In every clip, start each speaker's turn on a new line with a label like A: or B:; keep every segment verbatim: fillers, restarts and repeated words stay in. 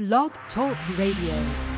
A: Blog Talk Radio.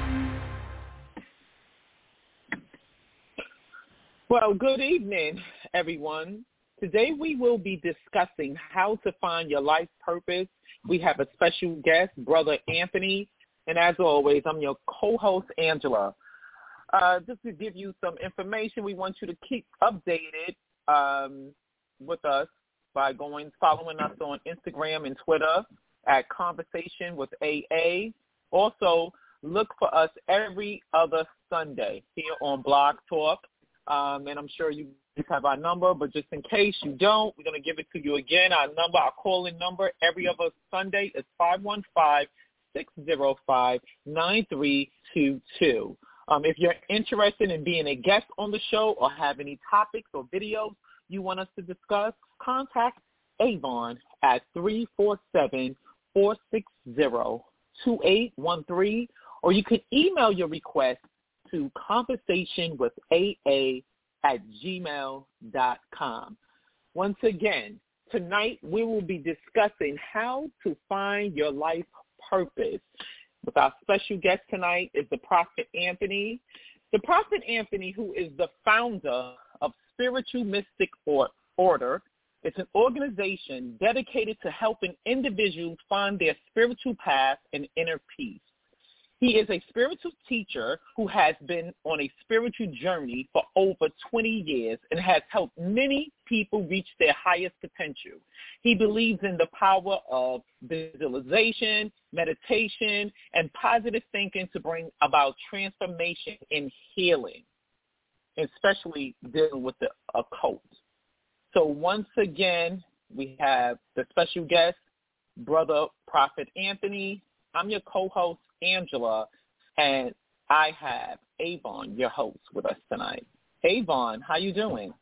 B: Well, good evening, everyone. Today we will be discussing how to find your life purpose. We have a special guest, Brother Anthony, and as always, I'm your co-host, Angela. Uh, just to give you some information, we want you to keep updated um, with us by going following us on Instagram and Twitter at Conversation with A A. Also, look for us every other Sunday here on Blog Talk. Um, and I'm sure you have our number, but just in case you don't, we're going to give it to you again. Our number, our call-in number every other Sunday is five one five, six zero five, nine three two two. Um, if you're interested in being a guest on the show or have any topics or videos you want us to discuss, contact Avon at three four seven, four six zero, two eight one three, or you can email your request to conversationwithaa at gmail dot com. Once again, tonight we will be discussing how to find your life purpose. With our special guest tonight is the Prophet Anthony. The Prophet Anthony, who is the founder of Spiritual Mystic Order. It's an organization dedicated to helping individuals find their spiritual path and inner peace. He is a spiritual teacher who has been on a spiritual journey for over twenty years and has helped many people reach their highest potential. He believes in the power of visualization, meditation, and positive thinking to bring about transformation and healing, especially dealing with the occult. So once again, we have the special guest, Brother Prophet Anthony. I'm your co-host, Angela, and I have Avon, your host, with us tonight. Avon, how you doing?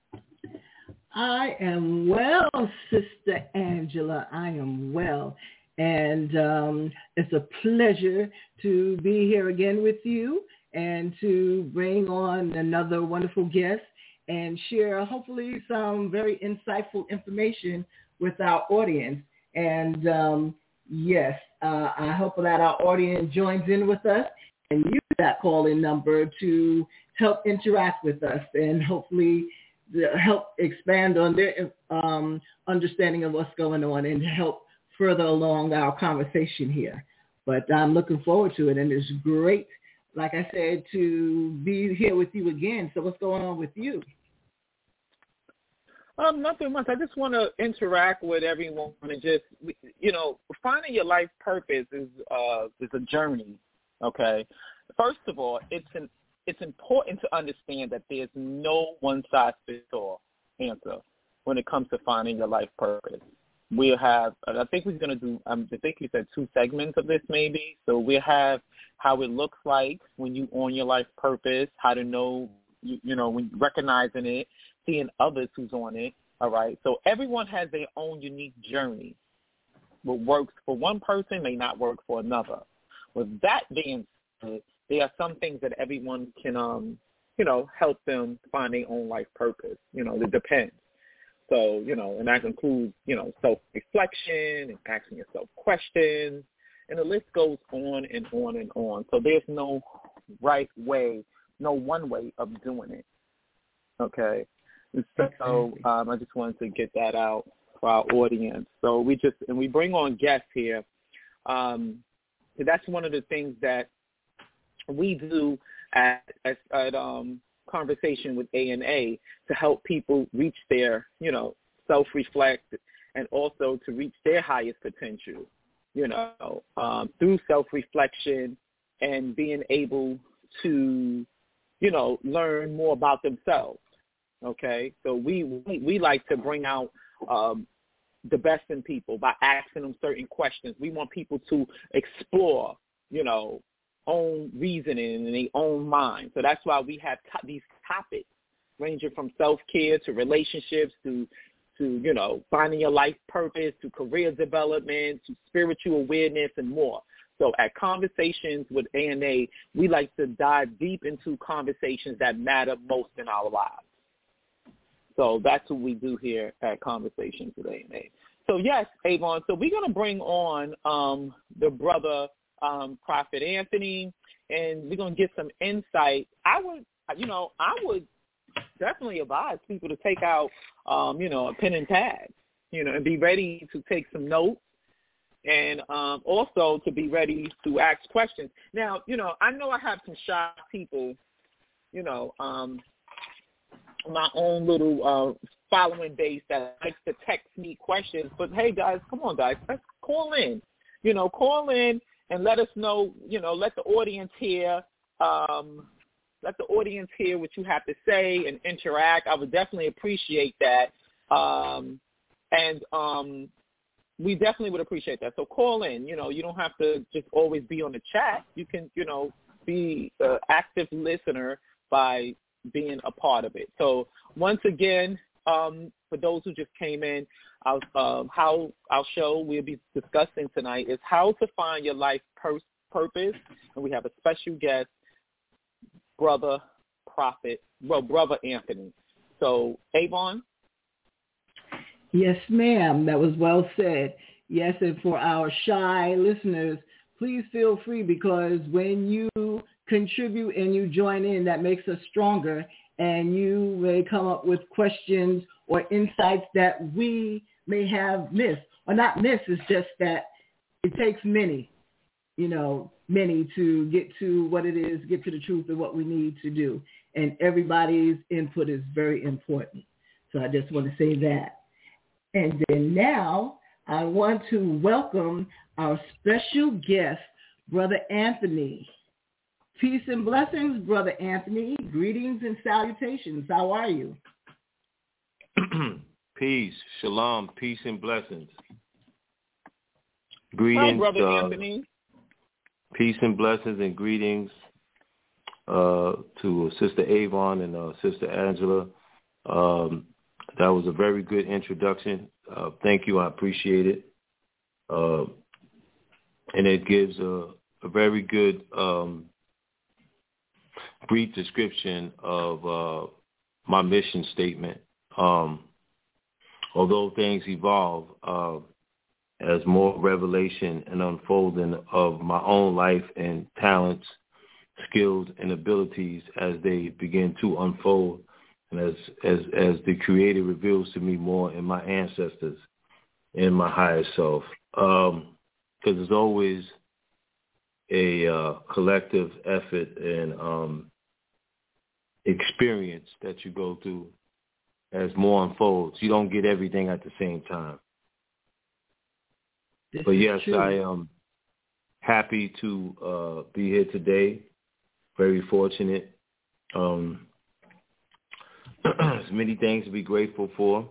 C: I am well, Sister Angela. I am well. And um, it's a pleasure to be here again with you and to bring on another wonderful guest and share hopefully some very insightful information with our audience. And um, yes, uh, I hope that our audience joins in with us and use that call-in number to help interact with us and hopefully help expand on their um, understanding of what's going on and help further along our conversation here. But I'm looking forward to it, and it's great, like I said, to be here with you again. So what's going on with you?
B: Um, nothing much. I just want to interact with everyone and just, you know, finding your life purpose is uh, is a journey. Okay. First of all, it's an it's important to understand that there's no one size fits all answer when it comes to finding your life purpose. We'll have, I think we're going to do, um, I think you said two segments of this maybe. So we'll have how it looks like when you on your life purpose, how to know, you, you know, when recognizing it, seeing others who's on it. All right. So everyone has their own unique journey. What works for one person may not work for another. With that being said, there are some things that everyone can, um, you know, help them find their own life purpose. You know, it depends. So, you know, and that includes, you know, self-reflection and asking yourself questions, and the list goes on and on and on. So there's no right way, no one way of doing it. Okay. And so um, I just wanted to get that out for our audience. So we just, and we bring on guests here. Um, so that's one of the things that we do at, at, at um, Conversation with A and A to help people reach their, you know, self-reflect and also to reach their highest potential, you know, um, through self-reflection and being able to, you know, learn more about themselves. Okay, so we, we, we like to bring out um, the best in people by asking them certain questions. We want people to explore, you know, own reasoning in their own mind. So that's why we have to- these topics ranging from self-care to relationships to, to, you know, finding your life purpose, to career development, to spiritual awareness and more. So at Conversations with A and A, we like to dive deep into conversations that matter most in our lives. So that's what we do here at Conversations with A and A. So yes, Avon, so we're going to bring on um, the brother um, Prophet Anthony, and we're going to get some insight. I would, you know, I would definitely advise people to take out, um, you know, a pen and pad, you know, and be ready to take some notes, and um, also to be ready to ask questions. Now, you know, I know I have some shy people, you know, um, my own little uh, following base that likes to text me questions. But, hey, guys, come on, guys, let's call in. You know, call in and let us know, you know, let the audience hear, um, let the audience hear what you have to say and interact. I would definitely appreciate that. Um, and um, we definitely would appreciate that. So call in. You know, you don't have to just always be on the chat. You can, you know, be an active listener by being a part of it. So once again, um, for those who just came in, our, um, how our show we'll be discussing tonight is how to find your life pur- purpose, and we have a special guest, Brother Prophet, well, Brother Anthony. So, Avon?
C: Yes, ma'am. That was well said. Yes, and for our shy listeners, please feel free, because when you contribute and you join in, that makes us stronger, and you may come up with questions or insights that we may have missed. Or not missed, it's just that it takes many, you know, many to get to what it is, get to the truth of what we need to do. And everybody's input is very important. So I just want to say that. And then now I want to welcome our special guest, Brother Anthony. Peace and blessings, Brother Anthony. Greetings and salutations. How are you?
D: Peace, shalom, peace and blessings. Greetings,
B: Hi, Brother
D: uh,
B: Anthony.
D: Peace and blessings and greetings uh, to Sister Avon and uh, Sister Angela. Um, that was a very good introduction. Uh, thank you. I appreciate it. Uh, and it gives a, a very good um, brief description of uh, my mission statement. Um, although things evolve, uh, as more revelation and unfolding of my own life and talents, skills, and abilities as they begin to unfold, and as as as the Creator reveals to me more in my ancestors, in my higher self, because um, there's always a uh, collective effort and um, experience that you go through as more unfolds. You don't get everything at the same time.
C: This
D: but yes,
C: true.
D: I am happy to uh, be here today. Very fortunate. Um, there's many things to be grateful for.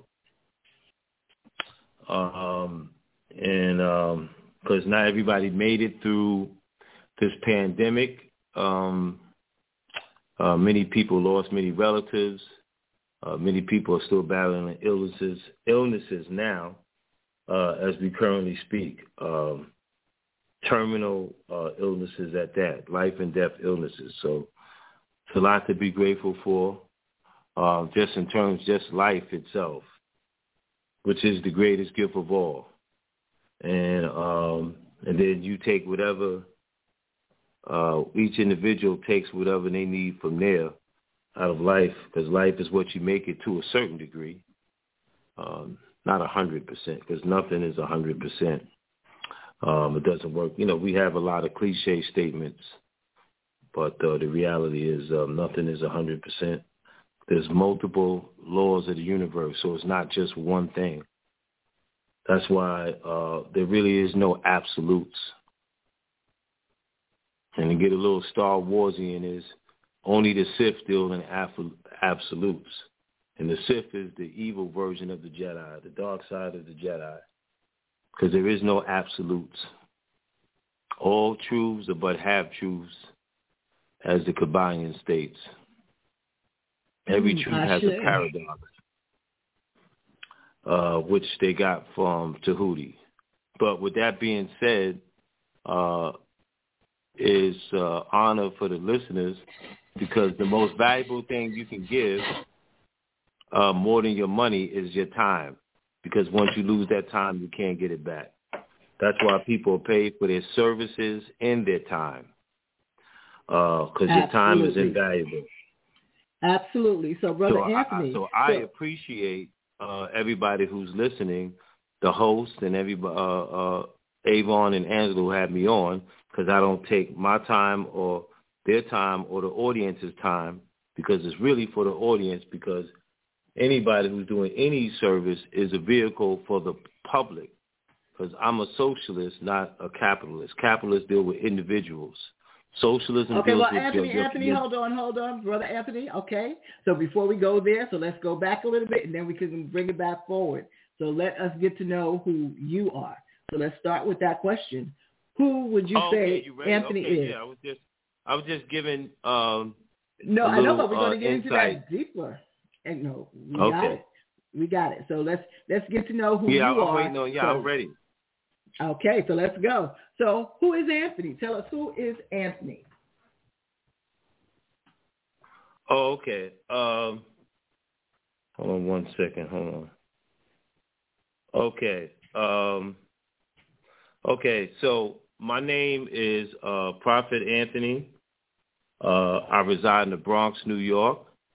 D: Um, and because um, not everybody made it through this pandemic. Um, uh, many people lost many relatives. Uh, many people are still battling illnesses, illnesses now uh, as we currently speak. Um, terminal uh, illnesses at that, life and death illnesses. So it's a lot to be grateful for, uh, just in terms, just life itself, which is the greatest gift of all. And um, and then you take whatever, uh, each individual takes whatever they need from there out of life, because life is what you make it to a certain degree, um, not a hundred percent, because nothing is a hundred percent. Um, it doesn't work. You know, we have a lot of cliche statements, but uh, the reality is um, nothing is a hundred percent. There's multiple laws of the universe, so it's not just one thing. That's why uh, there really is no absolutes. And to get a little Star Warsian is only the Sith deal in absolutes. And the Sith is the evil version of the Jedi, the dark side of the Jedi. Because there is no absolutes. All truths are but half-truths, as the Kabbalion states. Every truth
C: I
D: has
C: should.
D: a paradox, uh, which they got from Tahuti. But with that being said, uh, is uh, honor for the listeners, because the most valuable thing you can give, uh, more than your money, is your time. Because once you lose that time, you can't get it back. That's why people pay for their services and their time, because uh, your time is invaluable.
C: Absolutely. So, Brother
D: so
C: Anthony.
D: I, so I so, appreciate uh, everybody who's listening, the host and everybody, uh, uh, Avon and Angela who had me on, because I don't take my time or their time or the audience's time, because it's really for the audience, because anybody who's doing any service is a vehicle for the public, because I'm a socialist, not a capitalist. Capitalists deal with individuals. Socialism
C: okay,
D: deals
C: well,
D: with
C: Anthony,
D: your, your,
C: Anthony,
D: your,
C: hold on, hold on, Brother Anthony. Okay, so before we go there, so let's go back a little bit, and then we can bring it back forward. So let us get to know who you are. So let's start with that question. Who would you
D: oh,
C: say
D: yeah, you
C: Anthony
D: okay,
C: is?
D: Yeah, I was just, I was just giving. Um,
C: no,
D: I
C: know, but we're going
D: uh,
C: to get
D: insight.
C: into that deeper. And no, we
D: okay.
C: got it. We got it. So let's let's get to know who
D: yeah,
C: you
D: I'm
C: are.
D: Waiting on, yeah,
C: so,
D: I'm ready.
C: Okay, so let's go. So who is Anthony? Tell us, who is Anthony?
D: Oh, okay. Um, hold on one second. Hold on. Okay. Um, okay. So my name is uh, Prophet Anthony. Uh, I reside in the Bronx, New York.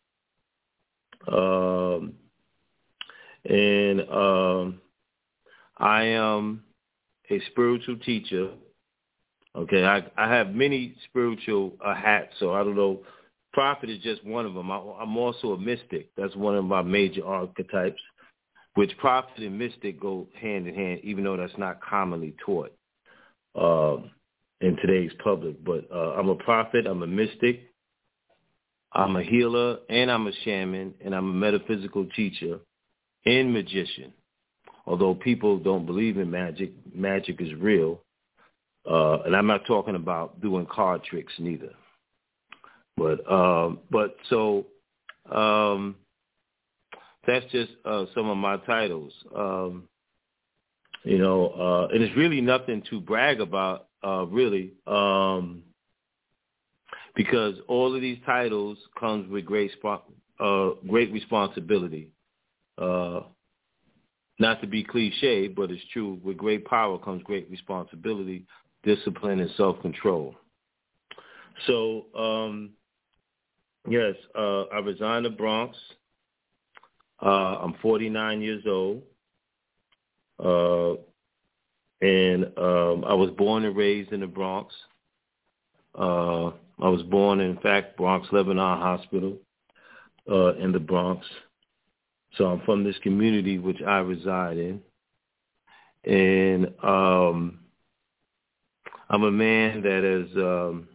D: Um, and um, I am a spiritual teacher. Okay. I, I have many spiritual uh, hats, so I don't know. Prophet is just one of them. I, I'm also a mystic. That's one of my major archetypes, which prophet and mystic go hand in hand, even though that's not commonly taught um, in today's public. But uh, I'm a prophet. I'm a mystic. I'm a healer, and I'm a shaman, and I'm a metaphysical teacher and magician. Although people don't believe in magic, magic is real. Uh, and I'm not talking about doing card tricks neither. But um, but so um, that's just uh, some of my titles, um, you know, uh, and it's really nothing to brag about, uh, really, um, because all of these titles comes with great sp- uh, great responsibility. Uh, not to be cliche, but it's true. With great power comes great responsibility, discipline, and self-control. So. Um, Yes, uh, I reside in the Bronx. Uh, I'm forty-nine years old. Uh, and um, I was born and raised in the Bronx. Uh, I was born, in fact, Bronx Lebanon Hospital uh, in the Bronx. So I'm from this community which I reside in. And um, I'm a man that has... Um,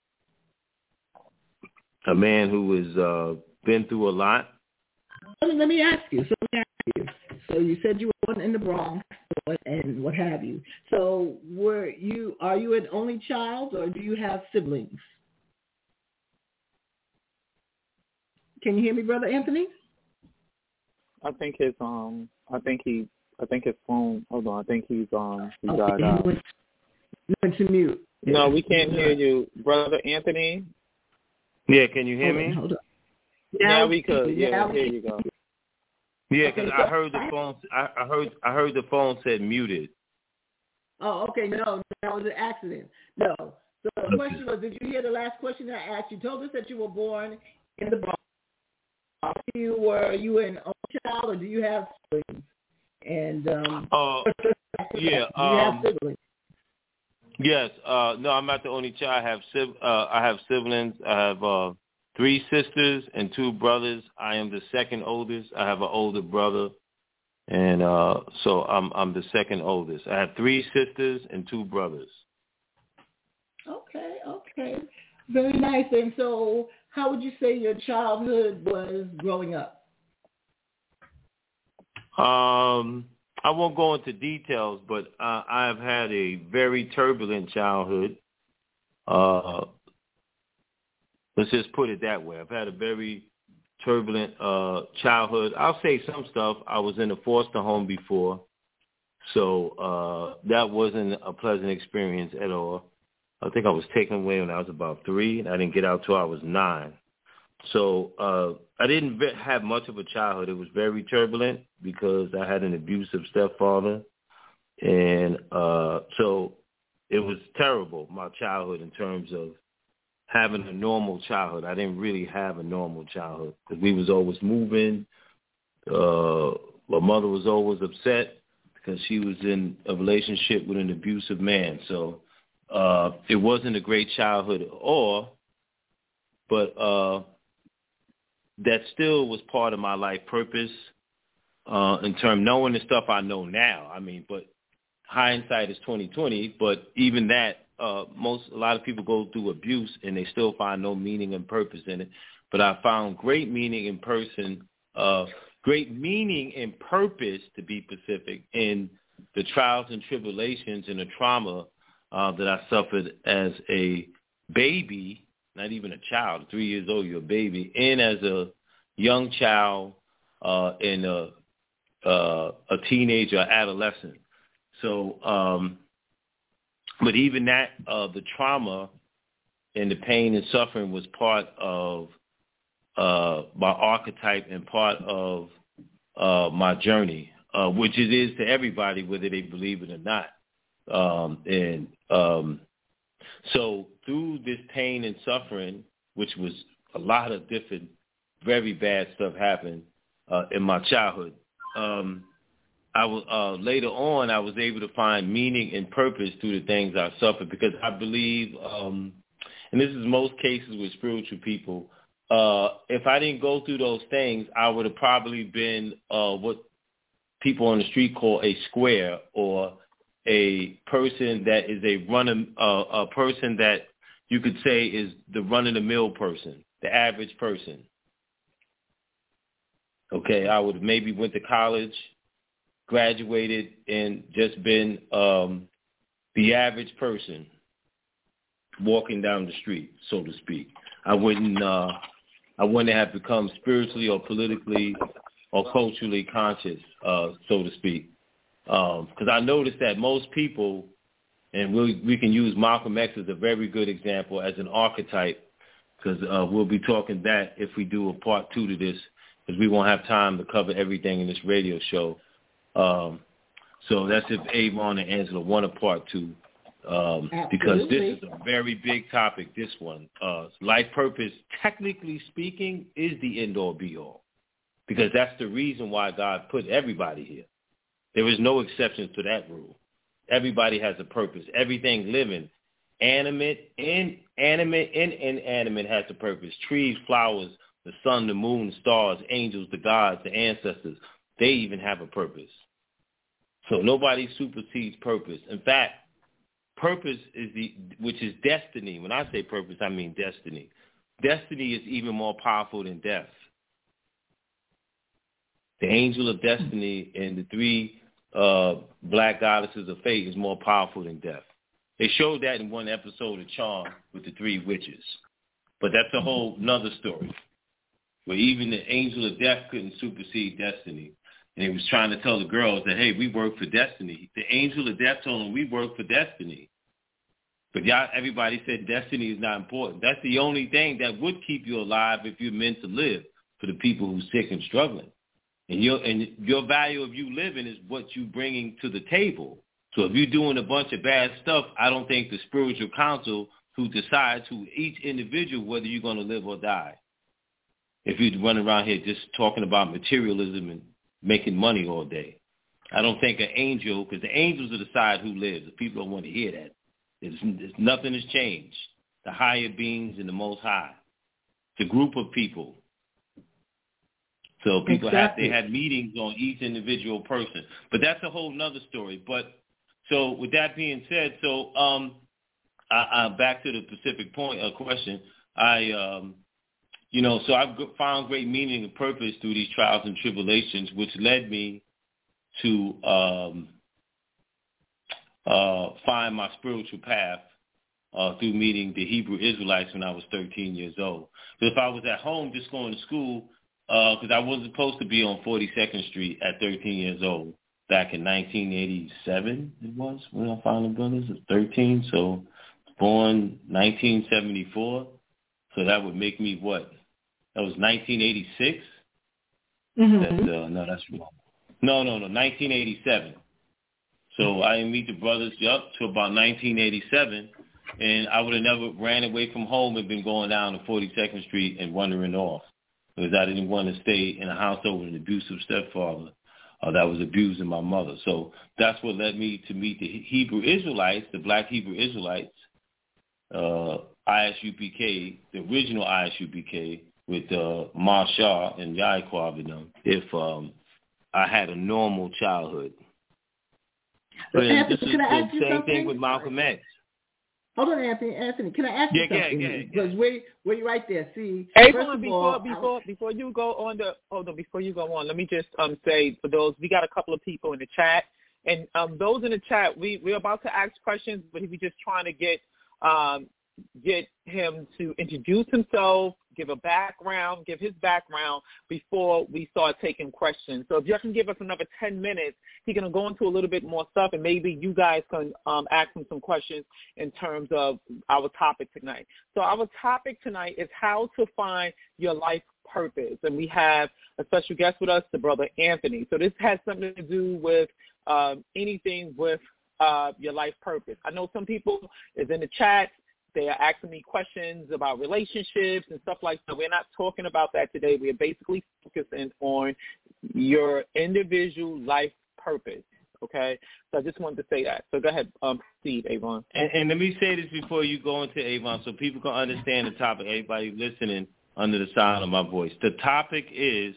D: a man who has uh, been through a lot.
C: Let me, let me ask you. So let me ask you. So you said you were born in the Bronx and what have you. So were you? Are you an only child, or do you have siblings? Can you hear me, Brother Anthony?
B: I think his um. I think he. I think his phone. Hold on. I think he's um. He
C: okay,
B: got out.
C: He went, went to mute.
B: No, we can't hear you, Brother Anthony.
D: Yeah, can you hear
C: hold
D: me?
C: On, hold on.
B: Now, now we could. Yeah, now here you go.
D: Yeah, because okay, so I heard the phone. I, I heard. I heard the phone said muted.
C: Oh, okay. No, that was an accident. No. So the question was, did you hear the last question that I asked? You told us that you were born in the Bronx. You were you an only child, or do you have siblings? And um.
D: Uh, yeah.
C: Do you have
D: um,
C: siblings?
D: Yes. Uh, no, I'm not the only child. I have uh, I have siblings. I have uh, three sisters and two brothers. I am the second oldest. I have an older brother, and uh, so I'm I'm the second oldest. I have three sisters and two brothers.
C: Okay. Okay. Very nice. And so, how would you say your childhood was growing up?
D: Um. I won't go into details, but uh, I've had a very turbulent childhood. Uh, let's just put it that way. I've had a very turbulent uh, childhood. I'll say some stuff. I was in a foster home before, so uh, that wasn't a pleasant experience at all. I think I was taken away when I was about three, and I didn't get out till I was nine. So uh, I didn't have much of a childhood. It was very turbulent because I had an abusive stepfather, And uh, so it was terrible, my childhood, in terms of having a normal childhood. I didn't really have a normal childhood because we was always moving. Uh, my mother was always upset because she was in a relationship with an abusive man. So uh, it wasn't a great childhood at all, but uh, that still was part of my life purpose uh, in terms knowing the stuff I know now. I mean, but hindsight is twenty twenty, but even that, uh, most a lot of people go through abuse and they still find no meaning and purpose in it. But I found great meaning in person, uh, great meaning and purpose, to be specific, in the trials and tribulations and the trauma uh, that I suffered as a baby, not even a child, three years old, you're a baby, and as a young child uh, and a, uh, a teenager, adolescent. So, um, but even that, uh, the trauma and the pain and suffering was part of uh, my archetype and part of uh, my journey, uh, which it is to everybody, whether they believe it or not. Um, and um, so through this pain and suffering, which was a lot of different, very bad stuff happened uh, in my childhood, um, I was, uh, later on, I was able to find meaning and purpose through the things I suffered, because I believe, um, and this is most cases with spiritual people, uh, if I didn't go through those things, I would have probably been uh, what people on the street call a square, or a person that is a running, uh, a person that you could say is the run-of-the-mill person, the average person. Okay, I would have maybe went to college, graduated, and just been um, the average person walking down the street, so to speak. I wouldn't, uh, I wouldn't have become spiritually or politically or culturally conscious, uh, so to speak. Because um, I noticed that most people, and we we can use Malcolm X as a very good example as an archetype, because uh, we'll be talking that if we do a part two to this, because we won't have time to cover everything in this radio show. Um, so that's if Avon and Angela want a part two, um, because this is a very big topic, this one. Uh, life purpose, technically speaking, is the end-all be-all, because that's the reason why God put everybody here. There is no exceptions to that rule. Everybody has a purpose. Everything living, animate, inanimate, and inanimate, has a purpose. Trees, flowers, the sun, the moon, stars, angels, the gods, the ancestors, they even have a purpose. So nobody supersedes purpose. In fact, purpose is the, which is destiny. When I say purpose, I mean destiny. Destiny is even more powerful than death. The angel of destiny and the three uh, black goddesses of fate is more powerful than death. They showed that in one episode of Charm with the three witches. But that's a whole nother story, where even the angel of death couldn't supersede destiny. And he was trying to tell the girls that, hey, we work for destiny. The angel of death told them, we work for destiny. But y'all, everybody said destiny is not important. That's the only thing that would keep you alive if you're meant to live, for the people who's sick and struggling. And your, and your value of you living is what you're bringing to the table. So if you're doing a bunch of bad stuff, I don't think the spiritual council who decides who each individual whether you're going to live or die. If you're running around here just talking about materialism and making money all day. I don't think an angel, because the angels will decide who lives. The people don't want to hear that. It's, it's, nothing has changed. The higher beings and the Most High. It's a group of people. So people
C: exactly.
D: have, they had meetings on each individual person. But that's a whole nother story. But so with that being said, so um, I, I, back to the specific point, uh, question, I, um, you know, so I've found great meaning and purpose through these trials and tribulations, which led me to um, uh, find my spiritual path uh, through meeting the Hebrew Israelites when I was thirteen years old. So if I was at home just going to school, because uh, I wasn't supposed to be on forty-second Street at thirteen years old back in nineteen eighty-seven, it was, when I found the brothers at thirteen. So born nineteen seventy-four. So that would make me what? That was nineteen eighty-six?
C: Mm-hmm.
D: That's, uh, no, that's wrong. No, no, no, nineteen eighty-seven. So I didn't meet the brothers up to about nineteen eighty-seven, and I would have never ran away from home and been going down to forty-second Street and wandering off because I didn't want to stay in a household with an abusive stepfather uh, that was abusing my mother. So that's what led me to meet the Hebrew Israelites, the black Hebrew Israelites, uh, I S U P K, the original I S U P K with uh, Marshall and Yaakov and them, if um, I had a normal childhood.
C: So
D: But
C: Anthony,
D: this is
C: can I
D: the
C: ask you
D: same
C: something?
D: thing with Malcolm X.
C: Hold on, Anthony. Anthony, can I ask you
D: Yeah, yeah,
C: something?
D: yeah, yeah.
C: Because we we're right there. See,
B: Hey,
C: first
B: on,
C: of
B: before
C: all,
B: before
C: I,
B: before you go on the hold on before you go on, let me just um say for those we got a couple of people in the chat, and um those in the chat we we're about to ask questions, but we're just trying to get um get him to introduce himself, give a background, give his background before we start taking questions. So if you can give us another ten minutes, he's going to go into a little bit more stuff, and maybe you guys can um, ask him some questions in terms of our topic tonight. So our topic tonight is how to find your life purpose, and we have a special guest with us, the brother Anthony. So this has something to do with um, anything with uh, your life purpose. I know some people is in the chat. They are asking me questions about relationships and stuff like that. We're not talking about that today. We are basically focusing on your individual life purpose, okay? So I just wanted to say that. So go ahead, um, Steve, Avon.
D: And, and let me say this before you go into Avon so people can understand the topic, everybody listening under the sound of my voice. The topic is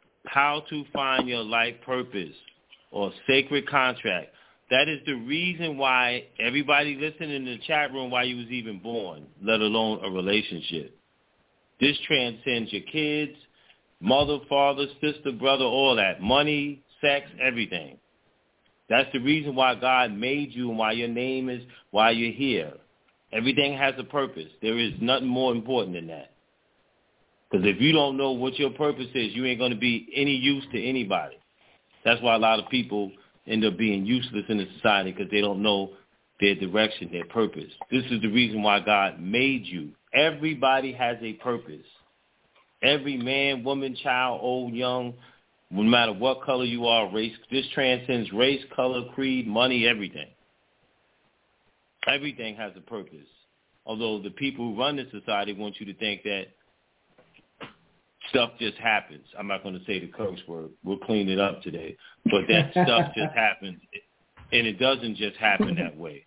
D: how to find your life purpose or sacred contract. That is the reason why everybody listening in the chat room, why you was even born, let alone a relationship. This transcends your kids, mother, father, sister, brother, all that. Money, sex, everything. That's the reason why God made you and why your name is, why you're here. Everything has a purpose. There is nothing more important than that. Because if you don't know what your purpose is, you ain't going to be any use to anybody. That's why a lot of people end up being useless in the society because they don't know their direction, their purpose. This is the reason why God made you. Everybody has a purpose. Every man, woman, child, old, young, no matter what color you are, race, this transcends race, color, creed, money, everything. Everything has a purpose. Although the people who run the society want you to think that stuff just happens. I'm not going to say the curse word. We'll clean it up today. But that stuff just happens, and it doesn't just happen that way.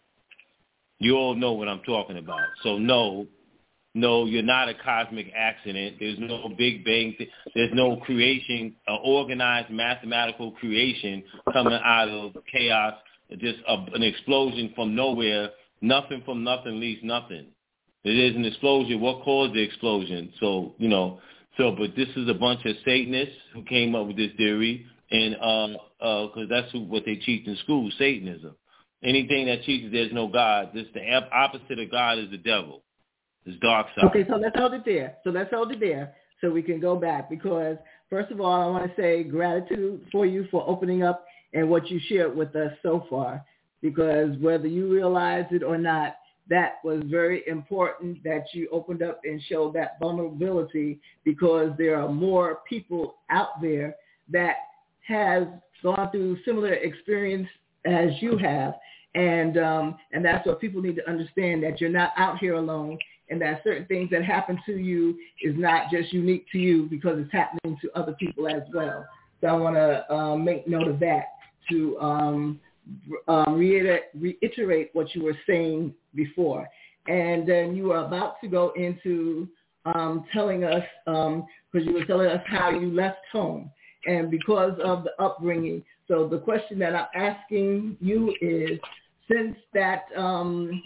D: You all know what I'm talking about. So, no, no, you're not a cosmic accident. There's no Big Bang. There's no creation, an organized mathematical creation coming out of chaos, just a, an explosion from nowhere. Nothing from nothing leaves nothing. It is an explosion. What caused the explosion? So, you know, So, but this is a bunch of Satanists who came up with this theory, and um, uh, because that's who, what they teach in school, Satanism. Anything that teaches there's no God, this the opposite of God is the devil. It's dark side.
C: Okay, so let's hold it there. So let's hold it there so we can go back because, first of all, I want to say gratitude for you for opening up and what you shared with us so far because whether you realize it or not, that was very important that you opened up and showed that vulnerability because there are more people out there that has gone through similar experience as you have. And um, and that's what people need to understand, that you're not out here alone and that certain things that happen to you is not just unique to you because it's happening to other people as well. So I want to um, make note of that to um, um, reiterate, reiterate what you were saying before. And then you were about to go into um, telling us, because um, you were telling us how you left home and because of the upbringing. So the question that I'm asking you is, since that um,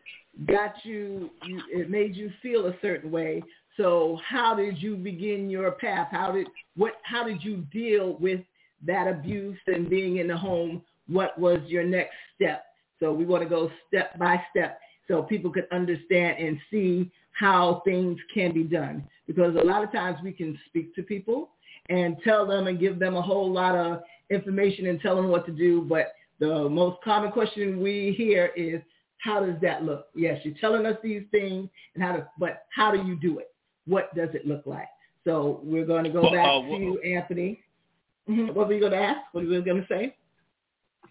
C: got you, you, it made you feel a certain way, so how did you begin your path? How did what? How did you deal with that abuse and being in the home? What was your next step? So we want to go step by step so people can understand and see how things can be done. Because a lot of times we can speak to people and tell them and give them a whole lot of information and tell them what to do. But the most common question we hear is, how does that look? Yes, you're telling us these things, and how to, but how do you do it? What does it look like? So we're going to go
D: well,
C: back
D: uh,
C: to you, Anthony. Mm-hmm. What were you going to ask? What were you going to say?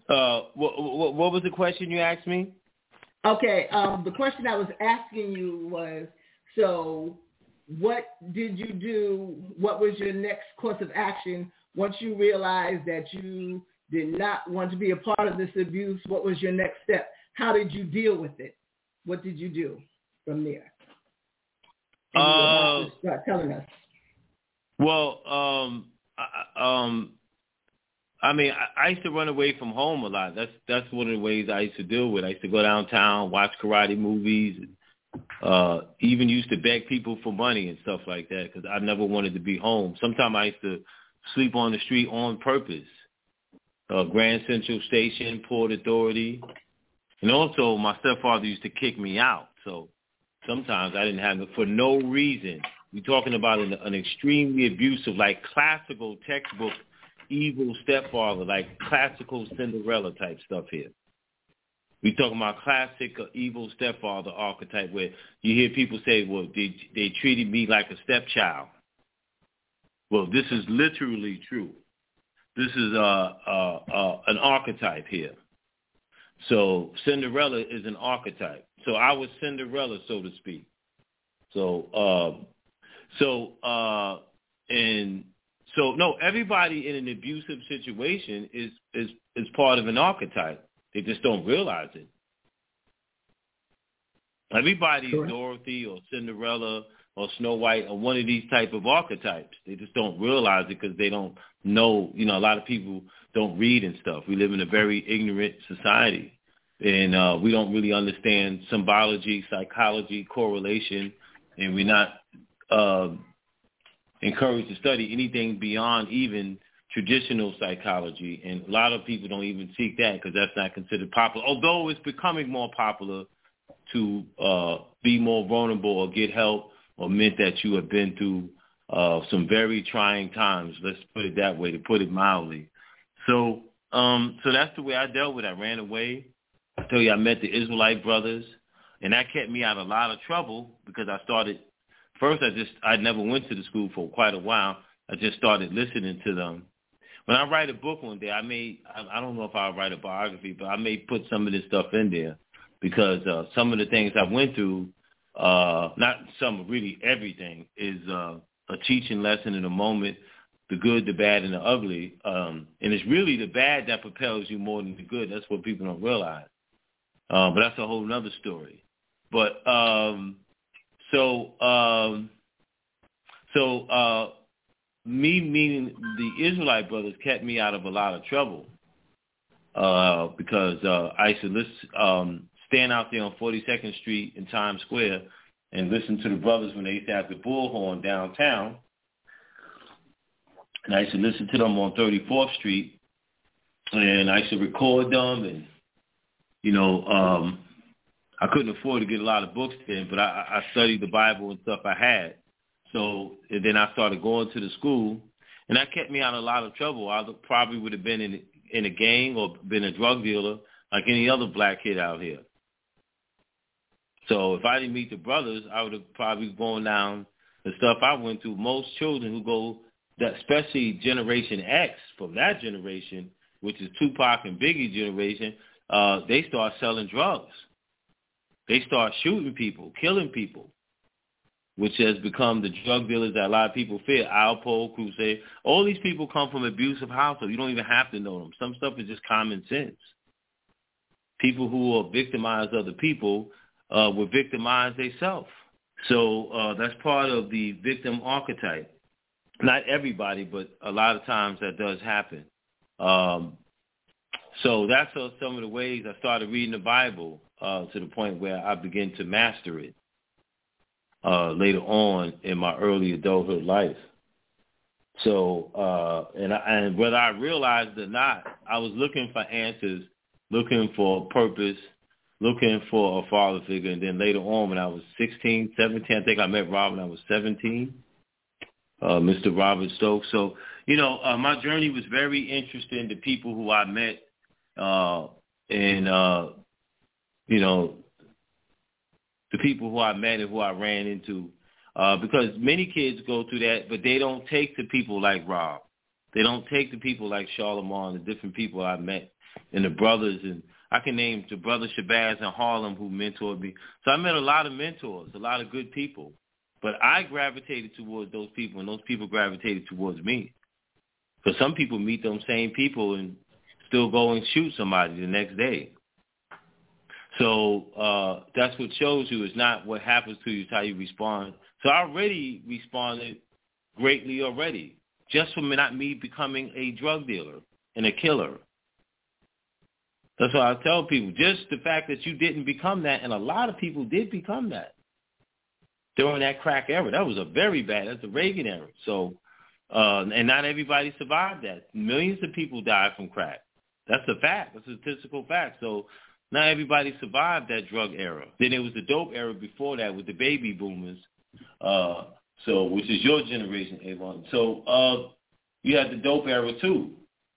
D: Uh, what, what, what was the question you asked me?
C: Okay, um, the question I was asking you was, so what did you do? What was your next course of action once you realized that you did not want to be a part of this abuse? What was your next step? How did you deal with it? What did you do from there? And you were about to start telling us.
D: Well, um, I, um, I mean, I, I used to run away from home a lot. That's that's one of the ways I used to deal with it. I used to go downtown, watch karate movies, and, uh, even used to beg people for money and stuff like that because I never wanted to be home. Sometimes I used to sleep on the street on purpose. Uh, Grand Central Station, Port Authority, and also my stepfather used to kick me out. So sometimes I didn't have it for no reason. We're talking about an, an extremely abusive, like classical textbook evil stepfather, like classical Cinderella type stuff here. We're talking about classic uh, evil stepfather archetype where you hear people say, well, they, they treated me like a stepchild. Well, this is literally true. This is uh, uh, uh, an archetype here. So Cinderella is an archetype. So I was Cinderella, so to speak. So, uh, so, uh, and so, no, everybody in an abusive situation is, is, is part of an archetype. They just don't realize it. Everybody is Dorothy or Cinderella or Snow White or one of these type of archetypes. They just don't realize it because they don't know. You know, a lot of people don't read and stuff. We live in a very ignorant society. And uh, we don't really understand symbology, psychology, correlation, and we're not uh, encouraged to study anything beyond even traditional psychology. And a lot of people don't even seek that because that's not considered popular, although it's becoming more popular to uh, be more vulnerable or get help or admit that you have been through uh, some very trying times. Let's put it that way, to put it mildly. So, um, so that's the way I dealt with it. I ran away. I tell you, I met the Israelite brothers, and that kept me out of a lot of trouble because I started, first I just, I never went to the school for quite a while. I just started listening to them. When I write a book one day, I may, I, I don't know if I'll write a biography, but I may put some of this stuff in there because uh, some of the things I went through, uh, not some, really everything, is uh, a teaching lesson in a moment, the good, the bad, and the ugly. Um, and it's really the bad that propels you more than the good. That's what people don't realize. Uh, but that's a whole other story. But um, so um, so uh, me meeting the Israelite brothers kept me out of a lot of trouble uh, because uh, I used to listen, um, stand out there on forty-second Street in Times Square and listen to the brothers when they used to have the bullhorn downtown. And I used to listen to them on thirty-fourth Street, and I used to record them and You know, um, I couldn't afford to get a lot of books then, but I, I studied the Bible and stuff I had. So and then I started going to the school, and that kept me out of a lot of trouble. I probably would have been in in a gang or been a drug dealer like any other black kid out here. So if I didn't meet the brothers, I would have probably gone down the stuff I went through. Most children who go, that especially Generation X, from that generation, which is Tupac and Biggie generation, Uh, they start selling drugs. They start shooting people, killing people, which has become the drug dealers that a lot of people fear. Alpo, Crusade, all these people come from abusive households. You don't even have to know them. Some stuff is just common sense. People who are victimized other people uh, were victimized themselves. So uh, that's part of the victim archetype. Not everybody, but a lot of times that does happen. Um, So that's uh, some of the ways I started reading the Bible uh, to the point where I began to master it uh, later on in my early adulthood life. So, uh, and, I, and whether I realized it or not, I was looking for answers, looking for purpose, looking for a father figure. And then later on when I was sixteen, seventeen, I think I met Rob when I was seventeen, uh, Mister Robert Stokes. So, you know, uh, my journey was very interesting to people who I met. Uh, and, uh, you know, the people who I met and who I ran into, uh, because many kids go through that, but they don't take to people like Rob. They don't take to people like Charlamagne, the different people I met and the brothers, and I can name the brother Shabazz in Harlem who mentored me. So I met a lot of mentors, a lot of good people. But I gravitated towards those people, and those people gravitated towards me. Because some people meet those same people and still go and shoot somebody the next day. So uh, that's what shows you. It's not what happens to you, it's how you respond. So I already responded greatly already, just from not me becoming a drug dealer and a killer. That's why I tell people, just the fact that you didn't become that, and a lot of people did become that during that crack era. That was a very bad, that's the Reagan era. So, uh, and not everybody survived that. Millions of people died from crack. That's a fact. That's a statistical fact. So not everybody survived that drug era. Then there was the dope era before that with the baby boomers, uh, so which is your generation, Avon. So uh, you had the dope era too.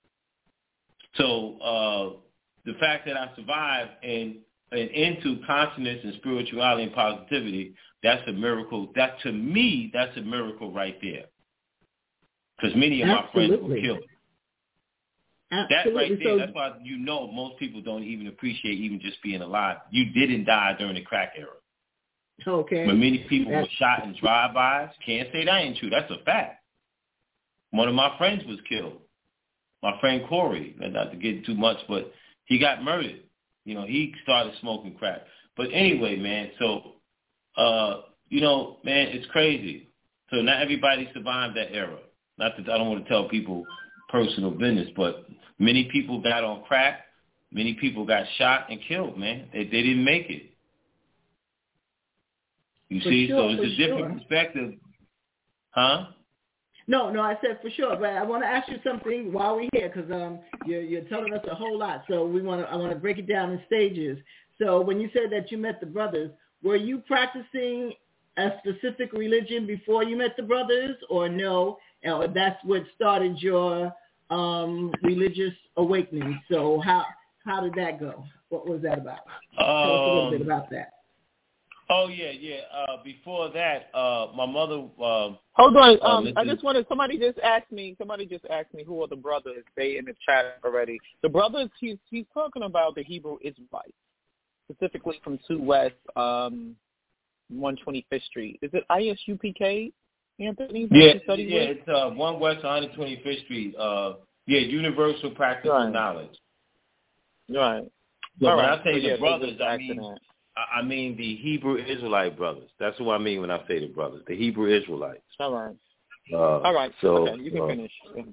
D: So uh, the fact that I survived and, and into consciousness and spirituality and positivity, that's a miracle. That, to me, that's a miracle right there. Because many of
C: Absolutely.
D: my friends were killed.
C: Absolutely.
D: That right there,
C: so,
D: that's why you know most people don't even appreciate even just being alive. You didn't die during the crack era.
C: Okay.
D: When many people
C: that's,
D: were shot in drive-bys, can't say that ain't true. That's a fact. One of my friends was killed. My friend Corey, not to get too much, but he got murdered. You know, he started smoking crack. But anyway, man, so, uh, you know, man, it's crazy. So not everybody survived that era. Not that I don't want to tell people personal business, but many people got on crack. Many people got shot and killed, man. They, they didn't make it. You
C: for
D: see?
C: Sure,
D: so it's a
C: sure.
D: different perspective. Huh?
C: No, no, I said for sure, but I want to ask you something while we're here because um, you're, you're telling us a whole lot. So we want to, I want to break it down in stages. So when you said that you met the brothers, were you practicing a specific religion before you met the brothers, or no? Or that's what started your um, religious awakening. So how how did that go? What was that about?
D: Um,
C: Tell us a little bit about that.
D: Oh yeah, yeah. Uh, before that, uh, my mother. Uh,
B: Hold on.
D: uh,
B: Um, I just wanted. Somebody just asked me. Somebody just asked me who are the brothers. They in the chat already. The brothers. He's he's talking about the Hebrew Israelites, specifically from two West, um, one twenty-fifth Street. Is it I S U P K? Anthony?
D: Yeah, yeah.
B: With?
D: It's uh, one West, one twenty-fifth Street. Uh, yeah, Universal Practical
B: Right.
D: Knowledge.
B: Right.
D: So
B: All
D: when
B: right.
D: I say
B: so,
D: the
B: yeah,
D: brothers, I
B: mean.
D: mean. I mean the Hebrew Israelite brothers. That's what I mean when I say the brothers, the Hebrew Israelites.
B: All right.
D: Uh,
B: All right.
D: So,
B: okay, you can
D: uh,
B: finish.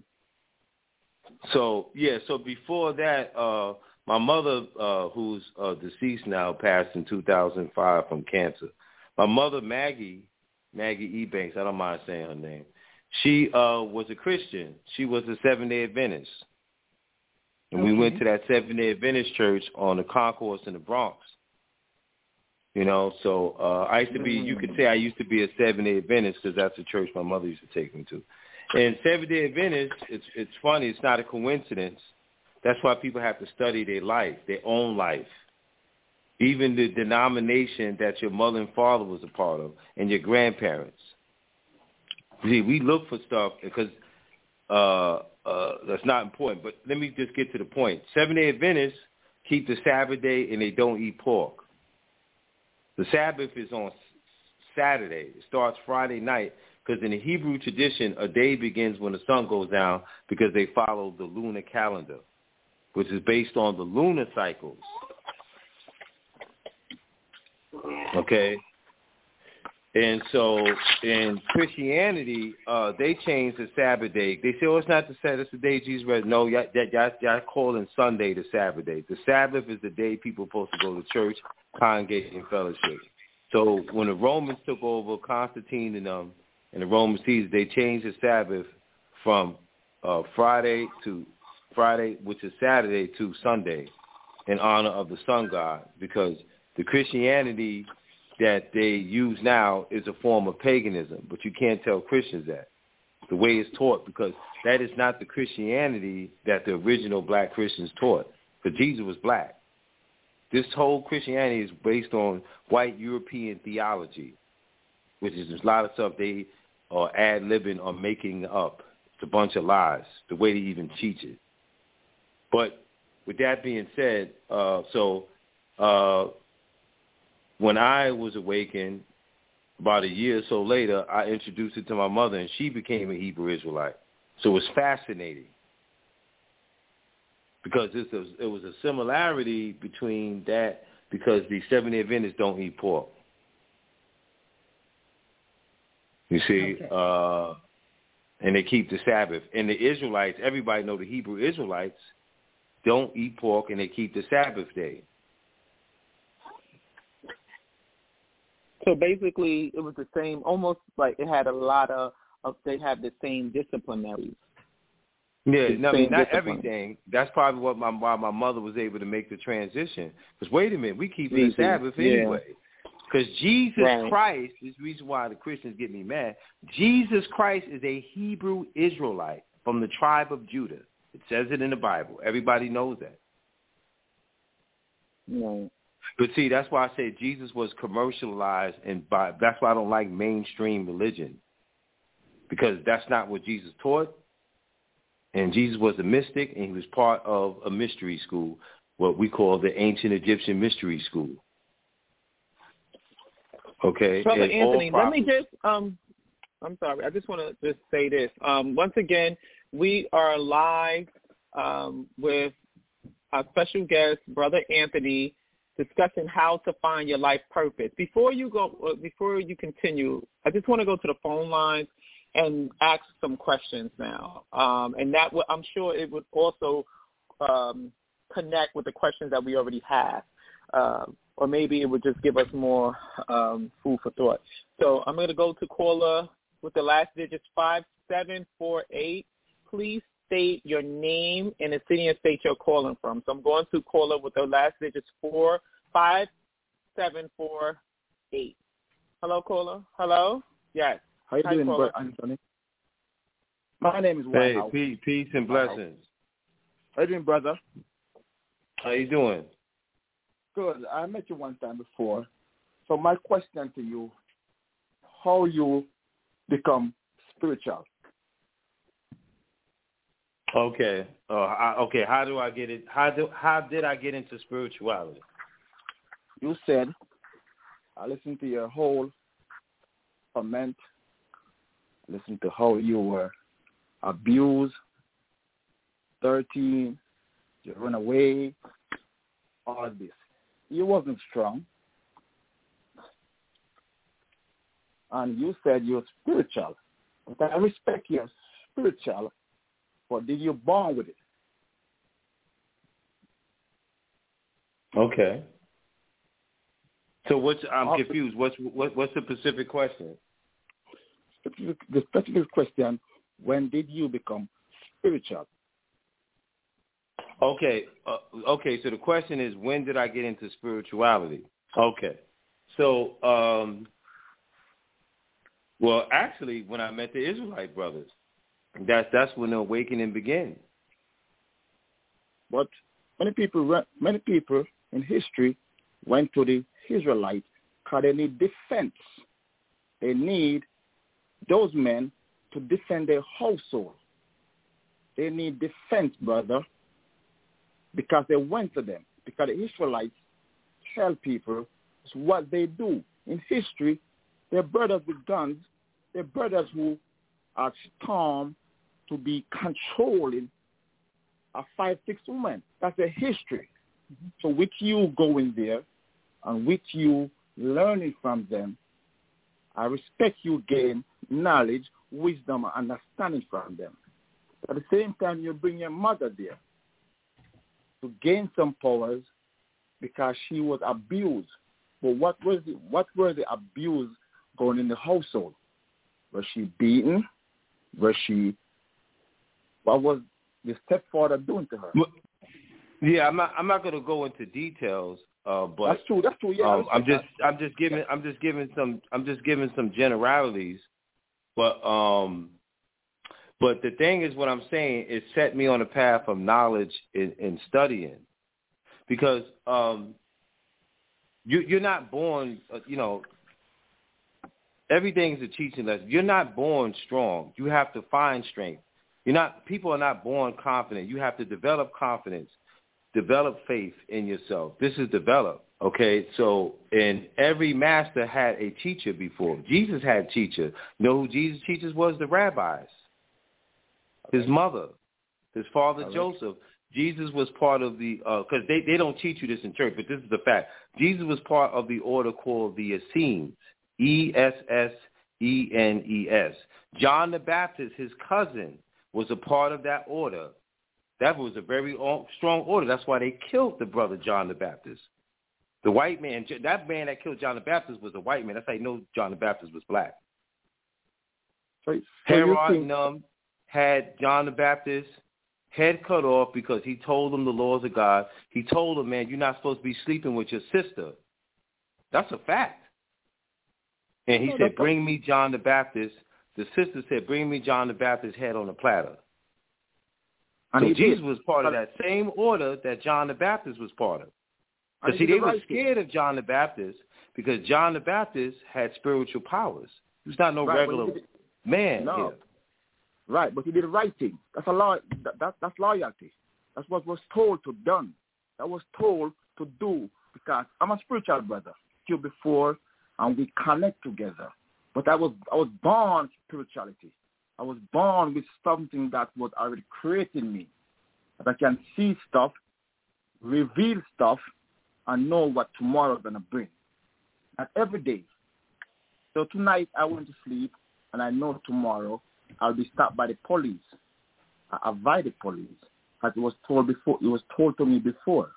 D: So, yeah, so before that, uh, my mother, uh, who's uh, deceased now, passed in two thousand five from cancer. My mother, Maggie, Maggie Ebanks, I don't mind saying her name, she uh, was a Christian. She was a Seventh-day Adventist. And
C: Okay.
D: we went to that Seventh-day Adventist church on the concourse in the Bronx. You know, so uh, I used to be, you could say I used to be a Seventh-day Adventist because that's the church my mother used to take me to. And Seventh-day Adventist, it's it's funny, it's not a coincidence. That's why people have to study their life, their own life. Even the denomination that your mother and father was a part of and your grandparents. See, we look for stuff because uh, uh, that's not important. But let me just get to the point. Seventh-day Adventists keep the Sabbath day and they don't eat pork. The Sabbath is on Saturday. It starts Friday night because in the Hebrew tradition, a day begins when the sun goes down because they follow the lunar calendar, which is based on the lunar cycles. Okay? And so in Christianity, uh, they changed the Sabbath day. They say, oh, it's not the Sabbath, it's the day Jesus read. No, y'all, y'all, y'all calling Sunday the Sabbath day. The Sabbath is the day people are supposed to go to church, congregate, and fellowship. So when the Romans took over, Constantine and um and the Roman Caesar, they changed the Sabbath from uh, Friday to Friday, which is Saturday, to Sunday in honor of the sun god, because the Christianity that they use now is a form of paganism, but you can't tell Christians that, the way it's taught, because that is not the Christianity that the original black Christians taught, because Jesus was black. This whole Christianity is based on white European theology, which is a lot of stuff they are ad-libbing or making up. It's a bunch of lies, the way they even teach it. But with that being said, uh, so uh, when I was awakened, about a year or so later, I introduced it to my mother, and she became a Hebrew Israelite. So it was fascinating because it was, it was a similarity between that because the Seventh-day Adventists don't eat pork. You see,
C: Okay.
D: uh, and they keep the Sabbath. And the Israelites, everybody know the Hebrew Israelites don't eat pork, and they keep the Sabbath day.
B: So basically, it was the same, almost like it had a lot of, of they have the same disciplinaries.
D: Yeah, no, I mean, not
B: discipline.
D: everything. That's probably what my why my mother was able to make the transition. Because wait a minute, we keep the Sabbath
B: yeah.
D: anyway. Because Jesus
B: right.
D: Christ is the reason why the Christians get me mad. Jesus Christ is a Hebrew Israelite from the tribe of Judah. It says it in the Bible. Everybody knows that.
B: Right.
D: But see, that's why I say Jesus was commercialized, and by, that's why I don't like mainstream religion, because that's not what Jesus taught. And Jesus was a mystic, and he was part of a mystery school, what we call the ancient Egyptian mystery school. Okay,
B: Brother
D: and
B: Anthony,
D: all
B: let me just um, I'm sorry, I just want to just say this. Um, once again, we are live um, with our special guest, Brother Anthony, discussing how to find your life purpose. Before you go, before you continue, I just want to go to the phone lines and ask some questions now. Um, and that will, I'm sure it would also um, connect with the questions that we already have. Uh, or maybe it would just give us more um, food for thought. So I'm going to go to caller with the last digits five seven four eight. Please state your name and the city and state you're calling from. So I'm going to caller with the last digits four five seven four eight. Hello, caller. Hello. Yes.
E: How you
B: Hi,
E: doing,
B: caller.
E: Brother Anthony? My name is
D: Hey,
E: Whitehouse.
D: peace, peace and blessings.
E: How you doing, brother?
D: How you doing?
E: Good. I met you one time before. So my question to you, how you become spiritual?
D: Okay. Uh, I, okay. How do I get it? How do how did I get into spirituality?
E: You said, I listened to your whole comment. Listen to how you were abused, thirteen, you run away, all this. You wasn't strong. And you said you're spiritual. But I respect your spiritual, but did you born with it?
D: Okay. So what's I'm confused. What's what, what's the specific question?
E: The specific question, when did you become spiritual?
D: Okay. Uh, okay. So the question is, when did I get into spirituality? Okay. So, um, well, actually, when I met the Israelite brothers, that's that's when the awakening began.
E: But many people, many people in history went to the Israelites because they need defense. They need those men to defend their household. They need defense, brother, because they went to them. Because the Israelites tell people what they do. In history, they're brothers with guns. They're brothers who are stormed to be controlling a five, six women. That's their history. Mm-hmm. So with you going there and with you learning from them, I respect you gain knowledge, wisdom, and understanding from them. At the same time, you bring your mother there to gain some powers because she was abused. But what was the, what were the abuse going in the household? Was she beaten? Was she, what was the stepfather doing to her?
D: Yeah, I'm not. I'm not going to go into details, uh, but
E: that's true. That's true. Yeah,
D: um, I'm just.
E: that.
D: I'm just giving. I'm just giving some. I'm just giving some generalities, but um, but the thing is, what I'm saying is set me on a path of knowledge in, in studying, because um, you you're not born. Uh, you know, everything's a teaching lesson. You're not born strong. You have to find strength. You're not. People are not born confident. You have to develop confidence. develop faith in yourself. This is develop, okay? So, and every master had a teacher before. Jesus had a teacher. You know who Jesus' teachers was? The rabbis. His mother, his father
E: All right.
D: Joseph. Jesus was part of the, because uh, they, they don't teach you this in church, but this is the fact. Jesus was part of the order called the Essenes, E S S E N E S. John the Baptist, his cousin, was a part of that order. That was a very strong order. That's why they killed the brother John the Baptist. The white man, that man that killed John the Baptist was a white man. That's how you know John the Baptist was black.
E: So, so
D: Herod
E: think-
D: Num had John the Baptist head cut off because he told him the laws of God. He told him, man, you're not supposed to be sleeping with your sister. That's a fact. And he
E: No,
D: said, bring me John the Baptist. The sister said, bring me John the Baptist head on a platter.
E: And
D: so
E: he
D: Jesus
E: did.
D: was part of that same order that John the Baptist was part of.
E: And
D: Because,
E: he
D: see,
E: did
D: they
E: the
D: were
E: right thing.
D: scared of John the Baptist because John the Baptist had spiritual powers. He was not no
E: Right, but
D: regular
E: he did-
D: man
E: No.
D: here.
E: Right, but he did the right thing. That's a law. That, that, that's loyalty. That's what was told to done. That was told to do because I'm a spiritual brother. You before, and we connect together. But I was I was born spirituality. I was born with something that was already creating me. That I can see stuff, reveal stuff, and know what tomorrow is gonna bring. And every day. So tonight I went to sleep, and I know tomorrow I'll be stopped by the police. I avoid the police, as it was told before. It was told to me before.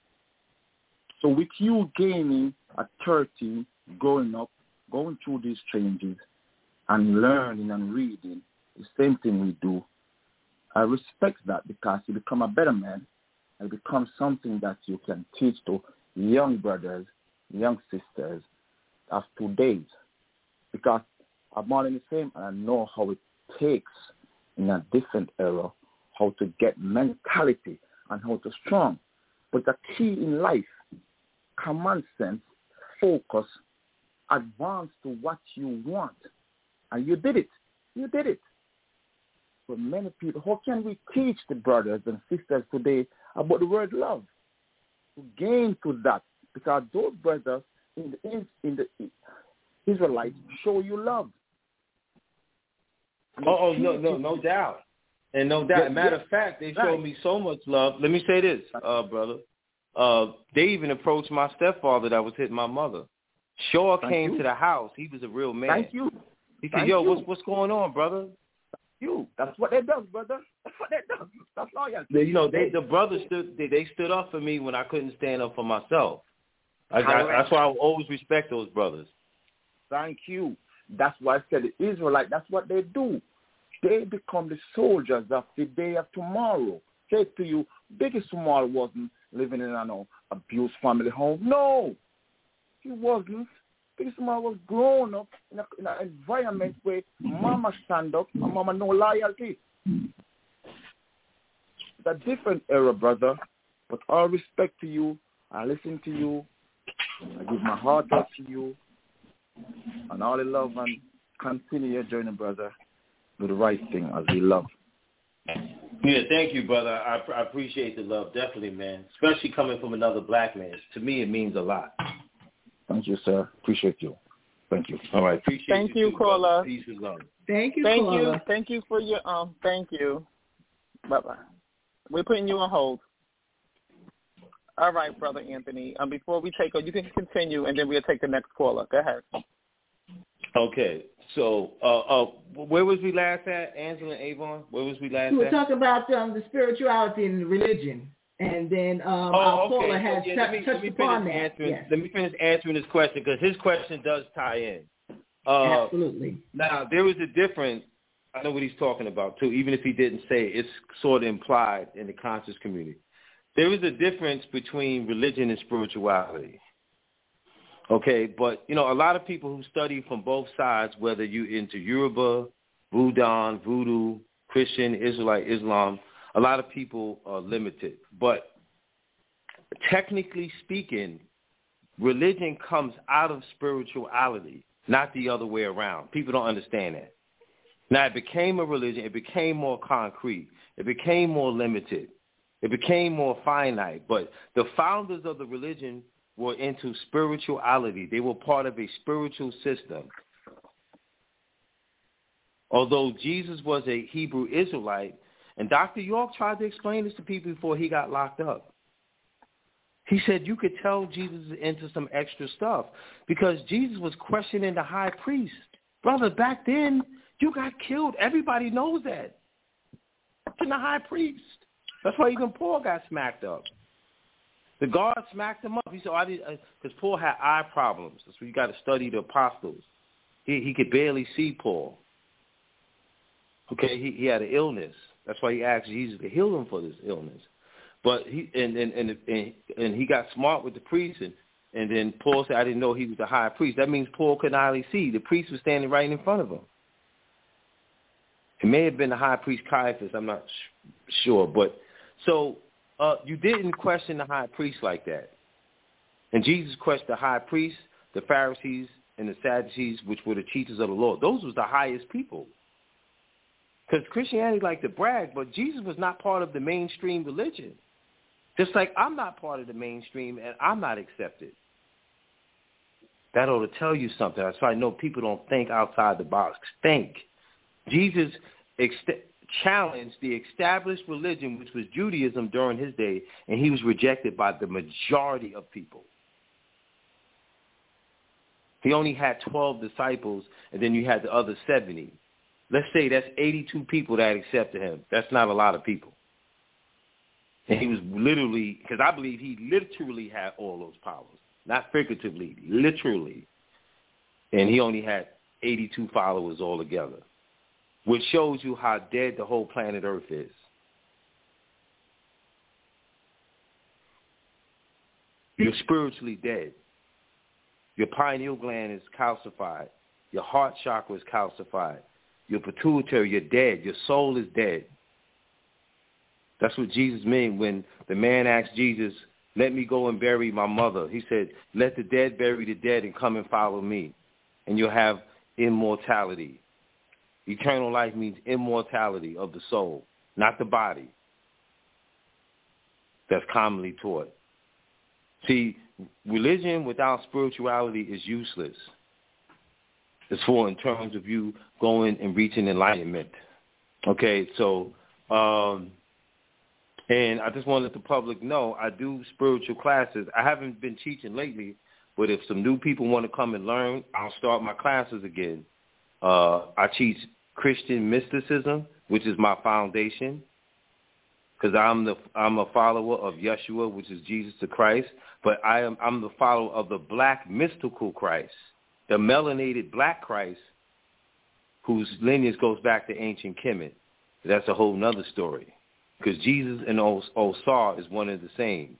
E: So with you gaining at thirteen, growing up, going through these changes, and learning and reading, the same thing we do, I respect that because you become a better man. It becomes something that you can teach to young brothers, young sisters of today. Because I'm all in the same, and I know how it takes in a different era how to get mentality and how to strong. But the key in life, common sense, focus, advance to what you want. And you did it. You did it. But many people, how can we teach the brothers and sisters today about the word love? To gain to that. Because those brothers in the, in the Israelites show you love.
D: Oh, oh, no, no, no doubt. And no doubt.
E: Yeah,
D: Matter
E: yeah.
D: of fact, they
E: Right.
D: showed me so much love. Let me say this, uh, brother. Uh, they even approached my stepfather that was hitting my mother. Shaw
E: Thank
D: came
E: you.
D: to the house. He was a real man.
E: Thank you.
D: He said,
E: Thank
D: yo,
E: you.
D: what's what's going on, brother?
E: You. That's what they do, brother. That's what they do. That's loyalty.
D: They, you know, they the brothers stood they, they stood up for me when I couldn't stand up for myself. I, I, that's why I always respect those brothers.
E: Thank you. That's why I said the Israelite, that's what they do. They become the soldiers of the day of tomorrow. Say to you, Biggie Small wasn't living in an abused family home. No, he wasn't. Biggie Small was grown up in, a, in an environment where mama stand up and mama no loyalty. It's a different era, brother. But all respect to you. I listen to you. I give my heart out to you. And all the love and continue your journey, brother. Do the right thing as we love.
D: Yeah, thank you, brother. I, I appreciate the love, definitely, man. Especially coming from another black man. To me, it means a lot.
E: Thank you, sir. Appreciate you. Thank you.
D: All right, appreciate
B: Thank
D: you,
B: you,
D: too,
B: caller.
D: brother. Peace and love.
C: Thank you,
B: Thank
C: caller.
B: you. Thank you for your um. Thank you. Bye bye. We're putting you on hold. All right, brother Anthony. Um, before we take, you can continue, and then we'll take the next caller. Go ahead.
D: Okay, so uh, uh, where was we last at, Angela and Avon? Where was we last
C: We were
D: at?
C: talking about um, the spirituality and religion, and then um,
D: Oh,
C: our
D: okay.
C: caller
D: So,
C: has
D: yeah,
C: t-
D: let me,
C: touched
D: let me
C: upon
D: finish
C: that.
D: answering.
C: Yes,
D: Let me finish answering this question because his question does tie in. Uh,
C: absolutely.
D: Now, there is a difference. I know what he's talking about, too. Even if he didn't say it, it's sort of implied in the conscious community. There is a difference between religion and spirituality. Okay, but, you know, a lot of people who study from both sides, whether you're into Yoruba, Voodoo, Voodoo, Christian, Israelite, Islam, a lot of people are limited. But technically speaking, religion comes out of spirituality, not the other way around. People don't understand that. Now, it became a religion. It became more concrete. It became more limited. It became more finite. But the founders of the religion were into spirituality. They were part of a spiritual system. Although Jesus was a Hebrew Israelite, and Doctor York tried to explain this to people before he got locked up. He said you could tell Jesus is into some extra stuff because Jesus was questioning the high priest. Brother, back then, you got killed. Everybody knows that. And the high priest. That's why even Paul got smacked up. The guard smacked him up. He said, I did, because Paul had eye problems. That's why you got to study the apostles. He, he could barely see Paul. Okay, he, he had an illness. That's why he asked Jesus to heal him for this illness. But he and and and, and, and he got smart with the priest, and, and then Paul said, I didn't know he was the high priest. That means Paul could not hardly see. The priest was standing right in front of him. It may have been the high priest Caiaphas. I'm not sh- sure. But so uh, you didn't question the high priest like that. And Jesus questioned the high priest, the Pharisees, and the Sadducees, which were the teachers of the law. Those was the highest people. Because Christianity liked to brag, but Jesus was not part of the mainstream religion. Just like I'm not part of the mainstream and I'm not accepted. That ought to tell you something. That's why I know people don't think outside the box. Think. Jesus ex- challenged the established religion, which was Judaism during his day, and he was rejected by the majority of people. He only had twelve disciples, and then you had the other seventy. Let's say that's eighty-two people that accepted him. That's not a lot of people. And he was literally, because I believe he literally had all those powers, not figuratively, literally. And he only had eighty-two followers altogether, which shows you how dead the whole planet Earth is. You're spiritually dead. Your pineal gland is calcified. Your heart chakra is calcified. Your pituitary, you're dead. Your soul is dead. That's what Jesus meant when the man asked Jesus, let me go and bury my mother. He said, let the dead bury the dead and come and follow me, and you'll have immortality. Eternal life means immortality of the soul, not the body. That's commonly taught. See, religion without spirituality is useless. It's for in terms of you going and reaching enlightenment. Okay, so, um, and I just want to let the public know I do spiritual classes. I haven't been teaching lately, but if some new people want to come and learn, I'll start my classes again. Uh, I teach Christian mysticism, which is my foundation, because I'm the I'm a follower of Yeshua, which is Jesus the Christ, but I am I'm the follower of the black mystical Christ, the melanated black Christ, whose lineage goes back to ancient Kemet. That's a whole nother story, because Jesus and Osar is one and the same.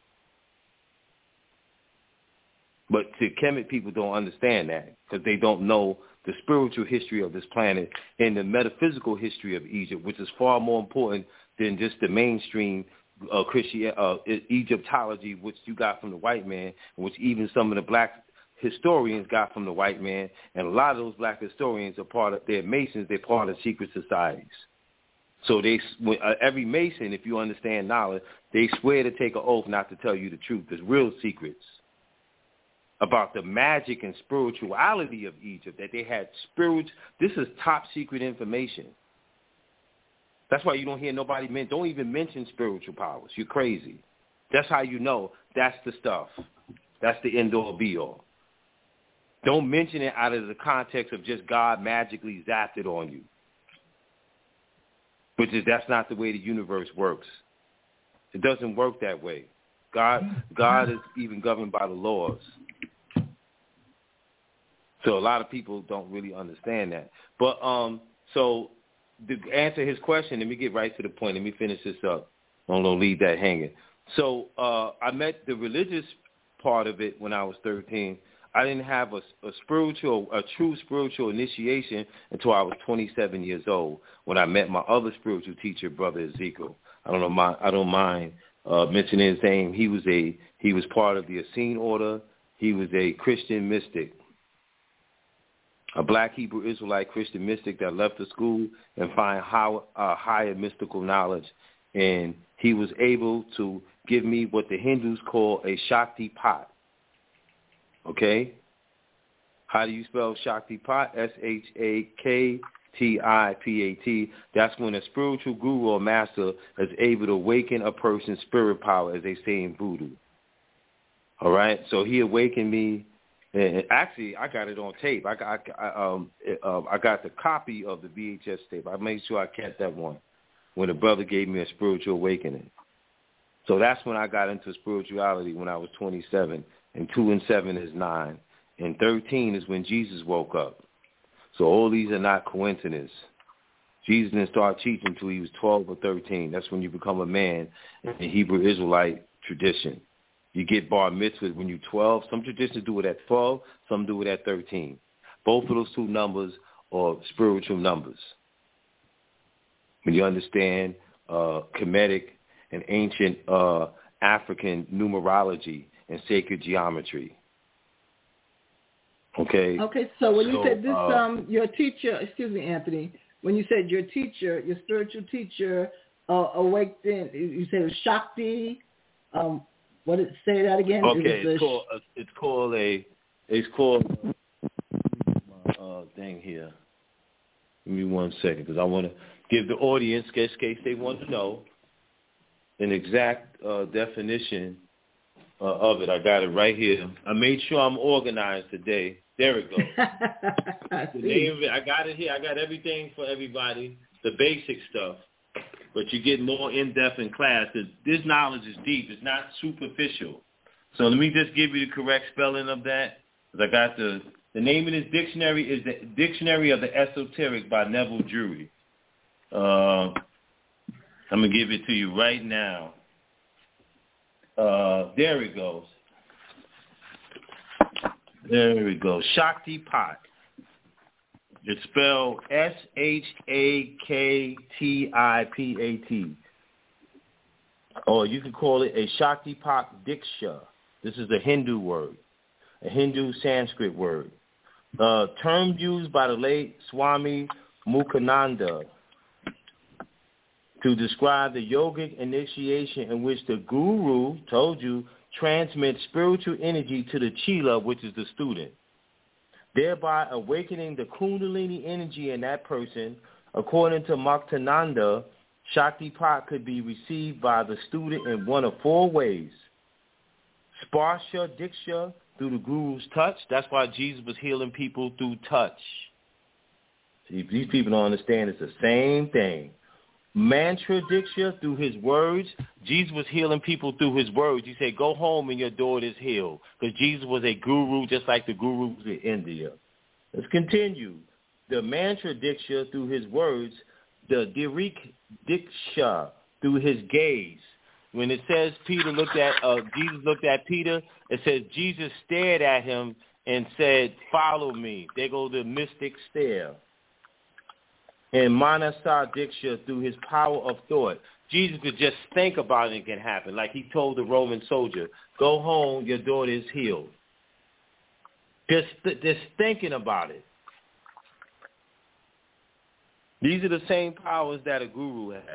D: But the Kemet people don't understand that because they don't know the spiritual history of this planet and the metaphysical history of Egypt, which is far more important than just the mainstream uh, Christian uh, Egyptology, which you got from the white man, which even some of the black historians got from the white man. And a lot of those black historians are part of, they're Masons, they're part of secret societies. So they, uh, every Mason, if you understand knowledge, they swear to take an oath not to tell you the truth. There's real secrets about the magic and spirituality of Egypt, that they had spirit. This is top secret information. That's why you don't hear nobody, men, don't even mention spiritual powers. You're crazy. That's how you know that's the stuff. That's the end-all, be-all. Don't mention it out of the context of just God magically zapped it on you, which is that's not the way the universe works. It doesn't work that way. God, God is even governed by the laws. So a lot of people don't really understand that. But um, so to answer his question, let me get right to the point. Let me finish this up. I don't leave that hanging. So uh, I met the religious part of it when I was thirteen. I didn't have a, a spiritual, a true spiritual initiation until I was twenty-seven years old when I met my other spiritual teacher, Brother Ezekiel. I don't know, my, I don't mind uh, mentioning his name. He was a he was part of the Essene order. He was a Christian mystic, a black Hebrew Israelite Christian mystic that left the school and find how, uh, higher mystical knowledge and he was able to give me what the Hindus call a Shakti pot. Okay? How do you spell Shakti pot? S H A K T I P A T. That's when a spiritual guru or master is able to awaken a person's spirit power, as they say in voodoo. All right? So he awakened me. And actually, I got it on tape. I got, I, um, uh, I got the copy of the V H S tape. I made sure I kept that one when the brother gave me a spiritual awakening. So that's when I got into spirituality when I was twenty-seven. And two and seven is nine. And thirteen is when Jesus woke up. So all these are not coincidence. Jesus didn't start teaching until he was twelve or thirteen. That's when you become a man in the Hebrew Israelite tradition. You get bar mitzvah when you're twelve. Some traditions do it at twelve. Some do it at thirteen. Both of those two numbers are spiritual numbers. When you understand uh, Kemetic and ancient uh, African numerology and sacred geometry. Okay.
C: Okay. So when you
D: so,
C: said this,
D: uh,
C: um, your teacher, excuse me, Anthony, when you said your teacher, your spiritual teacher, uh, awakened, you said it was Shakti. Um, what did say that again?
D: Okay,
C: it was
D: it's called uh, it's called a it's called uh, uh, thing here. Give me one second because I want to give the audience, in case they want to know, an exact uh, definition uh, of it. I got it right here. I made sure I'm organized today. There it goes. The name of it, I got it here. I got everything for everybody, the basic stuff. But you get more in-depth in class. This knowledge is deep. It's not superficial. So let me just give you the correct spelling of that. I got the the name of this dictionary is the Dictionary of the Esoteric by Neville Drury. Uh, I'm going to give it to you right now. Uh, there it goes. There we go. Shakti pot. It's spelled S H A K T I P A T. Or you could call it a Shaktipat Diksha. This is a Hindu word, a Hindu Sanskrit word. Uh, term used by the late Swami Mukhananda to describe the yogic initiation in which the guru, told you, transmits spiritual energy to the chela, which is the student, thereby awakening the kundalini energy in that person. According to Mukhananda, Shaktipat could be received by the student in one of four ways. Sparsha Diksha, through the guru's touch. That's why Jesus was healing people through touch. See, these people don't understand it's the same thing. Mantra Diksha, through his words. Jesus was healing people through his words. He said, go home and your daughter is healed. Because Jesus was a guru just like the gurus in India. Let's continue. The Mantra Diksha, through his words. The Dirik Diksha, through his gaze. When it says Peter looked at, uh, Jesus looked at Peter, it says Jesus stared at him and said, follow me. There goes the mystic stare. And Manasa Diksha, through his power of thought. Jesus could just think about it and it can happen. Like he told the Roman soldier, go home, your daughter is healed. Just, just thinking about it. These are the same powers that a guru has.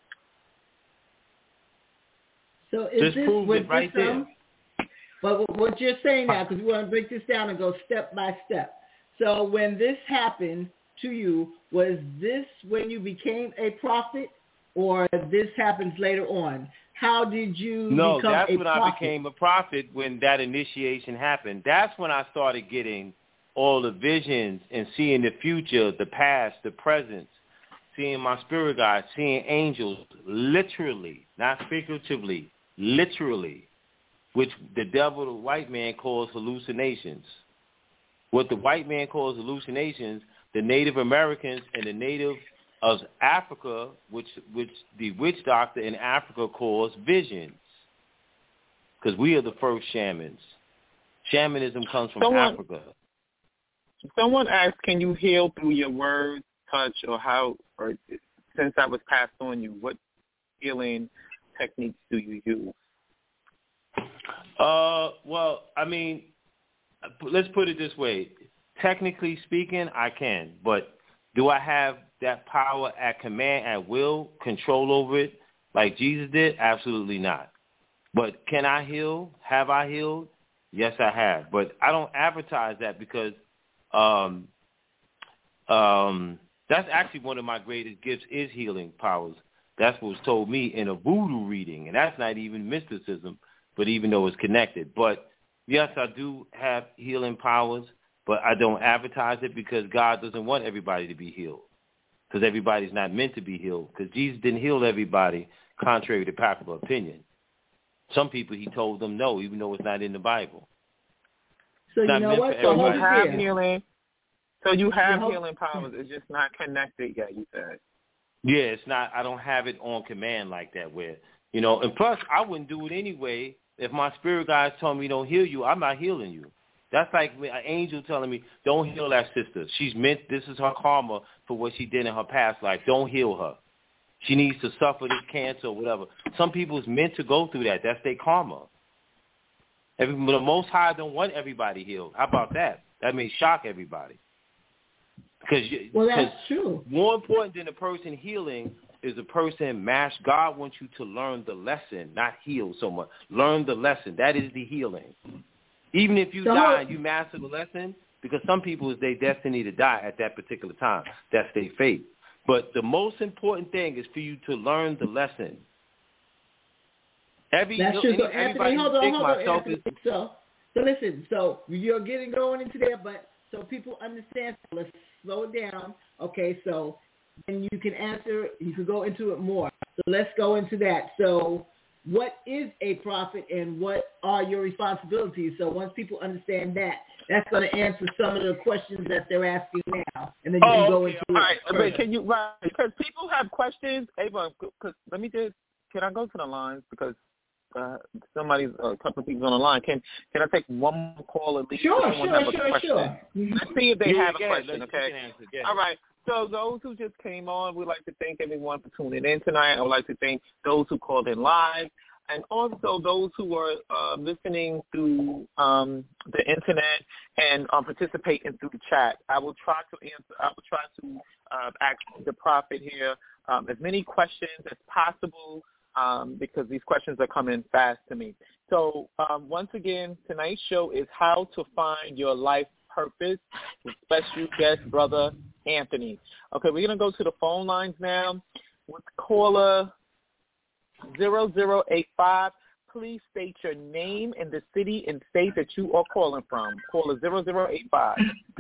C: So is
D: Just
C: this
D: proves
C: what
D: it right
C: this,
D: there.
C: um, but what you're saying now, because we want to break this down and go step by step. So when this happened to you, was this when you became a prophet, or this happens later on? How did you
D: no,
C: become
D: that's
C: a
D: when
C: prophet?
D: I became a prophet, when that initiation happened. That's when I started getting all the visions and seeing the future, the past, the present, seeing my spirit guides, seeing angels, literally, not figuratively, literally, which the devil, the white man, calls hallucinations. What the white man calls hallucinations, the Native Americans and the native of Africa, which which the witch doctor in Africa calls visions, because we are the first shamans. Shamanism comes from
B: someone,
D: Africa.
B: Someone asked, can you heal through your words, touch, or how, or since that was passed on you, what healing techniques do you use?
D: Uh, well, I mean, let's put it this way. Technically speaking, I can, but do I have that power at command, at will, control over it? like Jesus did? Absolutely not. But can I heal? Have I healed? Yes, I have. But I don't advertise that because um, um, that's actually one of my greatest gifts is healing powers. That's what was told me in a voodoo reading, and that's not even mysticism, but even though it's connected. But, yes, I do have healing powers, but I don't advertise it because God doesn't want everybody to be healed because everybody's not meant to be healed because Jesus didn't heal everybody contrary to popular opinion. Some people he told them no, even though it's not in the Bible.
C: So
D: it's
C: you know what?
B: So
C: So
B: you have
C: here.
B: healing. So you have
C: Yeah,
B: healing powers. It's just not connected yet, you said.
D: Yeah, it's not. I don't have it on command like that where, you know, and plus I wouldn't do it anyway. If my spirit guides telling me don't heal you, I'm not healing you. That's like an angel telling me don't heal that sister. She's meant, this is her karma for what she did in her past life. Don't heal her. She needs to suffer this cancer or whatever. Some people is meant to go through that. That's their karma. Every, the Most High don't want everybody healed. How about that? That may shock everybody. Because you,
C: well, that's true.
D: More important than a person healing is a person mash. God wants you to learn the lesson, not heal so much. Learn the lesson. That is the healing. Even if you
C: so,
D: die and you master the lesson, because some people is their destiny to die at that particular time. That's their fate. But the most important thing is for you to learn the lesson. Every,
C: That's true. So Anthony, hold on, hold on, Anthony.
D: Is,
C: so, so listen. So you're getting going into there, but so people understand. Let's slow it down. Okay, so then you can answer. You can go into it more. So let's go into that. So what is a prophet, and what are your responsibilities? So once people understand that, that's going to answer some of the questions that they're asking now, and then you
B: oh,
C: can go
B: okay.
C: into
B: All right.
C: it.
B: But can you right? Because people have questions. Ava, cause let me just. Can I go to the lines because uh, somebody's uh, a couple of people on the line? Can Can I take one more call at least?
C: Sure,
B: Someone
C: sure,
B: have a
C: sure,
B: question?
C: sure.
B: Let's see if they
D: yeah,
B: have a
D: yeah,
B: question. Okay.
D: Yeah.
B: All right. So those who just came on, we'd like to thank everyone for tuning in tonight. I would like to thank those who called in live, and also those who are uh, listening through um, the internet and um, participating through the chat. I will try to answer. I will try to uh, ask the prophet here um, as many questions as possible um, because these questions are coming fast to me. So um, once again, tonight's show is How to Find Your Life Purpose with special guest brother Anthony. Okay, we're gonna go to the phone lines now with caller zero zero eight five. Please state your name and the city and state that you are calling from. Caller zero zero eight five.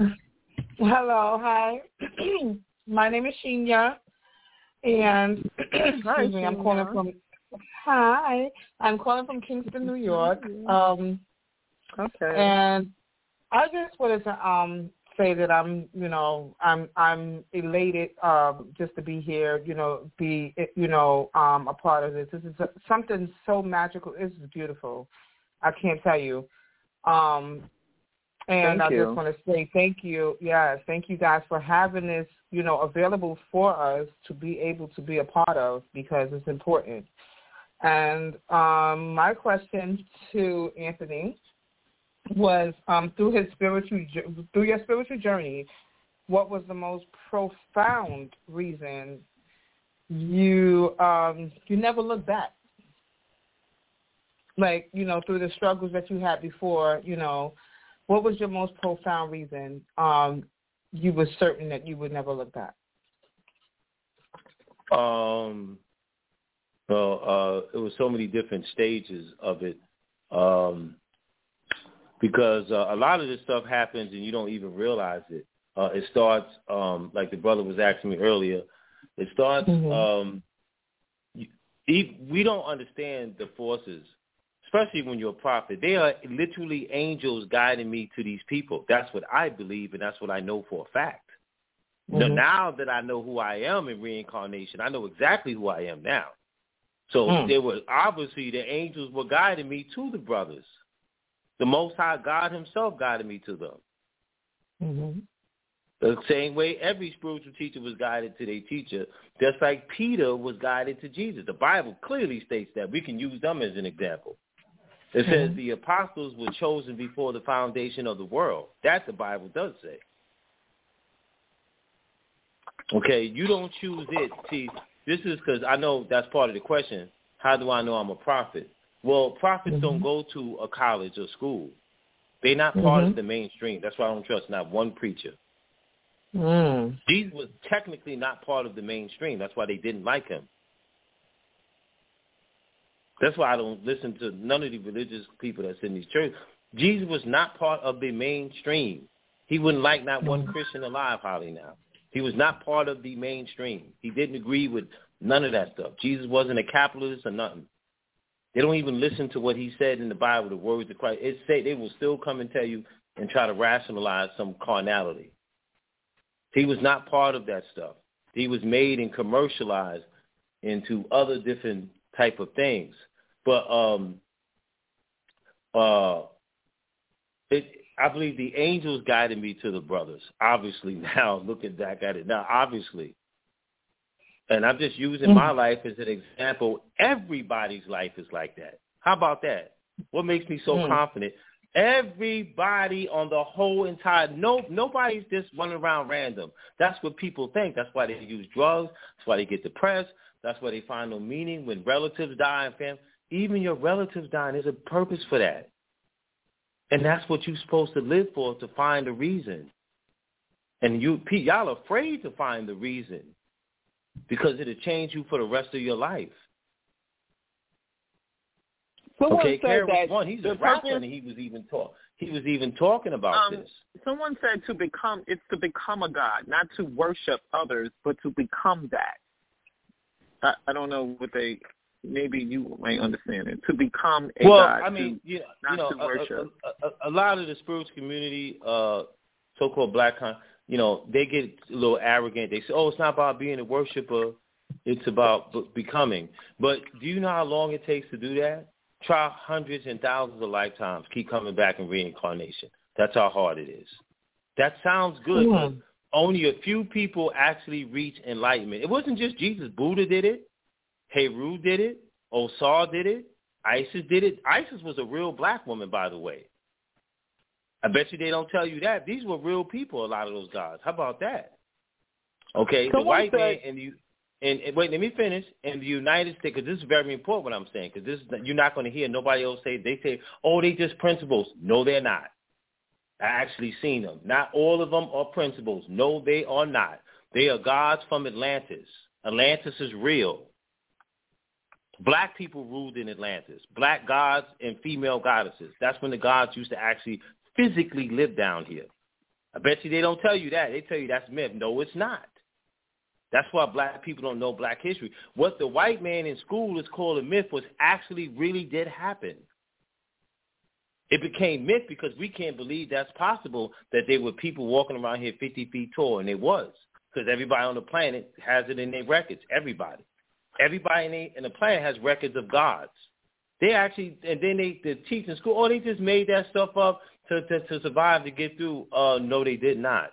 F: Hello, hi. My name is Shinya, and excuse me, I'm calling from. Hi, I'm calling from Kingston, New York. Um,
B: okay.
F: And I just wanted to um say that I'm, you know, I'm I'm elated um just to be here, you know, be you know um a part of this. This is something so magical. This is beautiful. I can't tell you. Um, and
B: thank
F: I
B: you.
F: just want to say thank you. Yes, thank you guys for having this, you know, available for us to be able to be a part of because it's important. And um, my question to Anthony was um, through his spiritual through your spiritual journey, what was the most profound reason you um, you never looked back? Like, you know, through the struggles that you had before, you know, what was your most profound reason um, you were certain that you would never look back?
D: Um. Well, uh, it was so many different stages of it. Um, Because uh, a lot of this stuff happens and you don't even realize it. Uh, it starts, um, like the brother was asking me earlier, it starts,
F: mm-hmm.
D: um, you, we don't understand the forces, especially when you're a prophet. They are literally angels guiding me to these people. That's what I believe, and that's what I know for a fact. Mm-hmm. Now, now that I know who I am in reincarnation, I know exactly who I am now. So mm. they were obviously the angels were guiding me to the brothers. The Most High God himself guided me to them.
F: Mm-hmm.
D: The same way every spiritual teacher was guided to their teacher, just like Peter was guided to Jesus. The Bible clearly states that. We can use them as an example. It mm-hmm. says the apostles were chosen before the foundation of the world. That the Bible does say. Okay, you don't choose it. See, this is because I know that's part of the question. How do I know I'm a prophet? Well, prophets mm-hmm. don't go to a college or school. They're not part mm-hmm. of the mainstream. That's why I don't trust not one preacher.
F: Mm.
D: Jesus was technically not part of the mainstream. That's why they didn't like him. That's why I don't listen to none of the religious people that's in these churches. Jesus was not part of the mainstream. He wouldn't like not one Christian alive, Holly, now. He was not part of the mainstream. He didn't agree with none of that stuff. Jesus wasn't a capitalist or nothing. They don't even listen to what he said in the Bible, the words of Christ. It say they will still come and tell you and try to rationalize some carnality. He was not part of that stuff. He was made and commercialized into other different type of things. But um, uh, it, I believe the angels guided me to the brothers. Obviously, now looking back at it now, obviously. And I'm just using my life as an example. Everybody's life is like that. How about that? What makes me so mm. confident? Everybody on the whole entire, no, nobody's just running around random. That's what people think. That's why they use drugs. That's why they get depressed. That's why they find no meaning when relatives die and family. Even your relatives dying, there's a purpose for that. And that's what you're supposed to live for, to find a reason. And you, y'all are afraid to find the reason because it'll change you for the rest of your life.
B: Someone
D: okay,
B: said
D: Karen
B: that
D: was one. He's a
B: purpose,
D: rapper, and he was even talk. He was even talking about
B: um,
D: this.
B: Someone said to become, it's to become a god, not to worship others, but to become that. I, I don't know what they. Maybe you might understand it. To become a
D: well,
B: god.
D: I mean,
B: to,
D: you,
B: not
D: you know,
B: to worship.
D: A, a, a, a lot of the spiritual community, uh, so-called black, con- you know, they get a little arrogant. They say, "Oh, it's not about being a worshiper; it's about b- becoming." But do you know how long it takes to do that? Try hundreds and thousands of lifetimes. Keep coming back in reincarnation. That's how hard it is. That sounds good, mm-hmm. but only a few people actually reach enlightenment. It wasn't just Jesus. Buddha did it. Heru did it. Osar did it. Isis did it. Isis was a real black woman, by the way. I bet you they don't tell you that. These were real people, a lot of those gods. How about that? Okay,
B: Someone
D: the white
B: said,
D: man and you. And, and wait, let me finish. In the United States, because this is very important what I'm saying, because this is, you're not going to hear nobody else say, they say, oh, they just principles. No, they're not. I actually seen them. Not all of them are principles. No, they are not. They are gods from Atlantis. Atlantis is real. Black people ruled in Atlantis. Black gods and female goddesses. That's when the gods used to actually physically live down here. I bet you they don't tell you that. They tell you that's myth. No, it's not. That's why black people don't know black history. What the white man in school is called a myth was actually really did happen. It became myth because we can't believe that's possible, that there were people walking around here fifty feet tall, and it was, because everybody on the planet has it in their records. Everybody. Everybody in the, in the planet has records of gods. They actually, and then they, they teach in school, oh, they just made that stuff up to, to, to survive, to get through. Uh, no, they did not.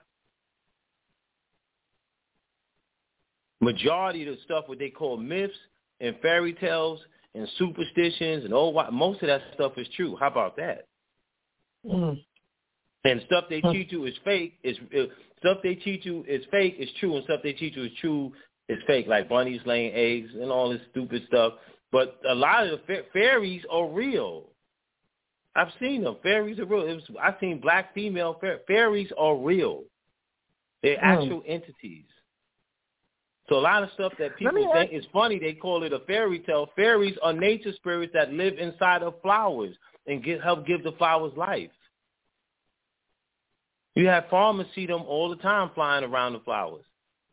D: Majority of the stuff, what they call myths and fairy tales and superstitions and all, most of that stuff is true. How about that?
F: Mm.
D: And stuff they teach you is fake. Is uh, stuff they teach you is fake is true, and stuff they teach you is true is fake, like bunnies laying eggs and all this stupid stuff. But a lot of the fa- fairies are real. I've seen them. Fairies are real. It was, I've seen black female fa- fairies are real. They're mm. actual entities. So a lot of stuff that people think is funny, they call it a fairy tale. Fairies are nature spirits that live inside of flowers and get, help give the flowers life. You have farmers see them all the time flying around the flowers.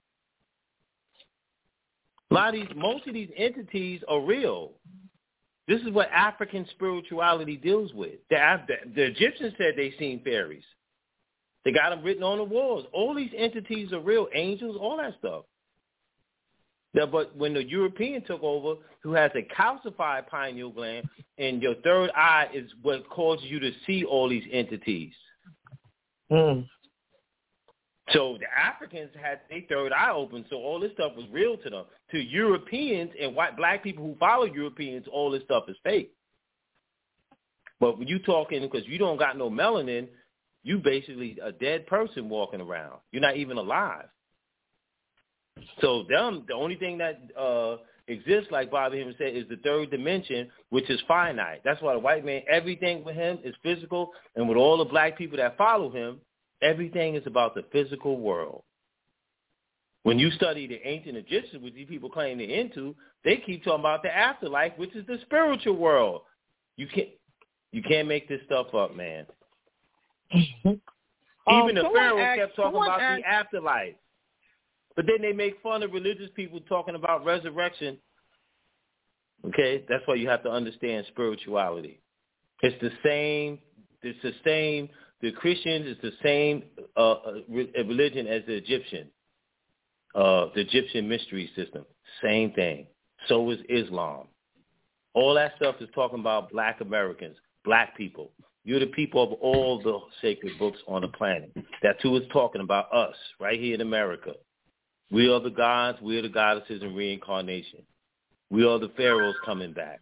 D: A lot of these, most of these entities are real. This is what African spirituality deals with. The, the, the Egyptians said they seen fairies. They got them written on the walls. All these entities are real, angels, all that stuff. Yeah, but when the European took over, who has a calcified pineal gland, and your third eye is what causes you to see all these entities.
F: Mm.
D: So the Africans had their third eye open, so all this stuff was real to them. To Europeans and white black people who follow Europeans, all this stuff is fake. But when you talking, because you don't got no melanin, you basically a dead person walking around. You're not even alive. So them, the only thing that uh, exists, like Bobby Hemmings said, is the third dimension, which is finite. That's why the white man, everything with him is physical, and with all the black people that follow him, everything is about the physical world. When you study the ancient Egyptians, which these people claim they're into, they keep talking about the afterlife, which is the spiritual world. You can't, you can't make this stuff up, man.
B: um,
D: Even the Pharaoh
B: asked,
D: kept talking about
B: asked,
D: the afterlife. But then they make fun of religious people talking about resurrection. Okay? That's why you have to understand spirituality. It's the same, it's the same, the Christians is the same uh, religion as the Egyptian. Uh, the Egyptian mystery system, same thing. So is Islam. All that stuff is talking about black Americans, black people. You're the people of all the sacred books on the planet. That too is talking about us right here in America. We are the gods, we are the goddesses in reincarnation. We are the pharaohs coming back.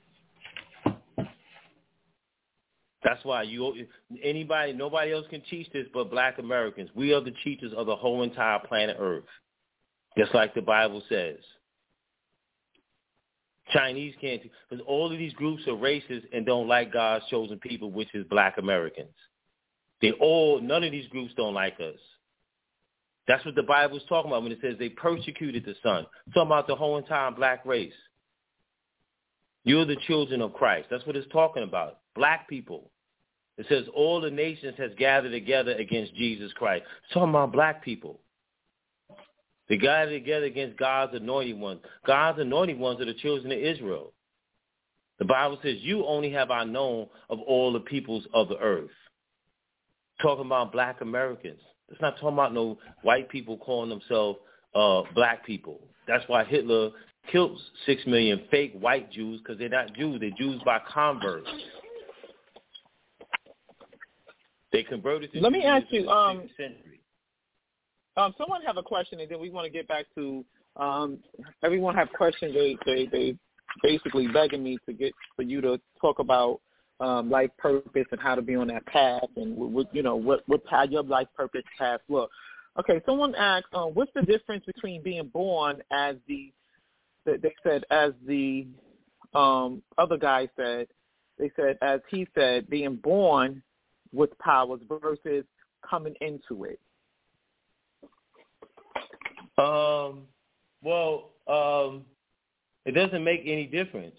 D: That's why you, anybody, nobody else can teach this but black Americans. We are the teachers of the whole entire planet Earth. Just like the Bible says. Chinese can't, because all of these groups are racist and don't like God's chosen people, which is black Americans. They all, none of these groups don't like us. That's what the Bible is talking about when it says they persecuted the Son. It's talking about the whole entire black race. You're the children of Christ. That's what it's talking about. Black people. It says all the nations has gathered together against Jesus Christ. It's talking about black people. They gathered together against God's anointed ones. God's anointed ones are the children of Israel. The Bible says, you only have I known of all the peoples of the earth. Talking about black Americans. It's not talking about no white people calling themselves uh, black people. That's why Hitler killed six million fake white Jews, because they're not Jews. They're Jews by converts. They converted to
B: Let me ask you, um,
D: century.
B: Um, someone have a question, and then we want to get back to um, everyone have questions. They, they they basically begging me to get for you to talk about um, life purpose and how to be on that path, and what, you know what what how your life purpose path look. Okay, someone asked, um, what's the difference between being born as the they said as the um, other guy said they said as he said being born with powers versus coming into it.
D: Um, well, um, it doesn't make any difference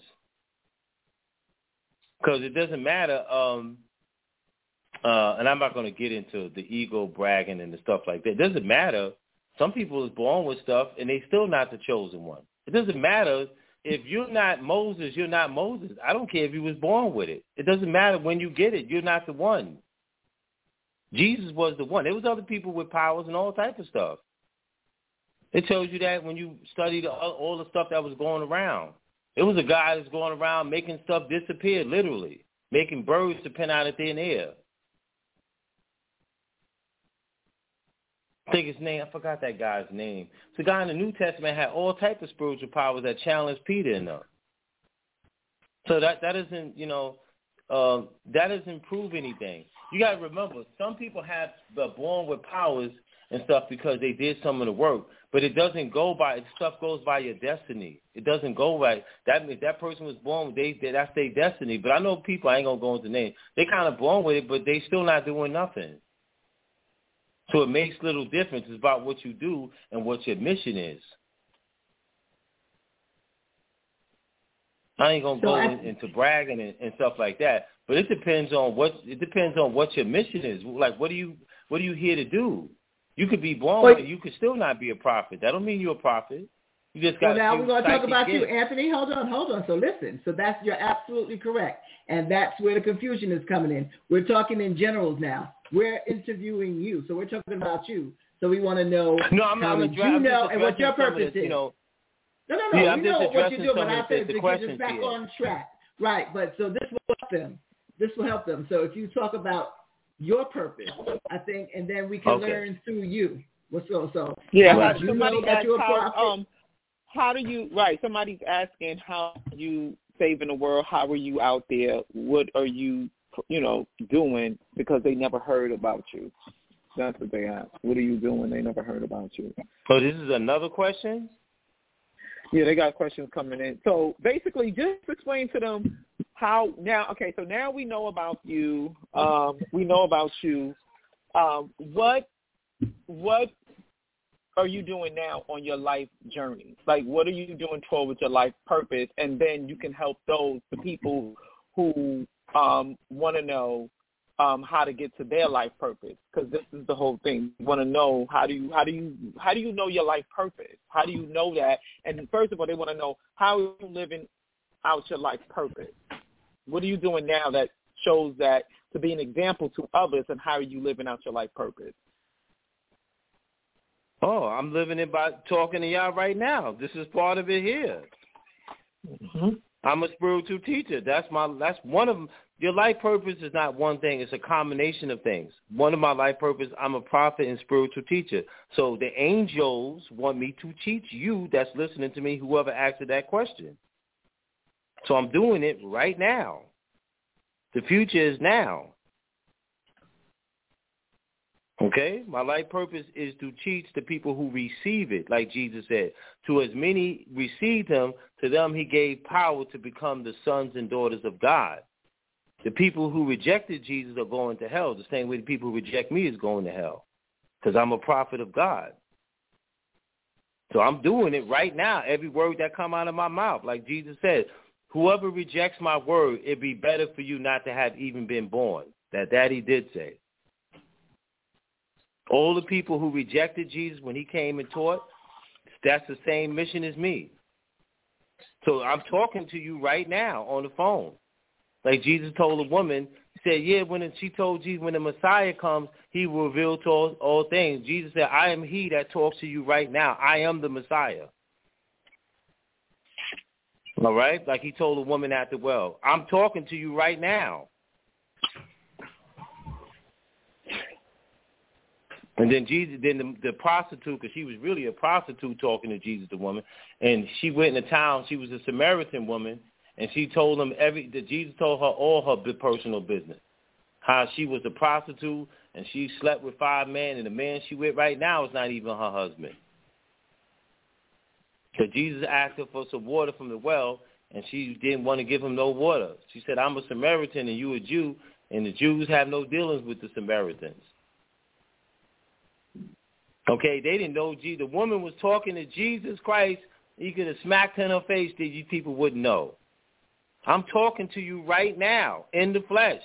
D: because it doesn't matter. Um, uh, and I'm not going to get into the ego bragging and the stuff like that. It doesn't matter. Some people is born with stuff and they still not the chosen one. It doesn't matter if you're not Moses, you're not Moses. I don't care if you was born with it. It doesn't matter when you get it. You're not the one. Jesus was the one. There was other people with powers and all type of stuff. It tells you that when you study the, all the stuff that was going around. It was a guy that's going around making stuff disappear, literally, making birds to pin out of thin air. I think his name, I forgot that guy's name. The guy in the New Testament had all types of spiritual powers that challenged Peter in them. So that, that doesn't, you know, uh, that doesn't prove anything. You got to remember, some people have the born with powers and stuff because they did some of the work, but it doesn't go by, stuff goes by your destiny. It doesn't go by, that if that person was born, they, they that's their destiny. But I know people, I ain't going to go into names, they kind of born with it, but they still not doing nothing. So it makes little difference. It's about what you do and what your mission is. I ain't gonna
C: so
D: go
C: I,
D: in, into bragging and, and stuff like that, but it depends on what it depends on what your mission is. Like, what are you what are you here to do? You could be born
C: well,
D: with it. You could still not be a prophet. That don't mean you're a prophet. You just got.
C: Well, now we're going to talk about
D: gifts.
C: you, Anthony. Hold on, hold on. So listen. So that's you're absolutely correct, and that's where the confusion is coming in. We're talking in generals now. We're interviewing you, so we're talking about you. So we want to know
D: no, I'm,
C: how
D: I'm
C: did
D: address,
C: you
D: I'm
C: know and what your purpose
D: this,
C: is.
D: You know,
C: no, no, no.
D: Yeah,
C: we
D: I'm
C: know
D: just
C: what you do, but I
D: the,
C: said
D: the
C: to get us back
D: here.
C: on track. Right, but so this will help them. This will help them. So if you talk about your purpose, I think, and then we can
D: okay.
C: learn through you. What's so so?
B: Yeah,
C: right.
B: you
C: somebody
B: know that
C: you're a
B: how,
C: prophet.
B: um, how do you, right, somebody's asking how are you saving the world, how are you out there, what are you, you know, doing, because they never heard about you. That's what they ask. What are you doing? They never heard about you.
D: Oh, this is another question?
B: Yeah, they got questions coming in. So basically, just explain to them how now. Okay, so now we know about you. Um, we know about you. Um, what what are you doing now on your life journey? Like, what are you doing towards your life purpose? And then you can help those the people who um, want to know um, how to get to their life purpose. Because this is the whole thing. You want to know how do you how do you how do you know your life purpose? How do you know that? And first of all, they want to know how are you living out your life purpose? What are you doing now that shows that to be an example to others, and how are you living out your life purpose?
D: Oh, I'm living it by talking to y'all right now. This is part of it here.
B: Mm-hmm.
D: I'm a spiritual teacher. That's my. That's one of your life purpose is not one thing. It's a combination of things. One of my life purpose, I'm a prophet and spiritual teacher. So the angels want me to teach you that's listening to me, whoever asked that question. So I'm doing it right now. The future is now. Okay? My life purpose is to teach the people who receive it, like Jesus said. To as many received him, to them he gave power to become the sons and daughters of God. The people who rejected Jesus are going to hell, the same way the people who reject me is going to hell, because I'm a prophet of God. So I'm doing it right now, every word that come out of my mouth. Like Jesus said, whoever rejects my word, it'd be better for you not to have even been born. That that he did say. All the people who rejected Jesus when he came and taught, that's the same mission as me. So I'm talking to you right now on the phone. Like Jesus told a woman, he said, yeah, when she told Jesus, when the Messiah comes, he will reveal to all, all things. Jesus said, I am he that talks to you right now. I am the Messiah. All right? Like he told a woman at the well, I'm talking to you right now. And then Jesus, then the, the prostitute, because she was really a prostitute talking to Jesus, the woman, and she went in the town. She was a Samaritan woman, and she told him every. That Jesus told her all her personal business, how she was a prostitute and she slept with five men, and the man she with right now is not even her husband. So Jesus asked her for some water from the well, and she didn't want to give him no water. She said, "I'm a Samaritan, and you a Jew, and the Jews have no dealings with the Samaritans." Okay, they didn't know Jesus. The woman was talking to Jesus Christ. He could have smacked her in her face that you people wouldn't know. I'm talking to you right now in the flesh.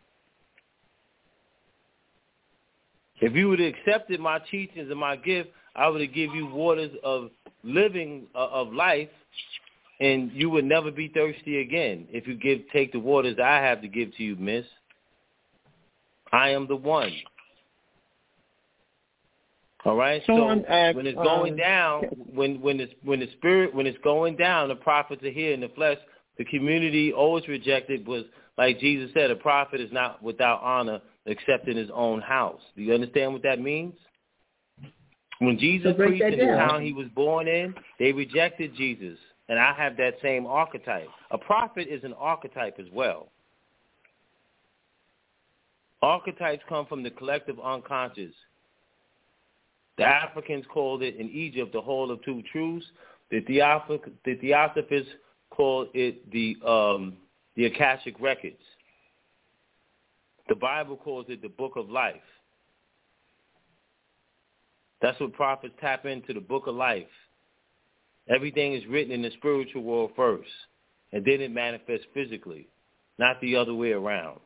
D: If you would have accepted my teachings and my gift, I would have given you waters of living, uh, of life, and you would never be thirsty again if you give take the waters I have to give to you, miss. I am the one. All right.
B: Someone
D: so
B: asked,
D: when it's going
B: um,
D: down, when when it's when the spirit when it's going down, the prophets are here in the flesh. The community always rejected was like Jesus said, a prophet is not without honor except in his own house. Do you understand what that means? When Jesus
C: So break
D: preached
C: that
D: in the
C: down.
D: town he was born in, they rejected Jesus, and I have that same archetype. A prophet is an archetype as well. Archetypes come from the collective unconscious. The Africans called it in Egypt the Hall of Two Truths. The, Theosoph- the Theosophists called it the um, the Akashic Records. The Bible calls it the Book of Life. That's what prophets tap into, the Book of Life. Everything is written in the spiritual world first, and then it manifests physically, not the other way around.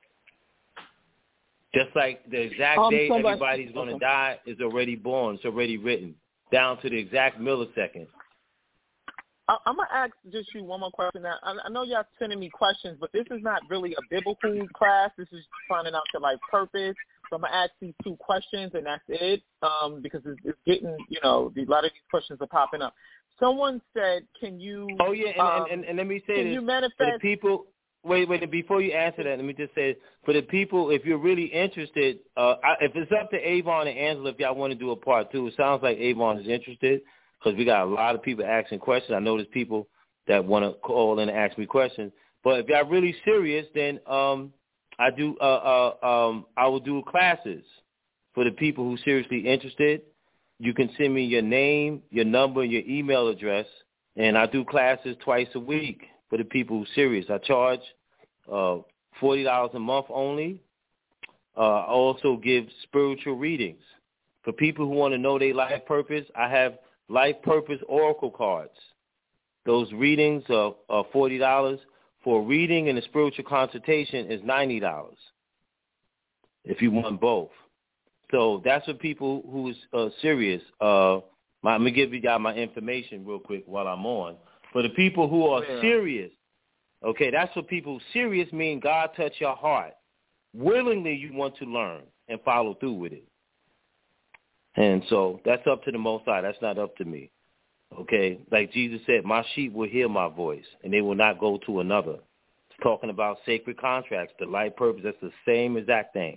D: Just like the exact
B: Um,
D: day
B: somebody-
D: everybody's going to
B: okay.
D: die is already born. It's already written, down to the exact millisecond.
B: I, I'm going to ask just you one more question. Now, I, I know y'all sending me questions, but this is not really a biblical class. This is finding out your life purpose. So I'm going to ask these two questions, and that's it, um, because it's, it's getting, you know, the, a lot of these questions are popping up. Someone said, can you...
D: Oh, yeah, and,
B: um,
D: and, and, and let me say
B: can
D: this.
B: you manifest...
D: For the people... Wait, wait, before you answer that, let me just say, for the people, if you're really interested, uh, I, if it's up to Avon and Angela, if y'all want to do a part two, it sounds like Avon is interested because we got a lot of people asking questions. I know there's people that want to call in and ask me questions. But if y'all really serious, then um, I do. Uh, uh, um, I will do classes for the people who seriously interested. you can send me your name, your number, your email address, and I do classes twice a week for the people who are serious. I charge uh, forty dollars a month only. Uh, I also give spiritual readings. For people who want to know their life purpose, I have life purpose oracle cards. Those readings are, are forty dollars. For a reading and a spiritual consultation is ninety dollars if you want both. So that's for people who's uh, serious. Uh, my, I'm going to give you guys my information real quick while I'm on. For the people who are yeah. serious, okay, that's for people serious, meaning God touch your heart. Willingly you want to learn and follow through with it. And so that's up to the Most High. That's not up to me. Okay, like Jesus said, my sheep will hear my voice, and they will not go to another. It's talking about sacred contracts, the life purpose. That's the same exact thing.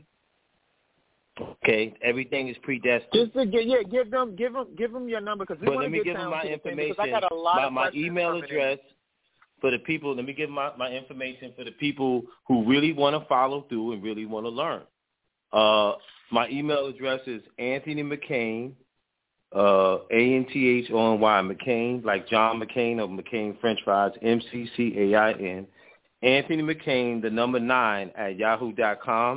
D: Okay, everything is predestined.
B: Just to get, yeah, give them, give them, give them your number because we want to get
D: give
B: down
D: them my
B: to
D: information.
B: I got a lot
D: my,
B: of
D: my email address
B: in.
D: for the people. Let me give my, my information for the people who really want to follow through and really want to learn. Uh, my email address is Anthony McCain, uh, A N T H O N Y McCain, like John McCain of McCain French Fries, M C C A I N. Anthony McCain, the number nine at yahoo dot com.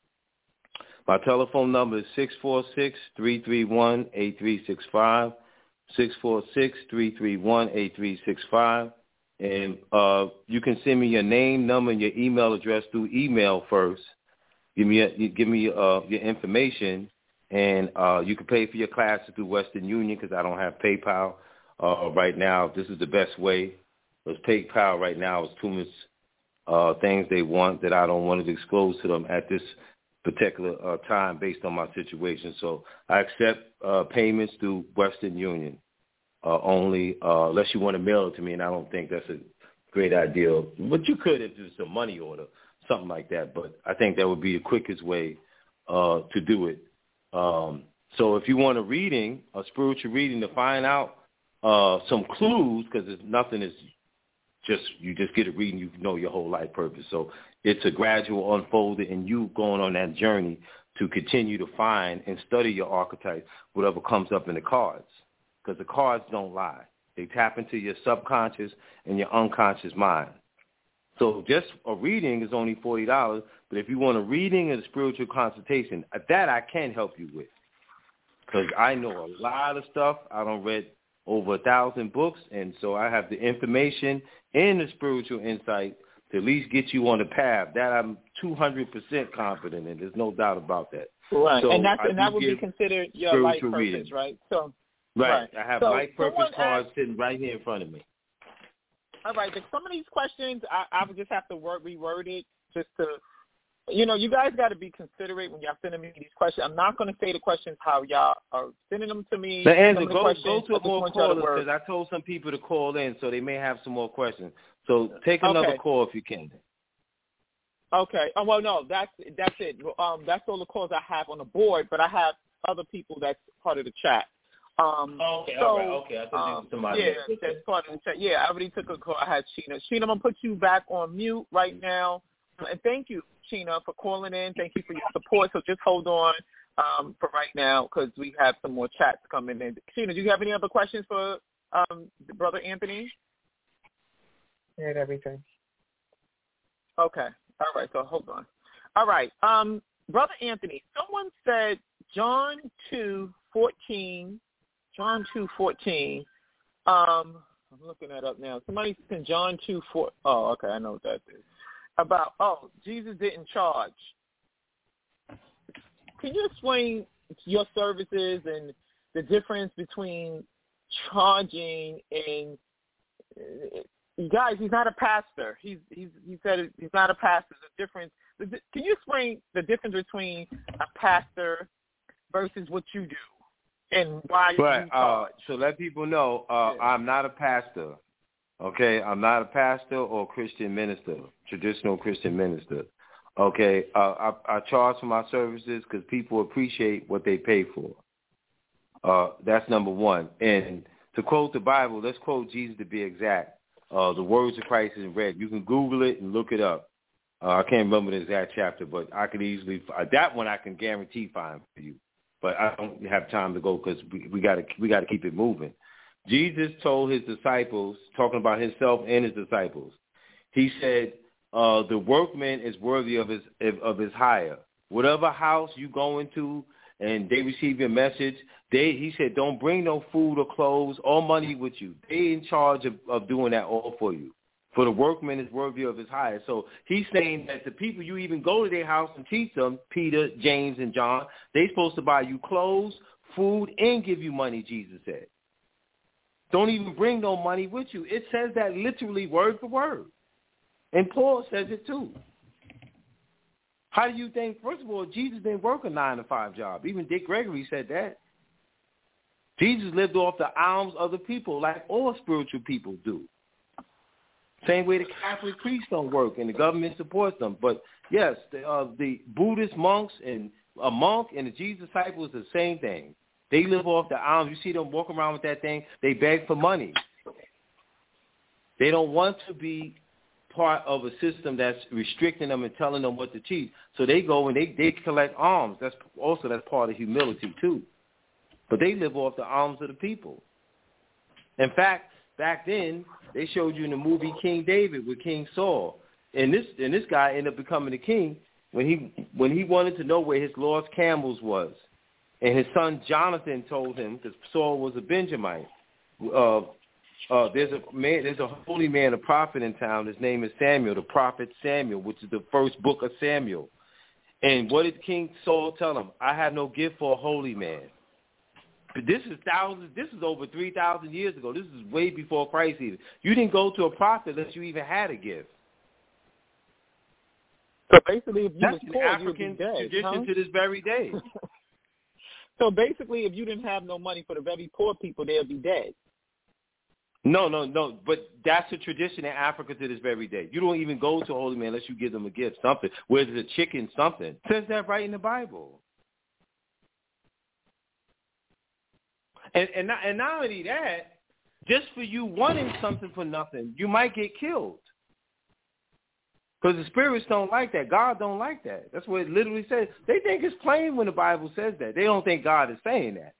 D: My telephone number is six four six, three three one, eight three six five, six four six, three three one, eight three six five. And uh, you can send me your name, number, and your email address through email first. Give me a, give me uh, your information, and uh, you can pay for your classes through Western Union because I don't have PayPal uh, right now. This is the best way. Because PayPal right now is too much uh, things they want that I don't want to disclose to them at this particular uh, time based on my situation. So I accept uh, payments through Western Union uh, only, uh, unless you want to mail it to me, and I don't think that's a great idea. But you could if it's a money order, something like that. But I think that would be the quickest way uh, to do it. Um, so if you want a reading, a spiritual reading to find out uh, some clues, because nothing is just, you just get a reading, you know your whole life purpose. So it's a gradual unfolding and you going on that journey to continue to find and study your archetype, whatever comes up in the cards. Because the cards don't lie. They tap into your subconscious and your unconscious mind. So just a reading is only forty dollars, but if you want a reading and a spiritual consultation, that I can help you with. Because I know a lot of stuff. I done read over a thousand books, and so I have the information and the spiritual insight to at least get you on the path. That I'm two hundred percent confident in. There's no doubt about that.
B: Right,
D: so
B: and, that's, and that would be considered your life purpose,
D: reading.
B: right? So,
D: right.
B: right.
D: I have
B: so
D: life purpose cards
B: asked,
D: sitting right here in front of me.
B: All right, but some of these questions, I, I would just have to word, reword it just to, you know, you guys got to be considerate when y'all sending me these questions. I'm not going to say the questions how y'all are sending them to me.
D: But Andrew, go,
B: questions,
D: go to more callers because I told some people to call in, so they may have some more questions. So take another
B: okay.
D: call if you can.
B: Okay. Oh, well, no, that's that's it. Um, that's all the calls I have on the board, but I have other people that's part of the chat. Um,
D: okay,
B: so,
D: all right, okay. I thought
B: um,
D: you somebody
B: yeah,
D: else.
B: that's part of the chat. Yeah, I already took a call. I had Sheena. Sheena, I'm going to put you back on mute right now. And thank you, Sheena, for calling in. Thank you for your support. So just hold on um, for right now because we have some more chats coming in. Sheena, do you have any other questions for um, Brother Anthony?
F: And everything.
B: Okay. All right. So hold on. All right. Um, Brother Anthony, someone said John two fourteen. John two fourteen. Um, I'm looking that up now. Somebody said John two four. Oh, okay, I know what that is. About oh, Jesus didn't charge. Can you explain your services and the difference between charging and uh, guys? He's not a pastor. He's he's he said it, he's not a pastor. The difference. Can you explain the difference between a pastor versus what you do? And why
D: right.
B: you charge.
D: Uh, so let people know uh, yeah. I'm not a pastor, okay? I'm not a pastor or Christian minister, traditional Christian minister, okay? Uh, I, I charge for my services because people appreciate what they pay for. Uh, that's number one. And to quote the Bible, let's quote Jesus to be exact. Uh, the words of Christ is read. You can Google it and look it up. Uh, I can't remember the exact chapter, but I could easily – that one I can guarantee find for you. but I don't have time to go because we, we got to we got to keep it moving. Jesus told his disciples, talking about himself and his disciples, he said, uh, the workman is worthy of his of his hire. Whatever house you go into and they receive your message, they he said, don't bring no food or clothes or money with you. They in charge of, of doing that all for you. For the workman is worthy of his hire. So he's saying that the people you even go to their house and teach them, Peter, James, and John, they're supposed to buy you clothes, food, and give you money, Jesus said. Don't even bring no money with you. It says that literally word for word. And Paul says it too. How do you think, first of all, Jesus didn't work a nine to five job. Even Dick Gregory said that. Jesus lived off the alms of the people like all spiritual people do. Same way the Catholic priests don't work and the government supports them. But, yes, the, uh, the Buddhist monks and a monk and the Jesus disciples are the same thing. They live off the alms. You see them walk around with that thing. They beg for money. They don't want to be part of a system that's restricting them and telling them what to teach. So they go and they, they collect alms. That's also that's part of humility, too. But they live off the alms of the people. In fact, back then, they showed you in the movie King David with King Saul. And this and this guy ended up becoming the king when he when he wanted to know where his Lord's camels was. And his son Jonathan told him, because Saul was a Benjamite, uh, uh, there's a man, there's a holy man, a prophet in town. His name is Samuel, the prophet Samuel, which is the first book of Samuel. And what did King Saul tell him? I have no gift for a holy man. But this is thousands. This is over three thousand years ago. This is way before Christ even. You didn't go to a prophet unless you even had a gift.
B: So basically, if you
D: That's
B: was
D: an
B: poor,
D: African
B: you'd be dead,
D: tradition
B: huh?
D: to this very day.
B: So basically, if you didn't have no money for the very poor people, they'd be dead.
D: No, no, no. But that's a tradition in Africa to this very day. You don't even go to a holy man unless you give them a gift, something. Whether it's a chicken, something. It says that right in the Bible. And and not, and not only that, just for you wanting something for nothing, you might get killed. Because the spirits don't like that. God don't like that. That's what it literally says. They think it's plain when the Bible says that. They don't think God is saying that.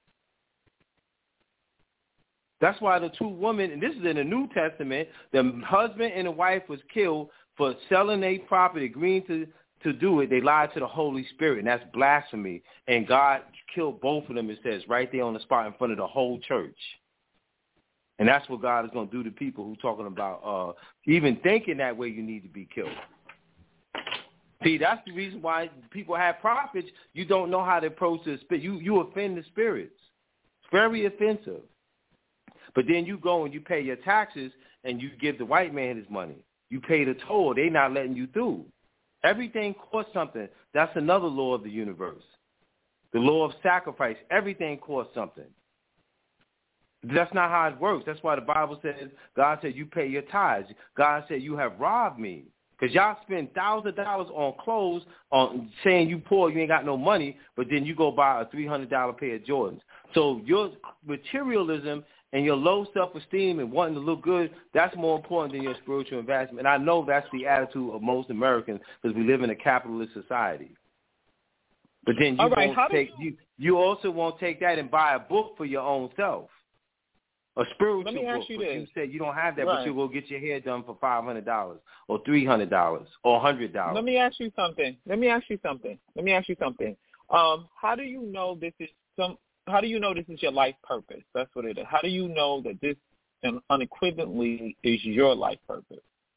D: That's why the two women, and this is in the New Testament, the husband and the wife was killed for selling their property, agreeing to, to do it. They lied to the Holy Spirit, and that's blasphemy. And God killed both of them, it says, right there on the spot in front of the whole church. And that's what God is going to do to people who talking about uh, even thinking that way you need to be killed. See, that's the reason why people have prophets. You don't know how to approach the spirit. You, you offend the spirits. It's very offensive. But then you go and you pay your taxes and you give the white man his money. You pay the toll. They're not letting you through. Everything costs something. That's another law of the universe. The law of sacrifice. Everything costs something. That's not how it works. That's why the Bible says, God said, you pay your tithes. God said, you have robbed me. Because y'all spend thousands of dollars on clothes, on saying you poor, you ain't got no money, but then you go buy a three hundred dollars pair of Jordans. So your materialism and your low self-esteem and wanting to look good, that's more important than your spiritual investment. And I know that's the attitude of most Americans because we live in a capitalist society. But then you,
B: right,
D: won't take,
B: you...
D: you you also won't take that and buy a book for your own self. A spiritual
B: Let me ask
D: book.
B: you
D: But
B: this.
D: you said you don't have that,
B: Right.
D: but you'll go get your hair done for five hundred dollars or three hundred dollars or one hundred dollars.
B: Let me ask you something. Let me ask you something. Let me ask you something. Um, how do you know this is some? How do you know this is your life purpose? That's what it is. How do you know that this unequivocally is your life purpose?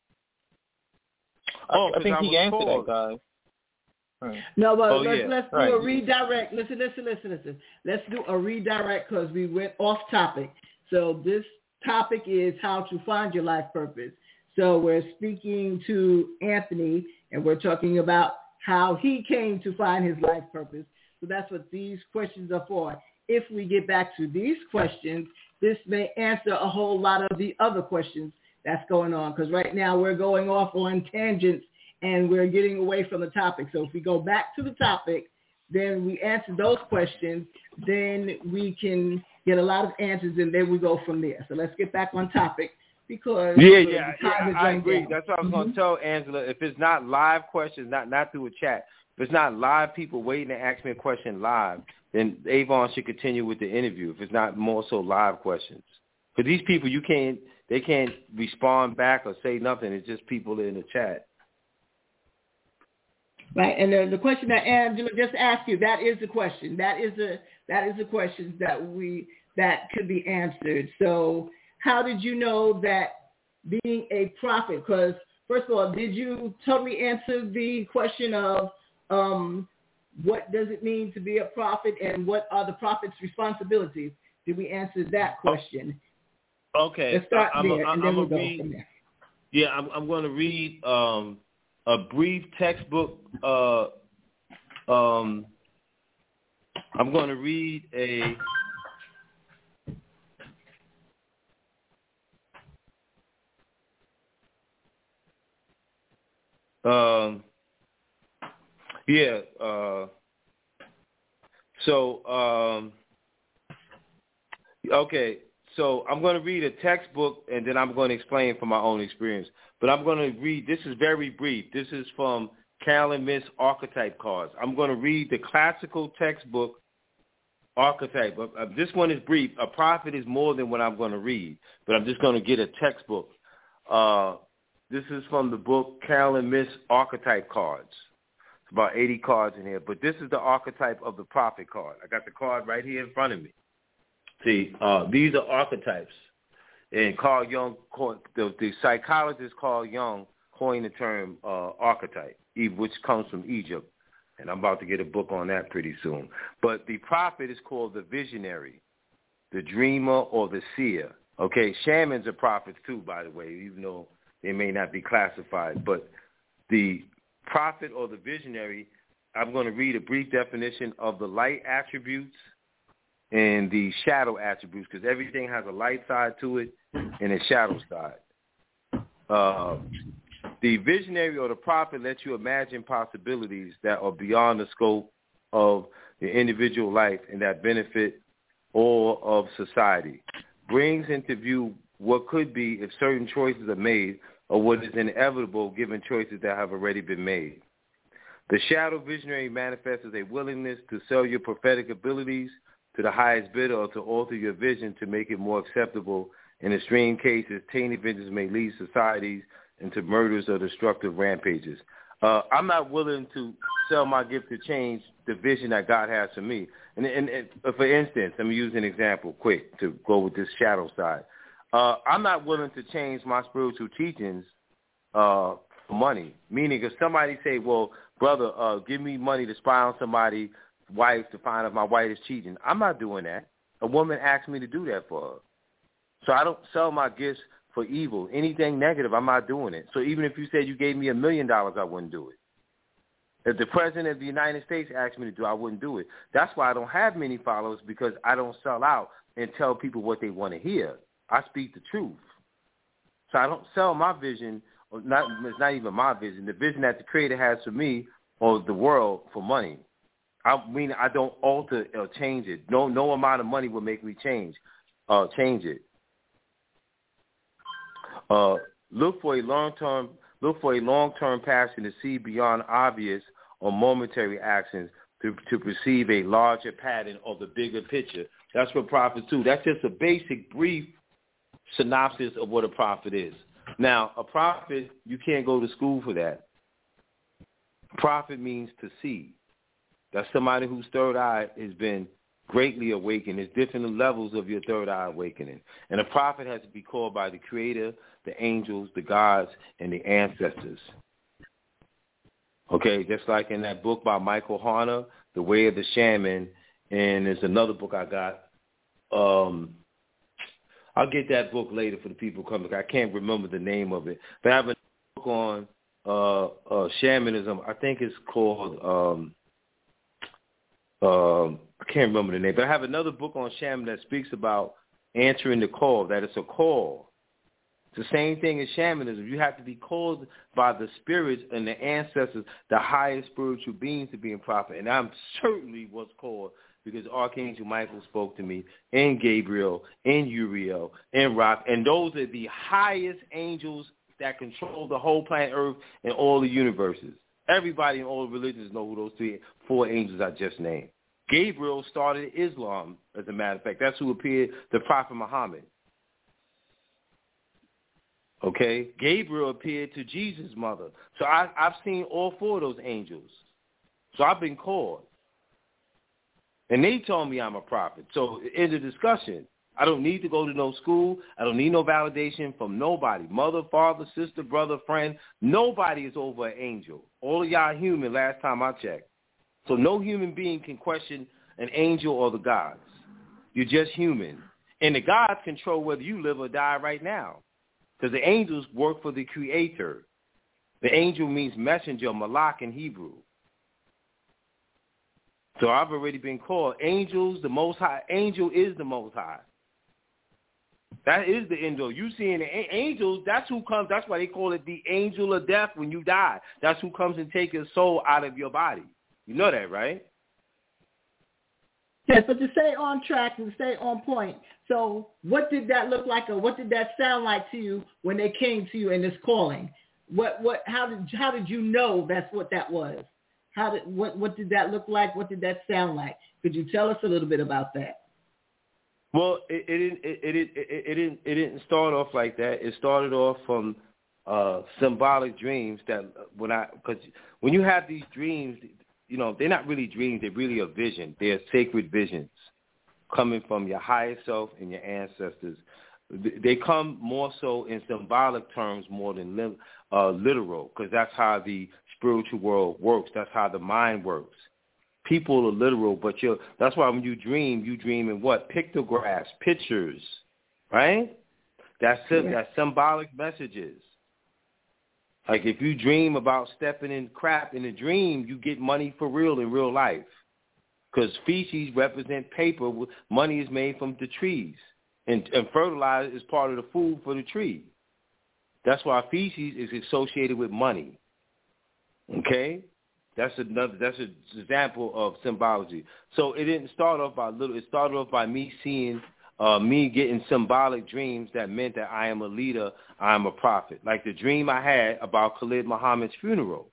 D: Oh,
B: I, I think
D: I
B: he answered
D: called.
B: that, guys. Right.
C: No, but
D: Oh,
C: let's
D: yeah.
C: let's do
B: Right.
C: a redirect. Listen, listen, listen, listen. Let's do a redirect because we went off topic. So this topic is how to find your life purpose. So we're speaking to Anthony, and we're talking about how he came to find his life purpose. So that's what these questions are for. If we get back to these questions, this may answer a whole lot of the other questions that's going on. Because right now we're going off on tangents and we're getting away from the topic. So if we go back to the topic, then we answer those questions, then we can get a lot of answers, and then we go from there. So let's get back on topic because
D: Yeah,
C: the
D: yeah,
C: time
D: yeah.
C: is
D: I
C: running
D: agree.
C: down.
D: That's what I was
C: Mm-hmm.
D: going to tell Angela. If it's not live questions, not not through a chat, If it's not live people waiting to ask me a question live, then Avon should continue with the interview. If it's not more so live questions, because these people you can't, they can't respond back or say nothing. It's just people in the chat.
C: Right, and the, the question that Angela just asked you, that is the question. That is the that is the questions that we that could be answered. So, how did you know that being a prophet? Because first of all, did you totally answer the question of um, what does it mean to be a prophet and what are the prophet's responsibilities? Did we answer that question?
D: Okay,
C: Let's start
D: I'm
C: there,
D: a,
C: and then
D: I'm
C: we'll
D: a
C: go
D: read,
C: from there.
D: Yeah, I'm, I'm going to read um, a brief textbook. Uh, um, I'm going to read a. Um, yeah. Uh, so, um, okay. So I'm going to read a textbook, and then I'm going to explain from my own experience. But I'm going to read. This is very brief. This is from Carolyn Miss Archetype Cards. I'm going to read the classical textbook archetype. Uh, this one is brief. A prophet is more than what I'm going to read, but I'm just going to get a textbook. Uh, This is from the book Carolyn Miss Archetype Cards. It's about eighty cards in here, but this is the archetype of the prophet card. I got the card right here in front of me. See, uh, these are archetypes. And Carl Jung, the, the psychologist Carl Jung coined the term uh, archetype, which comes from Egypt. And I'm about to get a book on that pretty soon. But the prophet is called the visionary, the dreamer, or the seer. Okay, shamans are prophets too, by the way, even though they may not be classified. But the prophet or the visionary, I'm going to read a brief definition of the light attributes and the shadow attributes, because everything has a light side to it and a shadow side. Uh, the visionary or the prophet lets you imagine possibilities that are beyond the scope of your individual life and that benefit all of society. Brings into view what could be if certain choices are made, or what is inevitable given choices that have already been made. The shadow visionary manifests as a willingness to sell your prophetic abilities to the highest bidder or to alter your vision to make it more acceptable. In extreme cases, tainted visions may lead societies into murders or destructive rampages. Uh, I'm not willing to sell my gift to change the vision that God has for me. And, and, and for instance, let me use an example quick to go with this shadow side. Uh, I'm not willing to change my spiritual teachings uh, for money. Meaning if somebody say, well, brother, uh, give me money to spy on somebody's wife to find out my wife is cheating, I'm not doing that. A woman asked me to do that for her. So I don't sell my gifts for evil. Anything negative, I'm not doing it. So even if you said you gave me a million dollars, I wouldn't do it. If the president of the United States asked me to do it, I wouldn't do it. That's why I don't have many followers, because I don't sell out and tell people what they want to hear. I speak the truth. So I don't sell my vision, or not, it's not even my vision, the vision that the Creator has for me or the world for money. I mean, I don't alter or change it. No no amount of money will make me change, uh, change it. Uh, look for a long-term look for a long-term passion to see beyond obvious or momentary actions to, to perceive a larger pattern or the bigger picture. That's what prophets do. That's just a basic, brief synopsis of what a prophet is. Now, a prophet, you can't go to school for that. Prophet means to see. That's somebody whose third eye has been greatly awakened. There's different levels of your third eye awakening. And a prophet has to be called by the Creator, the angels, the gods, and the ancestors. Okay, just like in that book by Michael Harner, The Way of the Shaman, and there's another book I got. Um, I'll get that book later for the people coming. I can't remember the name of it. But I have a book on uh, uh, shamanism. I think it's called, um, um, I can't remember the name. But I have another book on shaman that speaks about answering the call, that it's a call. It's the same thing as shamanism. You have to be called by the spirits and the ancestors, the highest spiritual beings, to be a prophet. And I'm certainly was called because Archangel Michael spoke to me, and Gabriel, and Uriel, and Raph, and those are the highest angels that control the whole planet Earth and all the universes. Everybody in all religions know who those three, four angels I just named. Gabriel started Islam, as a matter of fact. That's who appeared to Prophet Muhammad. Okay? Gabriel appeared to Jesus' mother. So I, I've seen all four of those angels. So I've been called. And they told me I'm a prophet. So in the discussion, I don't need to go to no school. I don't need no validation from nobody. Mother, father, sister, brother, friend. Nobody is over an angel. All of y'all human last time I checked. So no human being can question an angel or the gods. You're just human. And the gods control whether you live or die right now. Because the angels work for the creator. The angel means messenger, malak in Hebrew. So I've already been called angels, the Most High. Angel is the Most High. That is the angel. You seeing the angels, that's who comes. That's why they call it the angel of death when you die. That's who comes and takes your soul out of your body. You know that, right?
C: Yes, but to stay on track and stay on point. So what did that look like, or what did that sound like to you when they came to you in this calling? What, what, how did, how did you know that's what that was? How did, what, what did that look like? What did that sound like? Could you tell us a little bit about that?
D: Well, it, it didn't, it, it, it, it didn't, it didn't start off like that. It started off from uh, symbolic dreams that when I, because when you have these dreams, you know, they're not really dreams. They're really a vision. They're sacred visions coming from your higher self and your ancestors. They come more so in symbolic terms more than uh, literal, because that's how the spiritual world works. That's how the mind works. People are literal, but you're, that's why when you dream, you dream in what? Pictographs, pictures, right? That's, yeah. That's symbolic messages. Like if you dream about stepping in crap in a dream, you get money for real in real life. Because feces represent paper. Money is made from the trees. And, and fertilizer is part of the food for the tree. That's why feces is associated with money. Okay? That's another. That's an example of symbology. So it didn't start off by little. It started off by me seeing, uh, me getting symbolic dreams that meant that I am a leader, I am a prophet. Like the dream I had about Khalid Muhammad's funeral.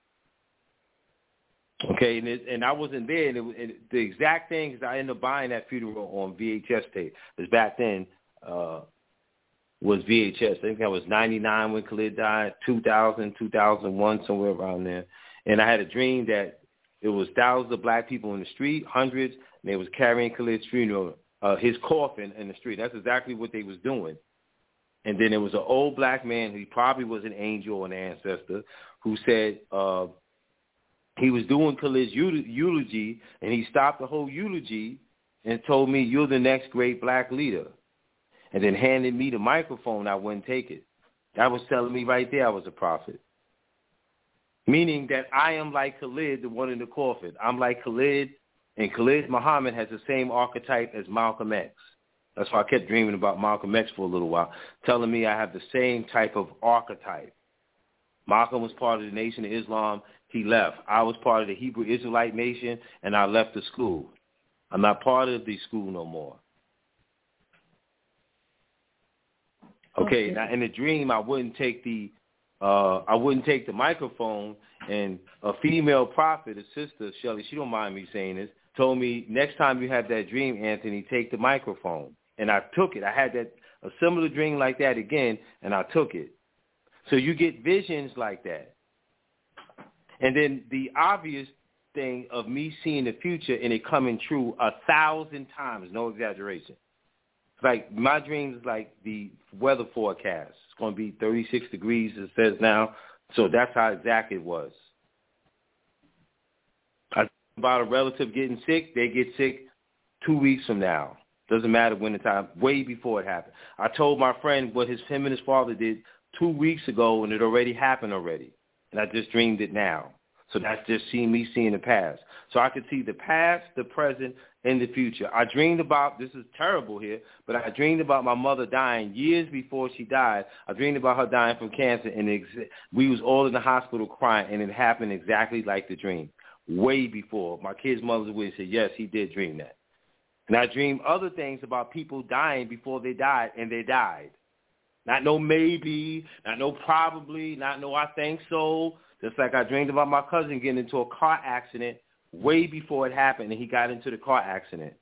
D: Okay, and, it, and I wasn't there. And, it, and the exact thing is I ended up buying that funeral on V H S tape. Because back then uh, was V H S. I think that was ninety-nine when Khalid died, two thousand, two thousand one, somewhere around there. And I had a dream that it was thousands of black people in the street, hundreds, and they was carrying Khalid's funeral, uh, his coffin in the street. That's exactly what they was doing. And then there was an old black man, who probably was an angel or an ancestor, who said uh, he was doing Khalid's eulogy, and he stopped the whole eulogy and told me, "You're the next great black leader," and then handed me the microphone. I wouldn't take it. That was telling me right there I was a prophet. Meaning that I am like Khalid, the one in the coffin. I'm like Khalid, and Khalid Muhammad has the same archetype as Malcolm X. That's why I kept dreaming about Malcolm X for a little while, telling me I have the same type of archetype. Malcolm was part of the Nation of Islam. He left. I was part of the Hebrew Israelite nation, and I left the school. I'm not part of the school no more. Okay, okay. Now in the dream, I wouldn't take the Uh, I wouldn't take the microphone, and a female prophet, a sister, Shelly, she don't mind me saying this, told me, next time you have that dream, Anthony, take the microphone. And I took it. I had that a similar dream like that again, and I took it. So you get visions like that. And then the obvious thing of me seeing the future and it coming true a thousand times, no exaggeration. Like my dreams is like the weather forecast. It's going to be thirty-six degrees, it says now. So that's how exact it was. I about a relative getting sick. They get sick two weeks from now. Doesn't matter when the time, way before it happened. I told my friend what his him and his father did two weeks ago, and it already happened already. And I just dreamed it now. So that's just seeing me seeing the past. So I could see the past, the present, and the future. I dreamed about, this is terrible here, but I dreamed about my mother dying years before she died. I dreamed about her dying from cancer, and it, we was all in the hospital crying, and it happened exactly like the dream, way before. My kid's mother would say, yes, he did dream that. And I dreamed other things about people dying before they died, and they died. Not no maybe, not no probably, not no I think so. Just like I dreamed about my cousin getting into a car accident way before it happened, and he got into the car accident.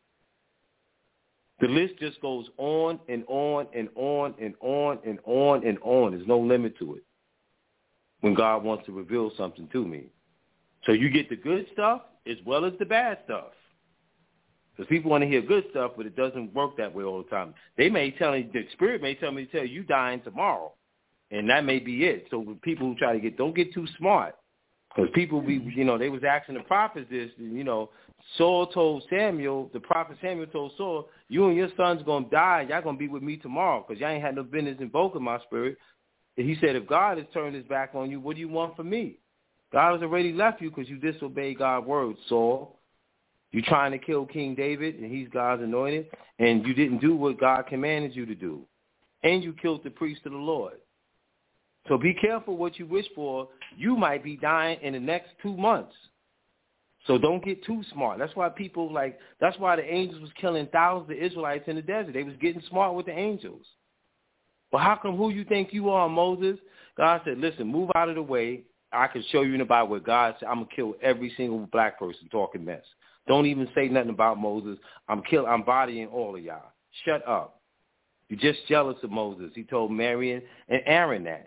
D: The list just goes on and on and on and on and on and on. There's no limit to it when God wants to reveal something to me. So you get the good stuff as well as the bad stuff. Because people want to hear good stuff, but it doesn't work that way all the time. They may tell me, the Spirit may tell me to tell you, you dying tomorrow, and that may be it. So with people who try to get, don't get too smart. Because people, be, you know, they was asking the prophets this, you know, Saul told Samuel, the prophet Samuel told Saul, you and your son's going to die, y'all going to be with me tomorrow because y'all ain't had no business invoking my spirit. And he said, if God has turned his back on you, what do you want from me? God has already left you because you disobeyed God's word, Saul. You're trying to kill King David, and he's God's anointed, and you didn't do what God commanded you to do. And you killed the priest of the Lord. So be careful what you wish for. You might be dying in the next two months. So don't get too smart. That's why people like, that's why the angels was killing thousands of Israelites in the desert. They was getting smart with the angels. Well, how come who you think you are, Moses? God said, listen, move out of the way. I can show you in the Bible where God said, I'm going to kill every single black person talking mess. Don't even say nothing about Moses. I'm kill, I'm bodying all of y'all. Shut up. You're just jealous of Moses. He told Marion and Aaron that.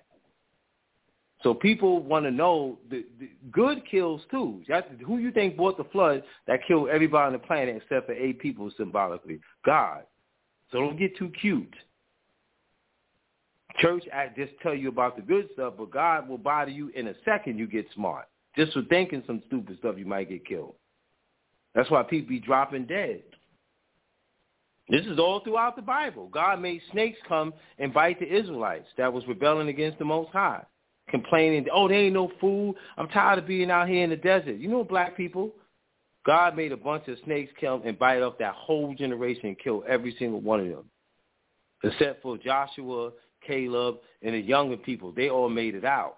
D: So people want to know the, the good kills too. That's, who you think brought the flood that killed everybody on the planet except for eight people symbolically? God. So don't get too cute. Church, I just tell you about the good stuff, but God will bother you in a second you get smart. Just for thinking some stupid stuff, you might get killed. That's why people be dropping dead. This is all throughout the Bible. God made snakes come and bite the Israelites that was rebelling against the Most High, complaining, oh, there ain't no food. I'm tired of being out here in the desert. You know, black people, God made a bunch of snakes come and bite up that whole generation and kill every single one of them, except for Joshua, Caleb, and the younger people. They all made it out.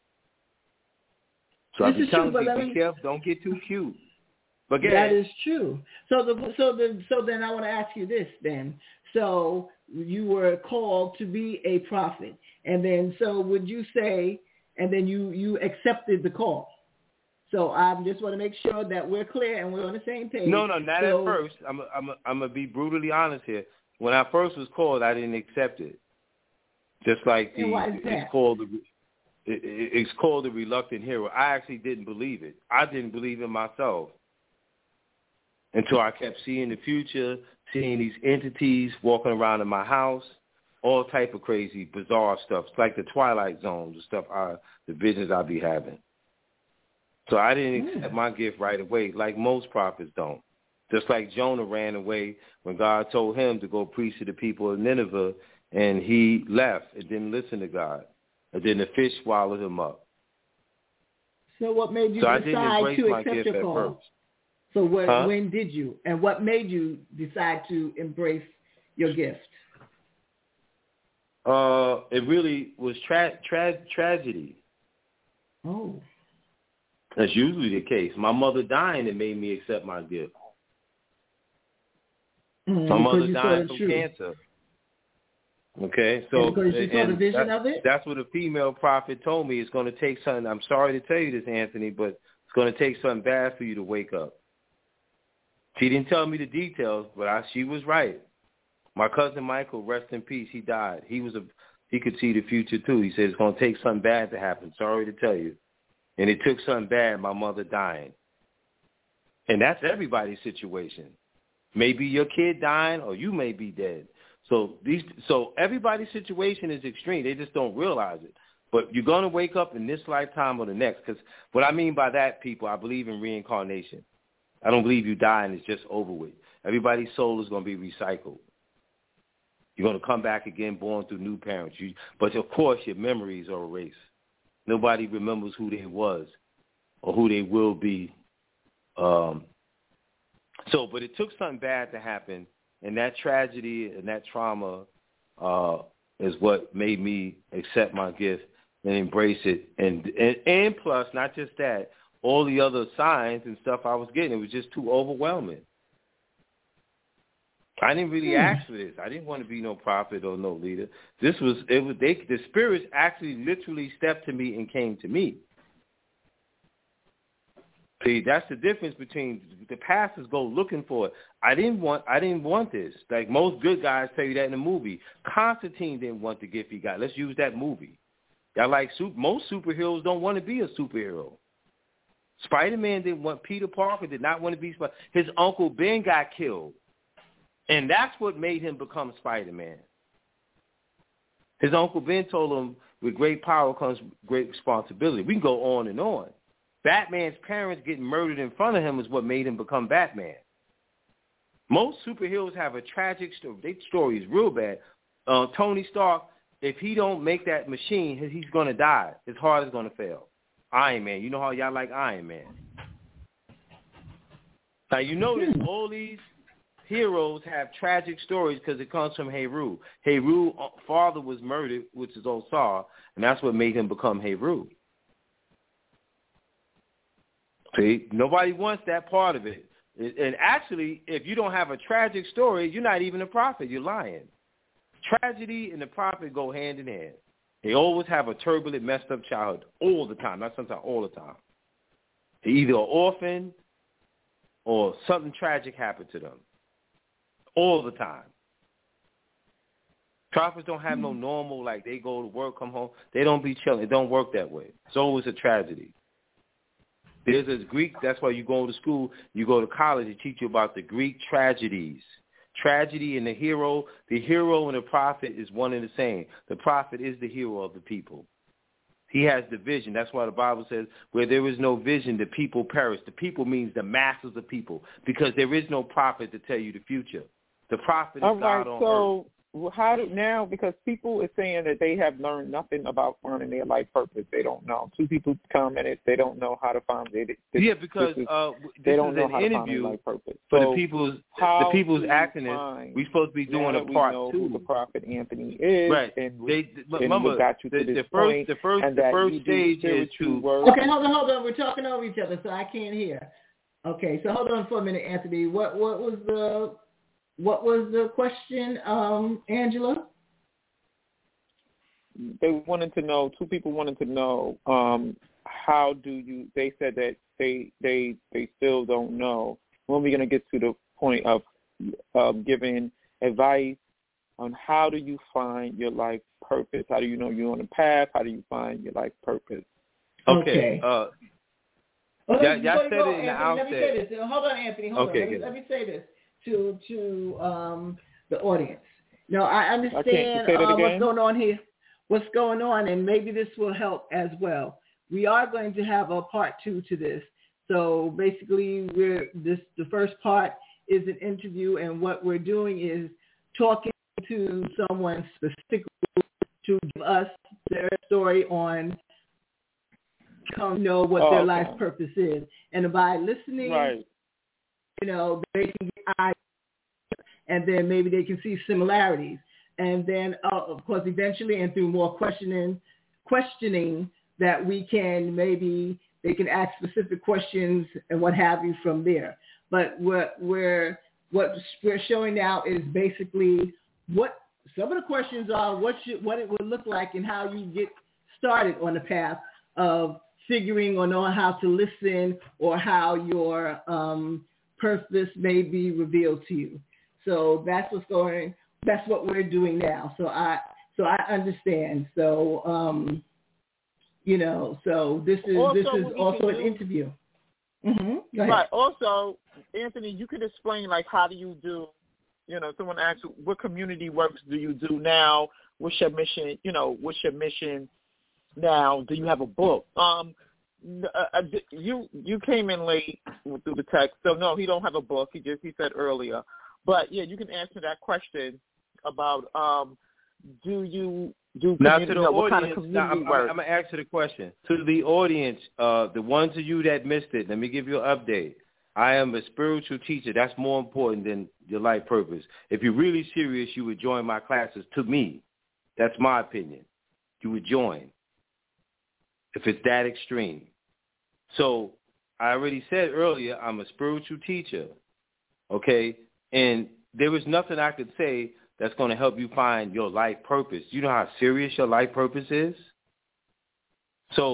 D: So I be telling people, be careful, don't get too cute. But
C: that is true. So the so the so then I want to ask you this then. So you were called to be a prophet, and then so would you say, and then you you accepted the call. So I just want to make sure that we're clear and we're on the same page.
D: No, no, not so, at first. I'm I'm I'm gonna be brutally honest here. When I first was called, I didn't accept it. Just like the it's called the it, it, it's called the reluctant hero. I actually didn't believe it. I didn't believe in myself until I kept seeing the future, seeing these entities walking around in my house, all type of crazy, bizarre stuff. It's like the Twilight Zone, the stuff, I, the visions I be having. So I didn't accept yeah. my gift right away, like most prophets don't. Just like Jonah ran away when God told him to go preach to the people of Nineveh, and he left and didn't listen to God. And then the fish swallowed him up.
C: So what made you
D: so
C: decide to accept your call? So what, huh? when did you? And what made you decide to embrace your gift?
D: Uh, it really was tra- tra- tragedy.
C: Oh.
D: That's usually the case. My mother dying that made me accept my gift.
C: Mm,
D: my mother died from true. cancer. Okay, so
C: because you saw the vision
D: that,
C: of it?
D: That's what a female prophet told me. It's going to take something. I'm sorry to tell you this, Anthony, but it's going to take something bad for you to wake up. She didn't tell me the details, but I, she was right. My cousin Michael, rest in peace, he died. He was a he could see the future too. He said it's going to take something bad to happen. Sorry to tell you, and it took something bad. My mother dying, and that's everybody's situation. Maybe your kid dying, or you may be dead. So these, so everybody's situation is extreme. They just don't realize it. But you're going to wake up in this lifetime or the next. Because what I mean by that, people, I believe in reincarnation. I don't believe you die and it's just over with. Everybody's soul is going to be recycled. You're going to come back again, born through new parents. You, but, of course, your memories are erased. Nobody remembers who they was or who they will be. Um, so, but it took something bad to happen. And that tragedy and that trauma uh, is what made me accept my gift and embrace it. And, and and plus, not just that, all the other signs and stuff I was getting, it was just too overwhelming. I didn't really hmm. ask for this. I didn't want to be no prophet or no leader. This was, it was, they, the spirits actually literally stepped to me and came to me. See, that's the difference between the pastors go looking for it. I didn't want I didn't want this. Like most good guys tell you that in the movie. Constantine didn't want the gift he got. Let's use that movie. Y'all like most superheroes don't want to be a superhero. Spider-Man didn't want Peter Parker did not want to be Spider. His Uncle Ben got killed. And that's what made him become Spider-Man. His Uncle Ben told him, with great power comes great responsibility. We can go on and on. Batman's parents getting murdered in front of him is what made him become Batman. Most superheroes have a tragic story. Their story is real bad. Uh, Tony Stark, if he don't make that machine, he's going to die. His heart is going to fail. Iron Man. You know how y'all like Iron Man. Now, you notice all these heroes have tragic stories because it comes from Heru. Heru's father was murdered, which is Osar, and that's what made him become Heru. See, nobody wants that part of it. And actually, if you don't have a tragic story, you're not even a prophet. You're lying. Tragedy and the prophet go hand in hand. They always have a turbulent, messed up childhood all the time, not sometimes, all the time. They're either an orphan or something tragic happened to them. All the time. Prophets don't have no normal, like they go to work, come home. They don't be chilling. It don't work that way. It's always a tragedy. There's this Greek, that's why you go to school, you go to college, they teach you about the Greek tragedies. Tragedy and the hero, the hero and the prophet is one and the same. The prophet is the hero of the people. He has the vision. That's why the Bible says, where there is no vision, the people perish. The people means the masses of people, because there is no prophet to tell you the future. The prophet is
B: All
D: God
B: right,
D: on
B: so
D: earth.
B: how do now, because people are saying that they have learned nothing about finding their life purpose. They don't know. Two people commented they don't know how to find it. This,
D: yeah, because
B: this is,
D: uh,
B: they
D: this
B: don't
D: is
B: know
D: an
B: how to
D: interview
B: find their life purpose.
D: for
B: so
D: the people's
B: how
D: the people's acting this.
B: Find,
D: We're supposed to be doing
B: now
D: a
B: that
D: part
B: we know
D: two.
B: Who the prophet Anthony is,
D: right?
B: And
D: they,
B: and
D: remember
B: got you
D: the,
B: to this
D: the first
B: point,
D: the first
B: and
D: the
B: that
D: first
B: you
D: stage is to
B: work.
C: Okay, hold on, hold on. We're talking over each other, so I can't hear. Okay, so hold on for a minute, Anthony. What what was the what was the question, um, Angela?
B: They wanted to know. Two people wanted to know. Um, how do you? They said that they they they still don't know. When are we going to get to the point of um, giving advice on how do you find your life purpose? How do you know you're on the path? How do you find your life purpose?
D: Okay. okay. Uh,
C: well,
D: y'all, y'all said
C: go,
D: it in the
C: Anthony,
D: outset.
C: Let me say this. Hold on, Anthony. Hold
D: okay,
C: on. Let me, let me say this to to um, the audience. No, I understand
B: I
C: uh, what's going on here. What's going on, and maybe this will help as well. We are going to have a part two to this. So basically, we're this the first part is an interview, and what we're doing is talking to someone specifically to give us their story on come know what
B: oh,
C: their
B: okay.
C: life purpose is, and by listening,
B: right.
C: you know, they can get ideas, and then maybe they can see similarities. And then, uh, of course, eventually, and through more questioning, questioning that we can maybe they can ask specific questions and what have you from there. But what we're what we're showing now is basically what some of the questions are, what should, what it would look like, and how you get started on the path of figuring or knowing how to listen, or how your um, purpose may be revealed to you. So that's what's going. That's what we're doing now. So I, so I understand. So, um, you know, so this is
B: also,
C: this is also an
B: do,
C: interview. Mm-hmm. Go ahead.
B: Right. Also, Anthony, you could explain like how do you do? You know, someone asks, what community works do you do now? What's your mission? You know, what's your mission now? Do you have a book? Um, uh, you you came in late through the text, so no, he don't have a book. He just he said earlier. But yeah, you can answer that question about um, do you do community,
D: now to the
B: you know, what
D: audience,
B: kind of community
D: now, I'm,
B: work?
D: I'm, I'm gonna answer the question to the audience. Uh, the ones of you that missed it, let me give you an update. I am a spiritual teacher. That's more important than your life purpose. If you're really serious, you would join my classes. To me, that's my opinion. You would join if it's that extreme. So I already said earlier, I'm a spiritual teacher. Okay. And there is nothing I could say that's going to help you find your life purpose. You know how serious your life purpose is? So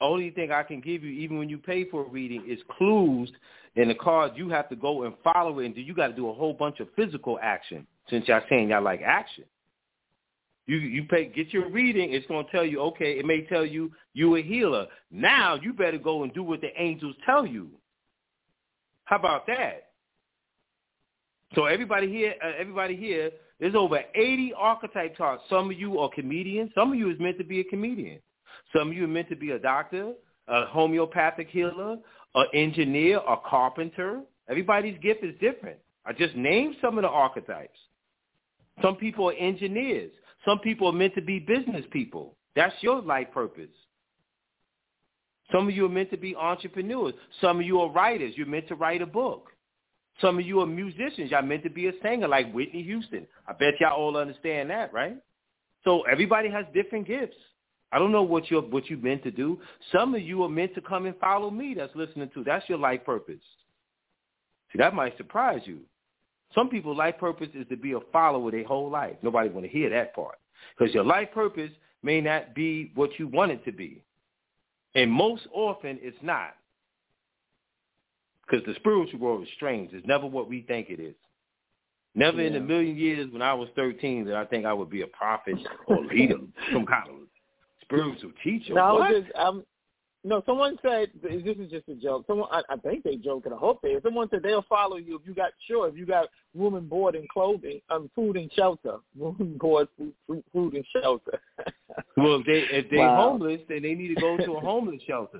D: only thing I can give you, even when you pay for a reading, is clues in the cards. You have to go and follow it, and you got to do a whole bunch of physical action. Since y'all saying y'all like action, you you pay get your reading. It's going to tell you, okay. It may tell you you a healer. Now you better go and do what the angels tell you. How about that? So everybody here, uh, everybody here, there's over eighty archetype charts. Some of you are comedians. Some of you is meant to be a comedian. Some of you are meant to be a doctor, a homeopathic healer, an engineer, a carpenter. Everybody's gift is different. I just named some of the archetypes. Some people are engineers. Some people are meant to be business people. That's your life purpose. Some of you are meant to be entrepreneurs. Some of you are writers. You're meant to write a book. Some of you are musicians. Y'all meant to be a singer like Whitney Houston. I bet y'all all understand that, right? So everybody has different gifts. I don't know what you're what you're meant to do. Some of you are meant to come and follow me that's listening to. That's your life purpose. See, that might surprise you. Some people's life purpose is to be a follower their whole life. Nobody want to hear that part. Because your life purpose may not be what you want it to be. And most often it's not. Because the spiritual world is strange. It's never what we think it is. Never yeah. in a million years when I was thirteen did I think I would be a prophet or leader, some kind of spiritual teacher.
B: No,
D: what?
B: Just, um, no, someone said, this is just a joke. Someone, I, I think they joke, and I hope they. Someone said they'll follow you if you got, sure, if you got room and board and clothing, um, food and shelter. Room and board, food, food and shelter.
D: Well, if, they, if they're
B: wow.
D: homeless, then they need to go to a homeless shelter.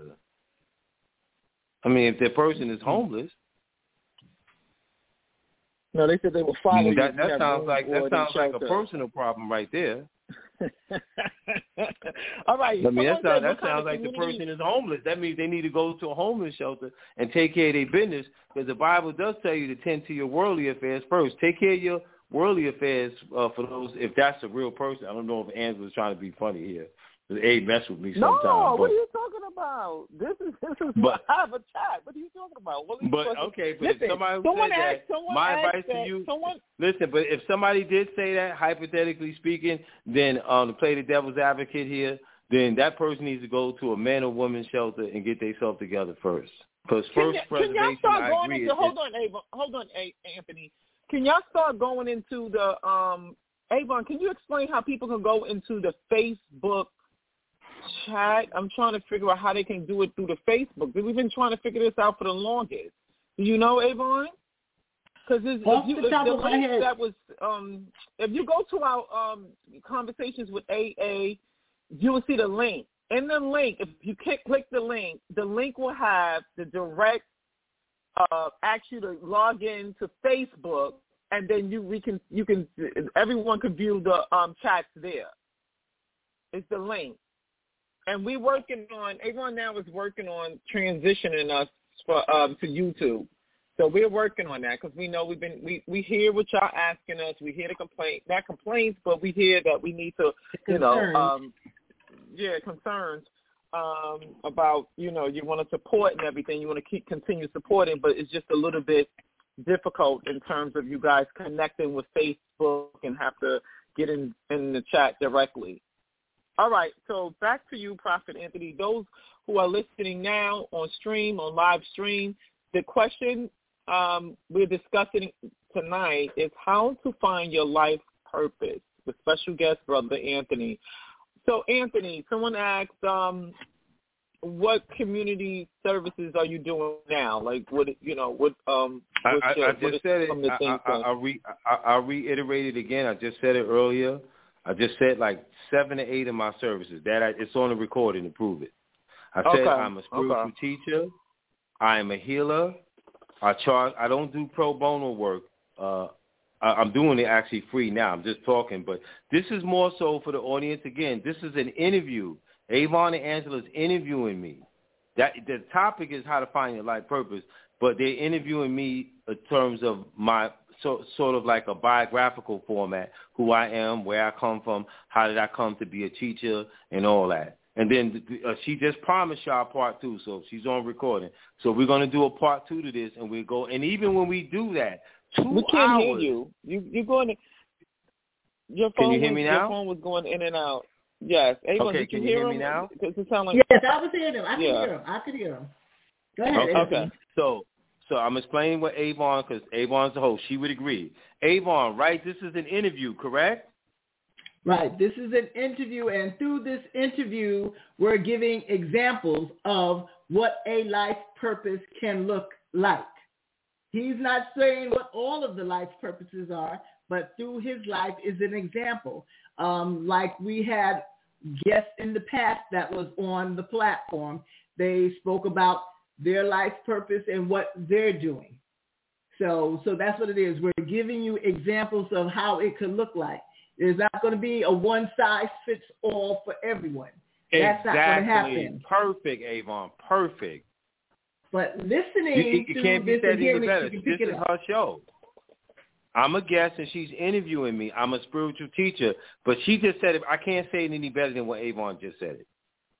D: I mean, if the person is homeless.
B: No, they said they will follow you.
D: That, that sounds like that sounds like a personal problem right there.
B: All right.
D: I mean, that sounds, that sounds like the person is homeless. That means they need to go to a homeless shelter and take care of their business, because the Bible does tell you to tend to your worldly affairs first. Take care of your worldly affairs uh, for those, if that's a real person. I don't know if Angela's trying to be funny here. Abe mess with me sometimes.
B: No,
D: but,
B: what are you talking about? This is this is but, I have a chat. What are you talking about? What are you
D: but
B: talking
D: okay, but
B: listen,
D: if somebody
B: someone
D: said
B: asked,
D: that,
B: someone
D: my
B: asked
D: advice
B: that,
D: to you,
B: someone,
D: listen. But if somebody did say that, hypothetically speaking, then um, to play the devil's advocate here, then that person needs to go to a man or woman shelter and get themselves together first. Because first
B: can,
D: preservation,
B: can y'all start
D: I
B: going
D: agree.
B: into? Hold on, Avon. Hold on, Anthony. Can y'all start going into the um, Avon? Can you explain how people can go into the Facebook chat? I'm trying to figure out how they can do it through the Facebook. We've been trying to figure this out for the longest. Do you know, Avon? Because if you,
C: the top
B: the
C: of my
B: link
C: head.
B: that was, um, if you go to our um, conversations with A A, you will see the link. In the link, if you click, click the link, the link will have the direct, uh, ask you to log in to Facebook, and then you we can you can everyone can view the um, chats there. It's the link. And we're working on, everyone now is working on transitioning us for um, to YouTube. So we're working on that because we know we've been, we, we hear what y'all asking us. We hear the complaint, not complaints, but we hear that we need to, you know, um, yeah, concerns um, about, you know, you want to support and everything. You want to keep continue supporting, but it's just a little bit difficult in terms of you guys connecting with Facebook and have to get in, in the chat directly. All right, so back to you, Prophet Anthony. Those who are listening now on stream, on live stream, the question um, we're discussing tonight is how to find your life purpose with special guest, Brother Anthony. So, Anthony, someone asked, um, what community services are you doing now? Like, what, you know, what, um,
D: I,
B: what's your,
D: I, I just
B: what
D: said it. I, I, I, I, re, I, I reiterate it again. I just said it earlier. I just said like seven to eight of my services. That I, it's on the recording to prove it. I said
B: okay.
D: I'm a spiritual
B: okay.
D: teacher. I am a healer. I charge. I don't do pro bono work. Uh, I, I'm doing it actually free now. I'm just talking, but this is more so for the audience. Again, this is an interview. Avon and Angela is interviewing me. That the topic is how to find your life purpose, but they're interviewing me in terms of my. So, sort of like a biographical format, who I am, where I come from, how did I come to be a teacher, and all that. And then uh, she just promised y'all part two, so she's on recording. So we're going to do a part two to this, and we go. And even when we do that, two
B: we can't
D: hours.
B: hear you. You you're going to. Your phone
D: Can you hear
B: was,
D: me
B: your
D: now?
B: phone was going in and out. Yes. Avon,
D: okay,
B: did you
D: can you
B: hear,
D: hear
B: him?
D: me now?
B: Does it sound like?
C: Yes, I was hearing him. I could
B: Yeah.
C: hear him. I could hear him. Go ahead,
D: Okay.
C: Avon.
D: okay. So, so I'm explaining what Avon, because Avon's the host. She would agree. Avon, right? This is an interview, correct?
C: Right. This is an interview, and through this interview, we're giving examples of what a life purpose can look like. He's not saying what all of the life purposes are, but through his life is an example. Um, like we had guests in the past that was on the platform. They spoke about their life purpose and what they're doing. So, so that's what it is. We're giving you examples of how it could look like. There's not going to be a one-size-fits-all for everyone. That's
D: exactly.
C: not going to happen.
D: Perfect, Avon. Perfect.
C: But listening
D: You, it
C: to
D: can't be
C: this
D: said
C: and hearing
D: any
C: it,
D: better.
C: you can
D: This
C: pick it
D: is
C: up.
D: her show. I'm a guest, and she's interviewing me. I'm a spiritual teacher, but she just said it. I can't say it any better than what Avon just said it.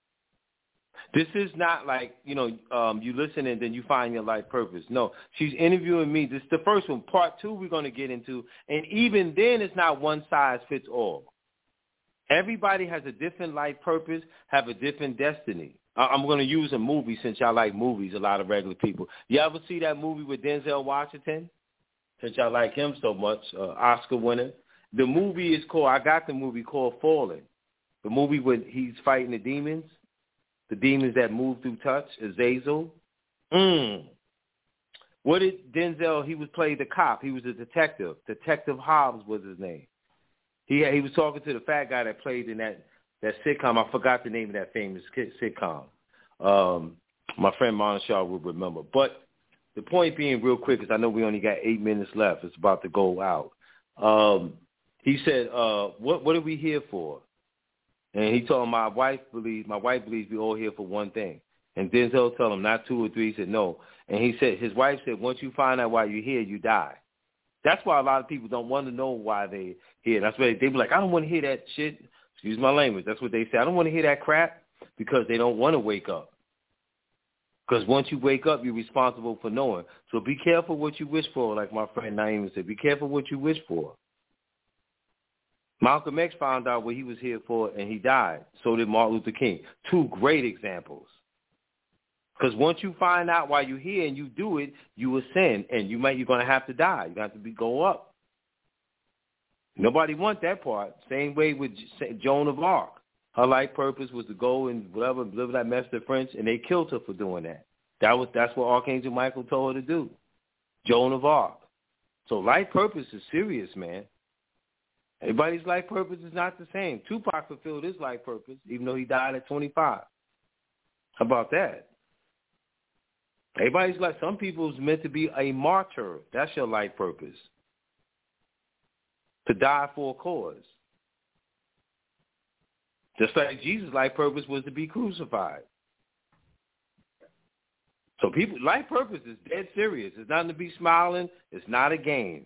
D: This is not like, you know, um, you listen and then you find your life purpose. No, she's interviewing me. This is the first one. Part two we're going to get into, and even then it's not one size fits all. Everybody has a different life purpose, have a different destiny. I'm going to use a movie since y'all like movies, a lot of regular people. You ever see that movie with Denzel Washington? Since y'all like him so much, uh, Oscar winner. The movie is called, I got the movie called Fallen. The movie where he's fighting the demons, the demons that move through touch, Azazel. Mm. What did Denzel, he was playing the cop. He was a detective. Detective Hobbs was his name. He he was talking to the fat guy that played in that, that sitcom. I forgot the name of that famous sitcom. Um, my friend Monshar would remember. But the point being real quick, because I know we only got eight minutes left. It's about to go out. Um, he said, uh, what what are we here for? And he told him, my wife believes, my wife believes we're all here for one thing. And Denzel told him, not two or three. He said, no. And he said, his wife said, once you find out why you're here, you die. That's why a lot of people don't want to know why they're here. That's why they be like, I don't want to hear that shit. Excuse my language. That's what they say. I don't want to hear that crap, because they don't want to wake up. Because once you wake up, you're responsible for knowing. So be careful what you wish for, like my friend Naeem said. Be careful what you wish for. Malcolm X found out what he was here for, and he died. So did Martin Luther King. Two great examples. Because once you find out why you're here and you do it, you ascend, and you might you're going to have to die. You have to be go up. Nobody want that part. Same way with Joan of Arc. Her life purpose was to go and whatever, live that mess to French, and they killed her for doing that. That was that's what Archangel Michael told her to do. Joan of Arc. So life purpose is serious, man. Everybody's life purpose is not the same. Tupac fulfilled his life purpose, even though he died at twenty-five. How about that? Everybody's like, some people's meant to be a martyr. That's your life purpose. To die for a cause. Just like Jesus' life purpose was to be crucified. So people, life purpose is dead serious. It's nothing to be smiling. It's not a game.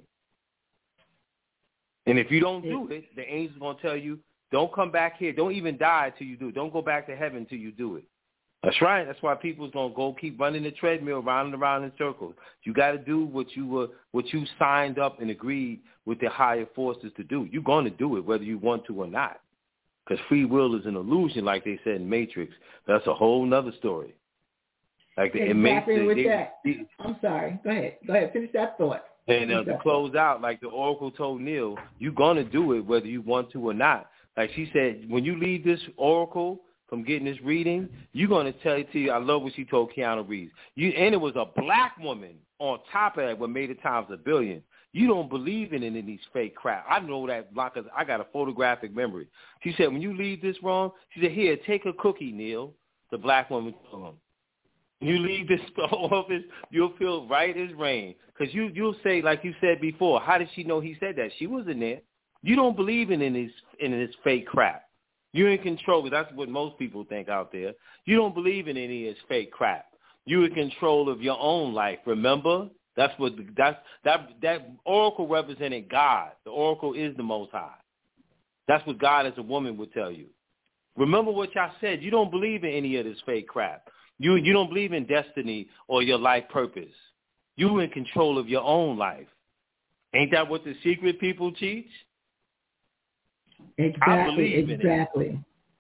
D: And if you don't do it, the angel's going to tell you, don't come back here. Don't even die till you do it. Don't go back to heaven till you do it. That's right. That's why people's going to go keep running the treadmill round and around in circles. You got to do what you were, what you signed up and agreed with the higher forces to do. You're going to do it whether you want to or not. Because free will is an illusion, like they said in Matrix. That's a whole nother story. Like the
C: exactly
D: it
C: with
D: they,
C: that.
D: They,
C: I'm sorry. Go ahead. Go ahead. Finish that thought.
D: And uh, to close out, like the Oracle told Neil, you're going to do it whether you want to or not. Like she said, when you leave this Oracle from getting this reading, you're going to tell it to you. I love what she told Keanu Reeves. You, and it was a black woman on top of that what made it times a billion. You don't believe in any of these fake crap. I know that because I got a photographic memory. She said, when you leave this wrong, she said, here, take a cookie, Neil. The black woman told him. You leave this office, you'll feel right as rain. Because you, you'll say, like you said before, how did she know he said that? She wasn't there. You don't believe in this, in this fake crap. You're in control. That's what most people think out there. You don't believe in any of this fake crap. You're in control of your own life, remember? That's what that's that that oracle represented God. The oracle is the Most High. That's what God as a woman would tell you. Remember what y'all said. You don't believe in any of this fake crap. You you don't believe in destiny or your life purpose. You're in control of your own life. Ain't that what the secret people teach?
C: Exactly.
D: I believe in
C: exactly.
D: it.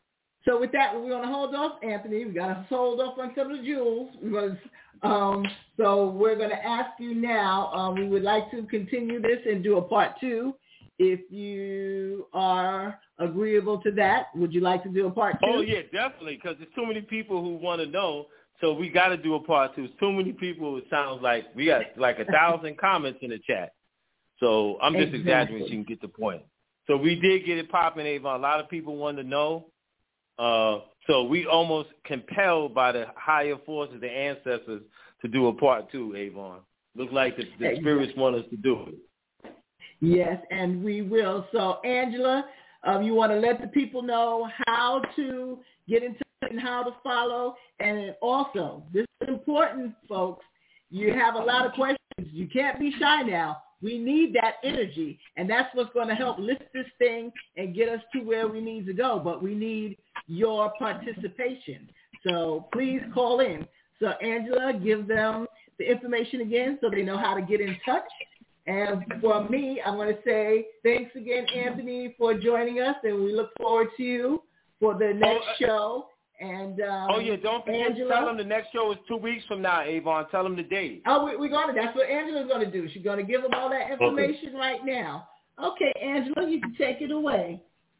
C: So with that, we're going to hold off, Anthony. We got to hold off on some of the jewels. Because, um, so we're going to ask you now. Um, we would like to continue this and do a part two. If you are agreeable to that, would you like to do a part two?
D: Oh, yeah, definitely, because there's too many people who want to know, so we got to do a part two. There's too many people. It sounds like we got like a thousand comments in the chat. So I'm just
C: exactly.
D: exaggerating so you can get the point. So we did get it popping, Avon. A lot of people wanted to know. Uh, so we almost compelled by the higher forces, the ancestors, to do a part two, Avon. Looks like the, the
C: exactly.
D: spirits want us to do it.
C: Yes, and we will. So, Angela, um, you want to let the people know how to get in touch and how to follow. And also, this is important, folks. You have a lot of questions. You can't be shy now. We need that energy, and that's what's going to help lift this thing and get us to where we need to go. But we need your participation. So please call in. So, Angela, give them the information again so they know how to get in touch. And for me, I want to say thanks again, Anthony, for joining us, and we look forward to you for the next
D: oh, uh,
C: show. And um,
D: oh yeah, don't forget.
C: Angela,
D: tell them the next show is two weeks from now, Avon. Tell them the date.
C: Oh, we, we're going to. That's what Angela's going to do. She's going to give them all that information
D: okay.
C: right now. Okay, Angela, you can take it away.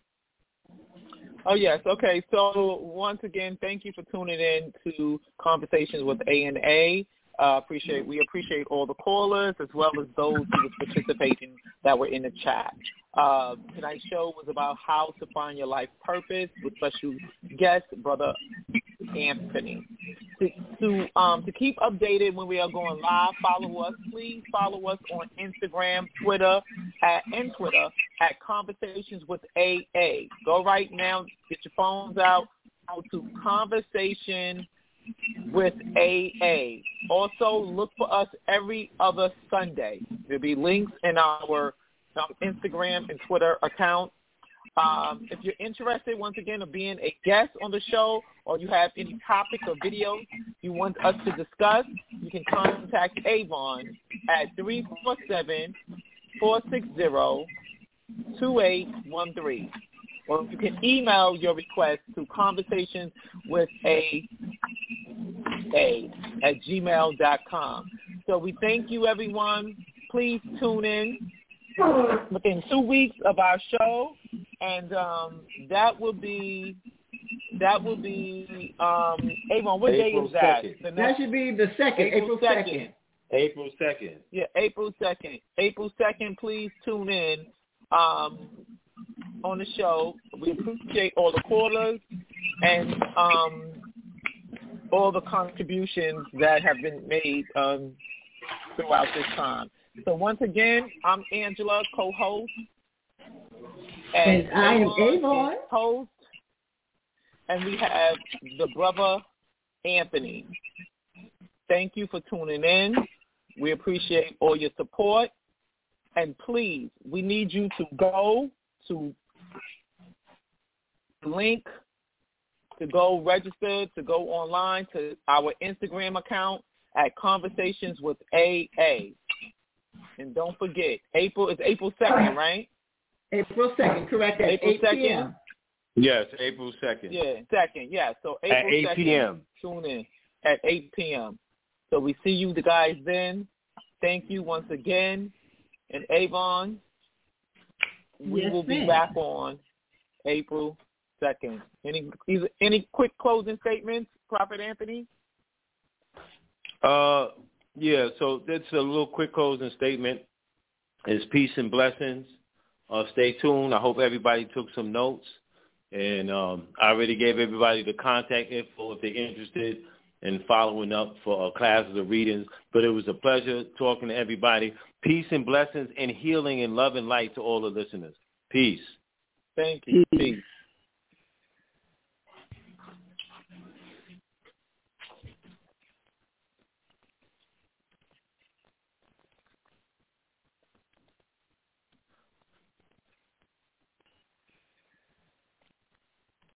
B: Oh, yes. Okay. So once again, thank you for tuning in to Conversations with A and A. Uh, appreciate we appreciate all the callers as well as those who were participating that were in the chat. Uh, tonight's show was about how to find your life purpose with special guest, Brother Anthony. To to, um, to keep updated when we are going live, follow us. Please follow us on Instagram, Twitter, at, and Twitter at Conversations with A A. Go right now, get your phones out, go to Conversation with A A. Also, look for us every other Sunday. There'll be links in our um, Instagram and Twitter accounts. Um, if you're interested, once again, of being a guest on the show, or you have any topics or videos you want us to discuss, you can contact Avon at three four seven, four six zero, two eight one three. Or you can email your request to conversations with a a at gmail dot com. So we thank you, everyone. Please tune in within two weeks of our show, and um, that will be that will be um, Avon. What day is that? The next,
C: that should be the second, April second.
D: April second.
B: Yeah, April second. April second. Please tune in um, on the show. We appreciate all the callers and um, all the contributions that have been made um, throughout this time. So once again, I'm Angela, co-host.
C: And, and I am Avon,
B: host. And we have the brother Anthony. Thank you for tuning in. We appreciate all your support. And please, we need you to go to the link, to go register, to go online to our Instagram account at Conversations with A A. And don't forget, April is April second, right?
C: April second, correct, at
B: April
C: eight p.m.
D: Yes, April second.
B: Yeah, second, yeah. So April
D: at eight p.m.
B: Tune in at eight p.m. So we see you the guys then. Thank you once again. And Avon, we
C: yes,
B: will be
C: ma'am.
B: back on April second. Any any quick closing statements, Prophet Anthony?
D: Uh, yeah, so that's a little quick closing statement. It's peace and blessings. Uh, stay tuned. I hope everybody took some notes. And um, I already gave everybody the contact info if they're interested in following up for uh, classes or readings. But it was a pleasure talking to everybody. Peace and blessings and healing and love and light to all the listeners. Peace.
B: Thank you.
C: Peace.
B: Peace.